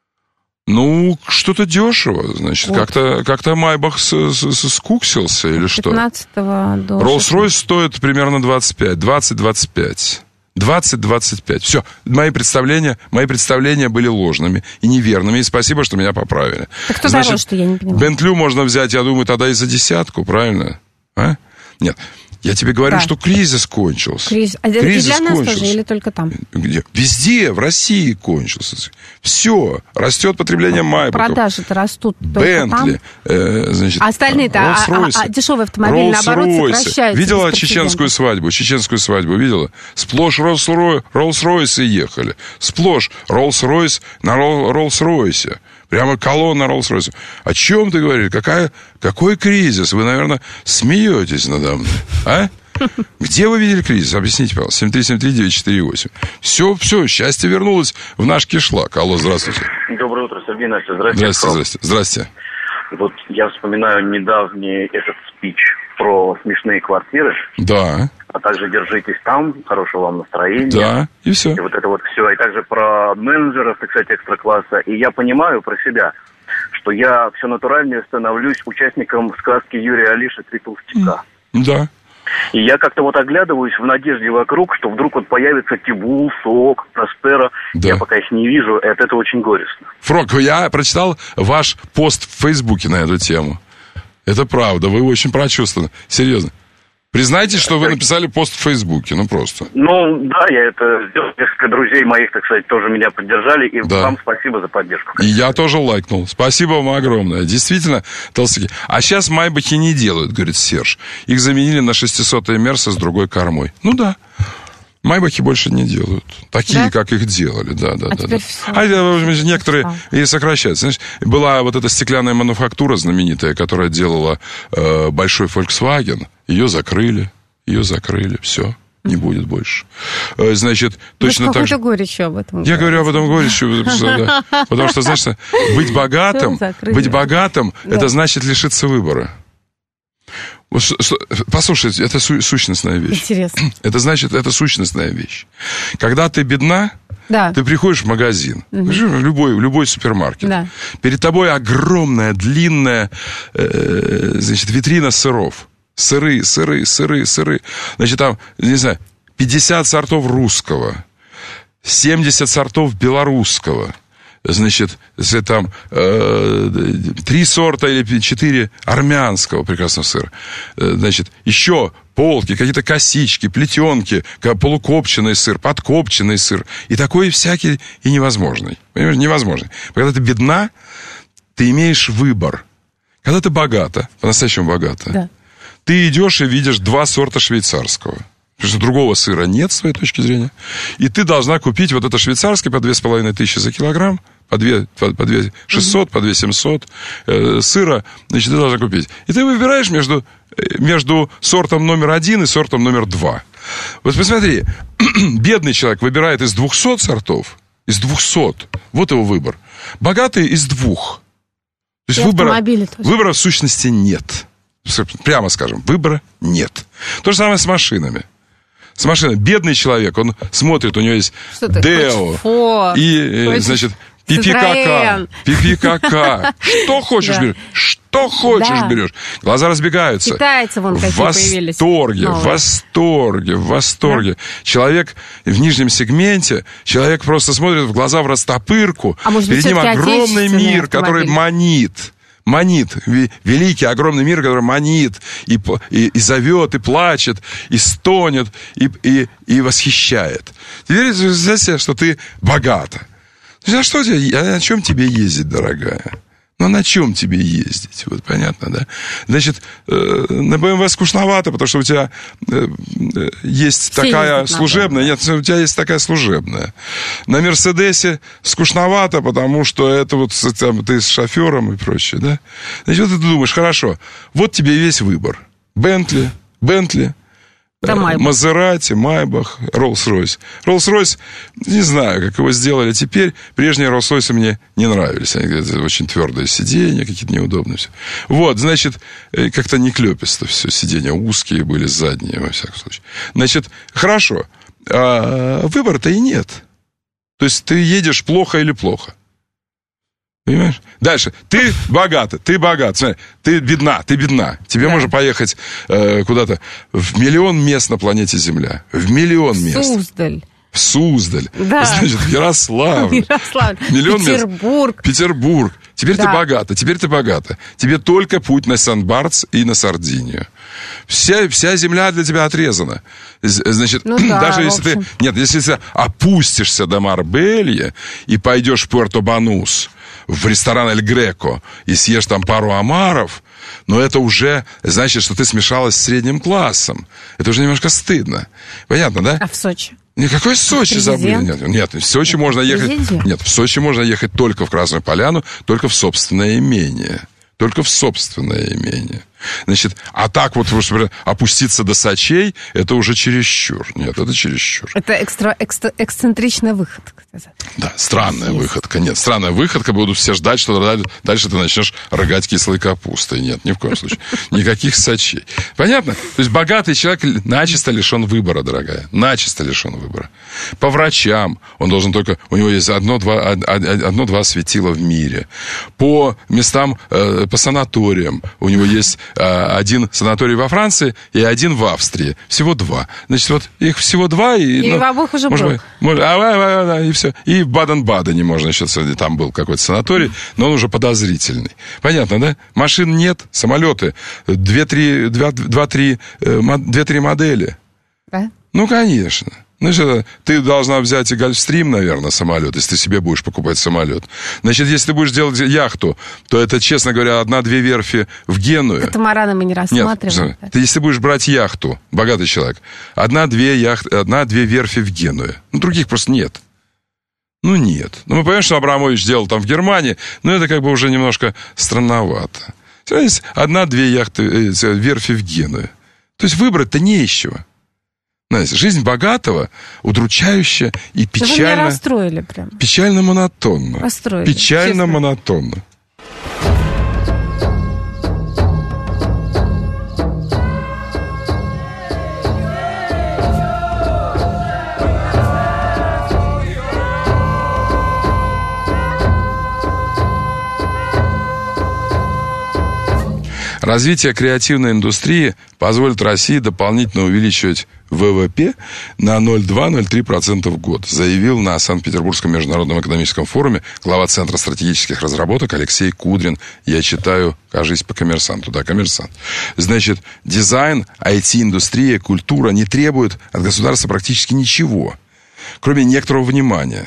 Ну, что-то дешево, значит. Вот. Как-то, как-то Майбах с, с, скуксился или что? пятнадцатого до... Роллс-Ройс стоит примерно двадцать пять. двадцать-двадцать пять. двадцать-двадцать пять. Все, мои представления, мои представления были ложными и неверными. И спасибо, что меня поправили. Так кто дороже-то, я не понимаю. Бентлю можно взять, я думаю, тогда и за десятку, правильно? А? Нет. Я тебе говорю, да. что кризис кончился. Кризис. А кризис и для нас кончился. тоже, или только там? Где? Везде, в России кончился. Все. Растет потребление Майбахов. Продажи-то растут Бентли. Э, значит, а остальные-то, а, а, а дешевые автомобили, наоборот, сокращаются. Видела чеченскую свадьбу? Чеченскую свадьбу видела? Сплошь Роллс-Ройсы ехали. Сплошь Роллс-Ройс на Роллс-Ройсе. Прямо колонна Роллс-Ройса. О чем ты говоришь? Какая, какой кризис? Вы, наверное, смеетесь надо мной. А? Где вы видели кризис? Объясните, пожалуйста. семь три семь три девять четыре восемь. Все, все, счастье вернулось в наш кишлак. Алло, здравствуйте. Доброе утро, Сергей, Настя. Здравствуйте. Здравствуйте, здравствуйте. Здрасте. Вот я вспоминаю недавний этот спич про смешные квартиры. Да. А также держитесь там, хорошего вам настроения. Да, и все. И вот это вот все. И также про менеджеров, так сказать, экстра-класса. И я понимаю про себя, что я все натуральнее становлюсь участником сказки Юрия Алиша «Три толстяка». Да. И я как-то вот оглядываюсь в надежде вокруг, что вдруг вот появится Тибул, Сок, Проспера. Да. Я пока их не вижу, и от этого очень горестно. Фрок, я прочитал ваш пост в Фейсбуке на эту тему. Это правда, вы очень прочувствованы. Серьезно. Признайтесь, что вы написали пост в Фейсбуке, ну просто. Ну, да, я это сделал. Несколько друзей моих, так сказать, тоже меня поддержали. И да. вам спасибо за поддержку. И я тоже лайкнул. Спасибо вам огромное. Действительно, толстяки. А сейчас Майбахи не делают, говорит Серж. Их заменили на шестисотые Мерсы с другой кормой. Ну да. Майбахи больше не делают. Такие, да? как их делали. Да, да, а да. да. А некоторые а. и сокращаются. Знаешь, была вот эта стеклянная мануфактура знаменитая, которая делала э, большой Volkswagen. Ее закрыли. Ее закрыли. Все. Не будет больше. Э, значит, точно так же... горечью об этом. Я говорю об этом горечью. Да. Потому что, знаешь, быть богатым, быть богатым, это значит лишиться выбора. Послушайте, это су- сущностная вещь. Интересно. Это значит, это сущностная вещь. Когда ты бедна, да. ты приходишь в магазин, угу. в любой, в любой супермаркет. Да. Перед тобой огромная, длинная э, значит, витрина сыров. Сыры, сыры, сыры, сыры. Значит, там, не знаю, пятьдесят сортов русского, семьдесят сортов белорусского. Значит, если там э, три сорта или четыре армянского прекрасного сыра, э, значит, еще полки, какие-то косички, плетенки, полукопченый сыр, подкопченый сыр, и такой всякий и невозможный. Понимаешь, невозможный. Когда ты бедна, ты имеешь выбор. Когда ты богата, по-настоящему богата, да. ты идешь и видишь два сорта швейцарского. Потому что другого сыра нет, с твоей точки зрения. И ты должна купить вот это швейцарское по две с половиной тысячи за килограмм, по две, по, по две шестьсот, угу. по две семьсот э, сыра, значит, ты должна купить. И ты выбираешь между, между сортом номер один и сортом номер два. Вот посмотри, бедный человек выбирает из двухсот сортов, из двухсот, вот его выбор. Богатый из двух. То есть выбора, выбора в сущности нет. Прямо скажем, выбора нет. То же самое с машинами. С машиной. Бедный человек, он смотрит, у него есть Део и, хочешь, значит, пипи-кака. Пипи-кака. Что хочешь, да. берешь. Что хочешь, да. берешь. Глаза разбегаются. Китайцы вон какие появились. В восторге, в восторге, в восторге. Да. Человек в нижнем сегменте, человек просто смотрит в глаза в растопырку. А может быть, перед ним огромный мир, который манит. Манит, великий, огромный мир, который манит, и, и, и зовет, и плачет, и стонет, и, и, и восхищает. Теперь представь себе, что ты богата. А что тебе, а на чем тебе ездить, дорогая? Ну, на чем тебе ездить? Вот понятно, да? Значит, э, на бэ эм вэ скучновато, потому что у тебя э, есть Все такая служебная... Нет, у тебя есть такая служебная. На Мерседесе скучновато, потому что это вот там, ты с шофером и прочее, да? Значит, вот ты думаешь, хорошо, вот тебе весь выбор. Бентли, Бентли, Да, Мазерати, Майбах, Роллс-Ройс. Роллс-Ройс, не знаю, как его сделали теперь. Прежние Роллс-Ройсы мне не нравились. Они говорят, очень твердые сиденья, какие-то неудобные. Все. Вот, значит, как-то не клеписто все. Сиденья узкие были, задние, во всяком случае. Значит, хорошо. А выбора-то и нет. То есть ты едешь плохо или плохо. Понимаешь? Дальше. Ты богата, ты богат. Смотри, ты бедна, ты бедна. Тебе да. можно поехать э, куда-то в миллион мест на планете Земля. В миллион в мест. Суздаль. В Суздаль. Да. Значит, в Ярославль. Ярославль. Миллион Петербург. Мест. Петербург. Теперь да. ты богата, теперь ты богата. Тебе только путь на Сан-Бартс и на Сардинию. Вся, вся земля для тебя отрезана. Значит, ну, да, даже если ты... Нет, если ты опустишься до Марбелья и пойдешь в Пуэрто-Банус, в ресторан «Эль Греко» и съешь там пару омаров, но это уже значит, что ты смешалась с средним классом. Это уже немножко стыдно. Понятно, да? А в Сочи? Никакой Сочи забыли. Нет, нет, в Сочи можно ехать... Нет, в Сочи можно ехать только в Красную Поляну, только в собственное имение. Только в собственное имение. Значит, а так вот опуститься до Сочей, это уже чересчур. Нет, это чересчур. Это экстра, экстра, эксцентричная выходка. Да, странная есть. выходка. Нет, странная выходка. Будут все ждать, что дальше ты начнешь рыгать кислой капустой. Нет, ни в коем случае. Никаких Сочей. Понятно? То есть богатый человек начисто лишен выбора, дорогая. Начисто лишен выбора. По врачам он должен только... У него есть одно-два одно-два светила в мире. По местам, по санаториям у него есть... один санаторий во Франции и один в Австрии. Всего два. Значит, вот их всего два. И, и ну, в обоих уже может был. Быть, может, а, а, а, и все. И в Баден-Бадене можно еще... Там был какой-то санаторий, но он уже подозрительный. Понятно, да? Машин нет, самолеты. Две-три две-три модели. Да? Ну, конечно. Значит, ты должна взять и Гольфстрим, наверное, самолет, если ты себе будешь покупать самолет. Значит, если ты будешь делать яхту, то это, честно говоря, одна-две верфи в Геную. Катамараны мы не рассматриваем. Нет, ты, если будешь брать яхту, богатый человек, одна-две яхты, одна-две верфи в Геную. Ну, других просто нет. Ну, нет. Ну, мы понимаем, что Абрамович делал там в Германии, но это как бы уже немножко странновато. Одна-две яхты, э, верфи в Геную. То есть выбрать-то не из чего. Знаете, жизнь богатого, удручающая и печально... Вы меня расстроили прям. Печально-монотонно. Расстроили, Печально-монотонно. Развитие креативной индустрии позволит России дополнительно увеличивать ВВП на ноль целых два - ноль целых три десятых процента в год, заявил на Санкт-Петербургском международном экономическом форуме глава Центра стратегических разработок Алексей Кудрин. Я читаю, кажись, по «Коммерсанту». Да, «Коммерсант». Значит, дизайн, ай ти-индустрия, культура не требуют от государства практически ничего, кроме некоторого внимания.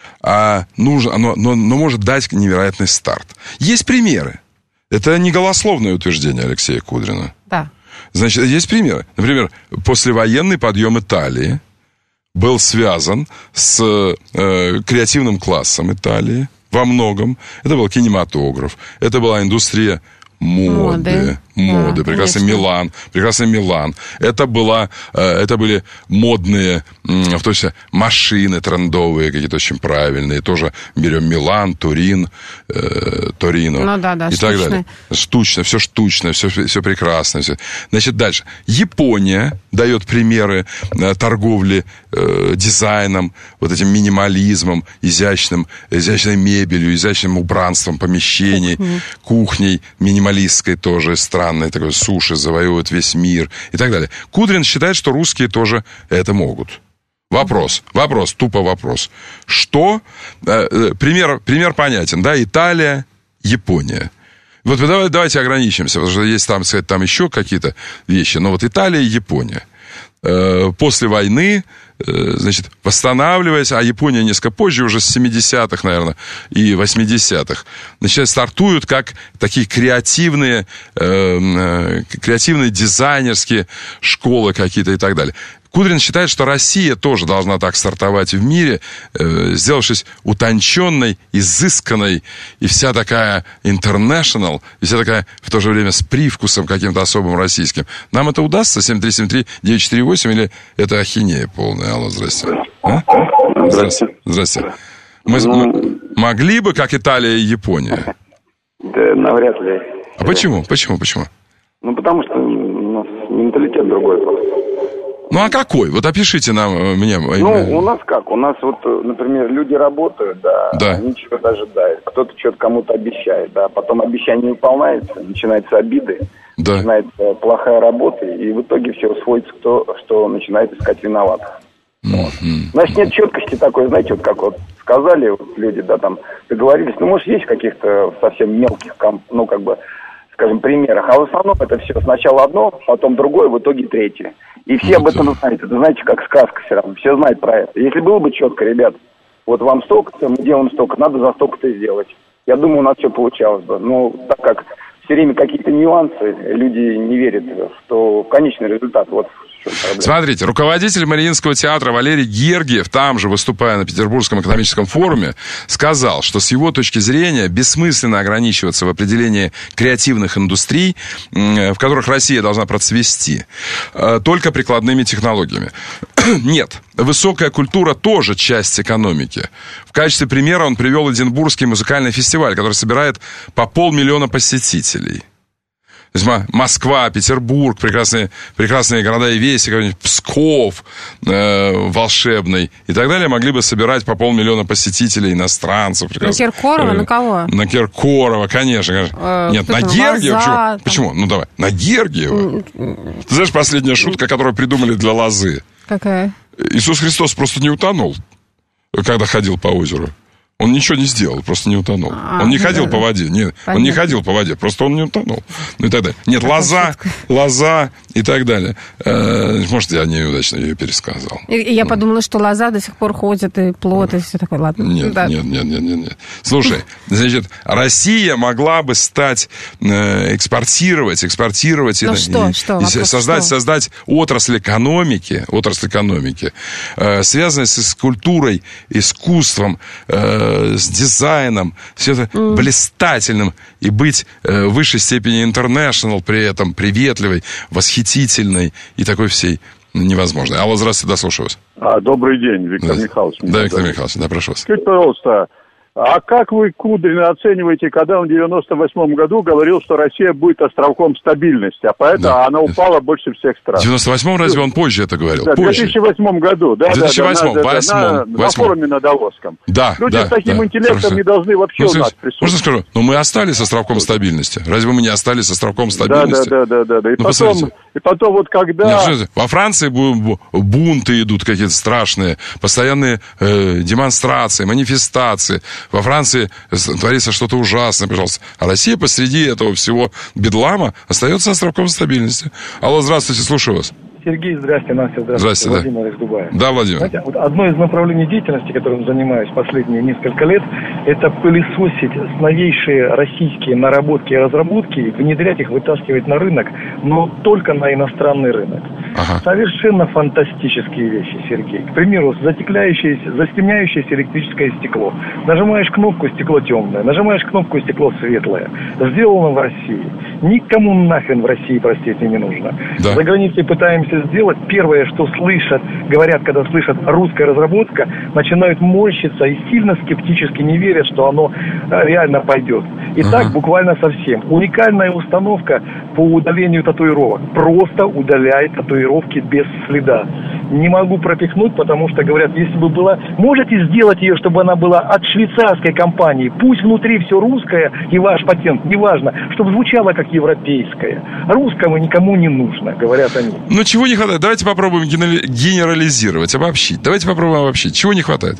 А нужно, но, но, но может дать невероятный старт. Есть примеры. Это не голословное утверждение Алексея Кудрина. Да. Значит, есть примеры. Например, послевоенный подъем Италии был связан с э, креативным классом Италии во многом. Это был кинематограф, это была индустрия моды. Моды. Моды. Да, прекрасный конечно. Милан. Прекрасный Милан. Это, была, это были модные, в том числе, машины трендовые, какие-то очень правильные. Тоже берем Милан, Турин, э, Торино. Ну, да, да, и так далее. Штучно, все штучно, все, все прекрасно. Все. Значит, дальше. Япония дает примеры э, торговли э, дизайном, вот этим минимализмом, изящным, изящной мебелью, изящным убранством помещений, кухней, кухней минималистской тоже, странной такой, суши завоевывают весь мир и так далее. Кудрин считает, что русские тоже это могут. Вопрос, вопрос, тупо вопрос. Что? Э, пример, пример понятен, да? Италия, Япония. Вот давай, давайте ограничимся, потому что есть там, сказать, там еще какие-то вещи. Но вот Италия и Япония. Э, после войны, э, значит, восстанавливаясь, а Япония несколько позже, уже с семидесятых, наверное, и восьмидесятых, значит, стартуют как такие креативные, э, э, креативные дизайнерские школы какие-то и так далее. Кудрин считает, что Россия тоже должна так стартовать в мире, э, сделавшись утонченной, изысканной, и вся такая international, и вся такая в то же время с привкусом каким-то особым российским. Нам это удастся? семь три семь три девять четыре восемь или это ахинея полная? Алло, здрасте. А? Здрасте. Здрасте. Мы, мы могли бы, как Италия и Япония? Да, навряд ли. А почему? Почему? Почему? Ну, потому что у нас менталитет другой просто. Ну, а какой? Вот опишите нам мне. Ну, у нас как? У нас вот, например, люди работают, да, да. они чего-то ожидают. Кто-то что-то кому-то обещает, да, потом обещание не выполняется, начинаются обиды, да. начинается плохая работа, и в итоге все сводится к тому, что начинает искать виноватых. Вот. Значит, нет четкости такой, знаете, вот как вот сказали вот люди, да, там, договорились, ну, может, есть в каких-то совсем мелких, ну, как бы, скажем, примерах, а в основном это все сначала одно, потом другое, в итоге третье. И все об этом знают, это, знаете, как сказка все равно, все знают про это. Если было бы четко, ребят, вот вам столько-то, мы делаем столько, надо за столько-то сделать. Я думаю, у нас все получалось бы, но так как все время какие-то нюансы, люди не верят, что конечный результат, вот. Смотрите, руководитель Мариинского театра Валерий Гергиев, там же выступая на Петербургском экономическом форуме, сказал, что с его точки зрения бессмысленно ограничиваться в определении креативных индустрий, в которых Россия должна процвести, только прикладными технологиями. Нет, высокая культура тоже часть экономики. В качестве примера он привел Эдинбургский музыкальный фестиваль, который собирает по полмиллиона посетителей. То есть Москва, Петербург, прекрасные, прекрасные города и веси, какой-нибудь Псков э, волшебный и так далее, могли бы собирать по полмиллиона посетителей, иностранцев. На Киркорова, э, на кого? На Киркорова, конечно. конечно. Э, Нет, на Гергиева. Почему? Там... Почему? Ну, давай. На Гергиева. Ты знаешь, последняя шутка, которую придумали для лозы? Какая? Иисус Христос просто не утонул, когда ходил по озеру. Он ничего не сделал, просто не утонул. А, он не да, ходил да, по воде. Нет, он не ходил по воде, просто он не утонул. Ну и так далее. Нет, такая лоза, шутка. лоза и так далее. Э, может, я неудачно ее пересказал. И, и я подумала, что лоза до сих пор ходит, и плод, и все такое. Ладно. Нет, да. нет, нет, нет, нет, нет. Слушай, значит, Россия могла бы стать, э, экспортировать, экспортировать... Ну и, что, и, что? И создать, что? создать отрасль экономики, отрасль экономики, э, связанную с культурой, искусством, э, с дизайном, все это mm. блистательным, и быть э, в высшей степени international, при этом приветливой, восхитительной и такой всей невозможной. Алло, здравствуйте, дослушаю вас. А, добрый день, Виктор да. Михайлович. Да, Виктор Михайлович, да, прошу вас. Скажите, пожалуйста, а как вы Кудрина оцениваете, когда он в девяносто восьмом году говорил, что Россия будет островком стабильности, а поэтому да. она упала больше всех стран? В девяносто восьмом разве он позже это говорил? Да, в две тысячи восьмом году, да, в две тысячи восьмом, да, да, восьмом, на, восьмом. на форуме на Давосском. Да, Люди да, с таким да, интеллектом хорошо. не должны вообще ну, у нас скажите, присутствовать. Можно скажу? Но мы остались островком стабильности. Разве мы не остались островком стабильности? Да, да, да, да, да. И, ну, потом, и потом вот когда... Нет, во Франции бунты идут какие-то страшные, постоянные э, демонстрации, манифестации. Во Франции творится что-то ужасное, пожалуйста. А Россия посреди этого всего бедлама остается островком стабильности. Алло, здравствуйте, слушаю вас. Сергей, здрасте, Настя, здравствуйте. Здрасте, Владимир да. из Дубая. Да, Владимир. Знаете, вот одно из направлений деятельности, которым занимаюсь последние несколько лет, это пылесосить новейшие российские наработки и разработки, внедрять их, вытаскивать на рынок, но только на иностранный рынок. Ага. Совершенно фантастические вещи, Сергей. К примеру, затекляющееся, застемняющееся электрическое стекло. Нажимаешь кнопку, стекло темное. Нажимаешь кнопку, стекло светлое. Сделано в России. Никому нахрен в России, простите, не нужно. Да. За границей пытаемся сделать. Первое, что слышат, говорят, когда слышат русская разработка, начинают морщиться и сильно скептически не верят, что оно реально пойдет. И ага. так буквально совсем. Уникальная установка по удалению татуировок. Просто удаляет татуировки без следа. Не могу пропихнуть, потому что, говорят, если бы была... Можете сделать ее, чтобы она была от швейцарской компании. Пусть внутри все русское и ваш патент, неважно, чтобы звучало как европейское. Русскому никому не нужно, говорят они. Ну, чего не хватает? Давайте попробуем генерализировать, обобщить. Давайте попробуем обобщить. Чего не хватает?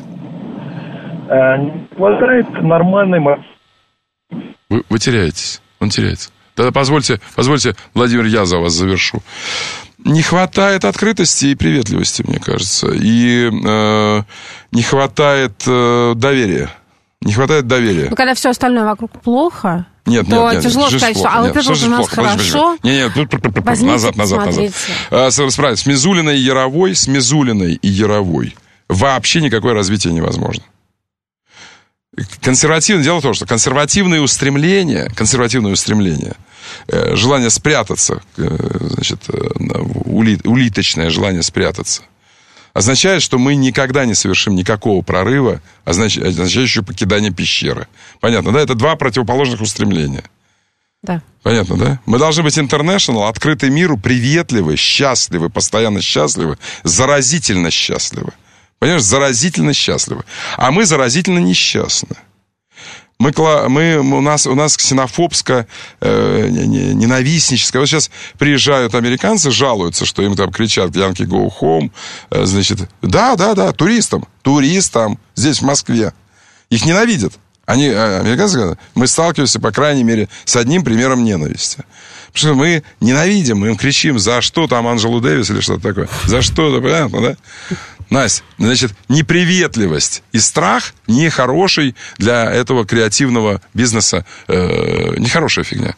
Не хватает нормальной... Вы, вы теряетесь. Он теряется. Тогда позвольте, позвольте, Владимир, я за вас завершу. Не хватает открытости и приветливости, мне кажется. И э, не хватает э, доверия. Не хватает доверия. Но когда все остальное вокруг плохо, Нет, то нет, нет, тяжело жизнь сказать, плохо. что а Нет, вот это вот у нас плохо? хорошо. Нет, нет, назад, назад, назад. А, справить. С Мизулиной и Яровой, с Мизулиной и Яровой вообще никакое развитие невозможно. Консервативное дело в том, что консервативные устремления, консервативные устремления, э, желание спрятаться, э, значит, э, ули, улиточное желание спрятаться, означает, что мы никогда не совершим никакого прорыва, означает, означающего покидание пещеры. Понятно, да? Это два противоположных устремления. Да. Понятно, да? Мы должны быть international, открыты миру, приветливы, счастливы, постоянно счастливы, заразительно счастливы. Понимаешь, заразительно счастливы. А мы заразительно несчастны. Мы, мы, у, нас, у нас ксенофобско, э, ненавистническое. Вот сейчас приезжают американцы, жалуются, что им там кричат «Yankee go home». Э, значит, да, да, да, туристам. Туристам здесь, в Москве. Их ненавидят. Они, американцы говорят, мы сталкиваемся, по крайней мере, с одним примером ненависти. Потому что мы ненавидим, мы им кричим, за что там Анджелу Дэвис или что-то такое. За что, понятно, да? Настя, значит, неприветливость и страх нехороший для этого креативного бизнеса, э, нехорошая фигня.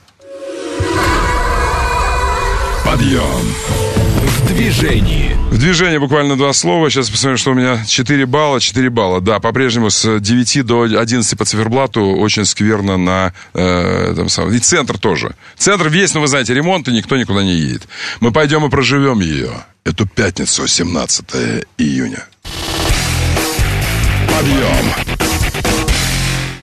Подъем. В движении. В движении буквально два слова. Сейчас посмотрим, что у меня четыре балла. четыре балла. Да, по-прежнему с девяти до одиннадцати по циферблату очень скверно на... Э, там, сам, и центр тоже. Центр весь, ну, вы знаете, ремонт, и никто никуда не едет. Мы пойдем и проживем ее. Эту пятницу, семнадцатого июня. Подъем.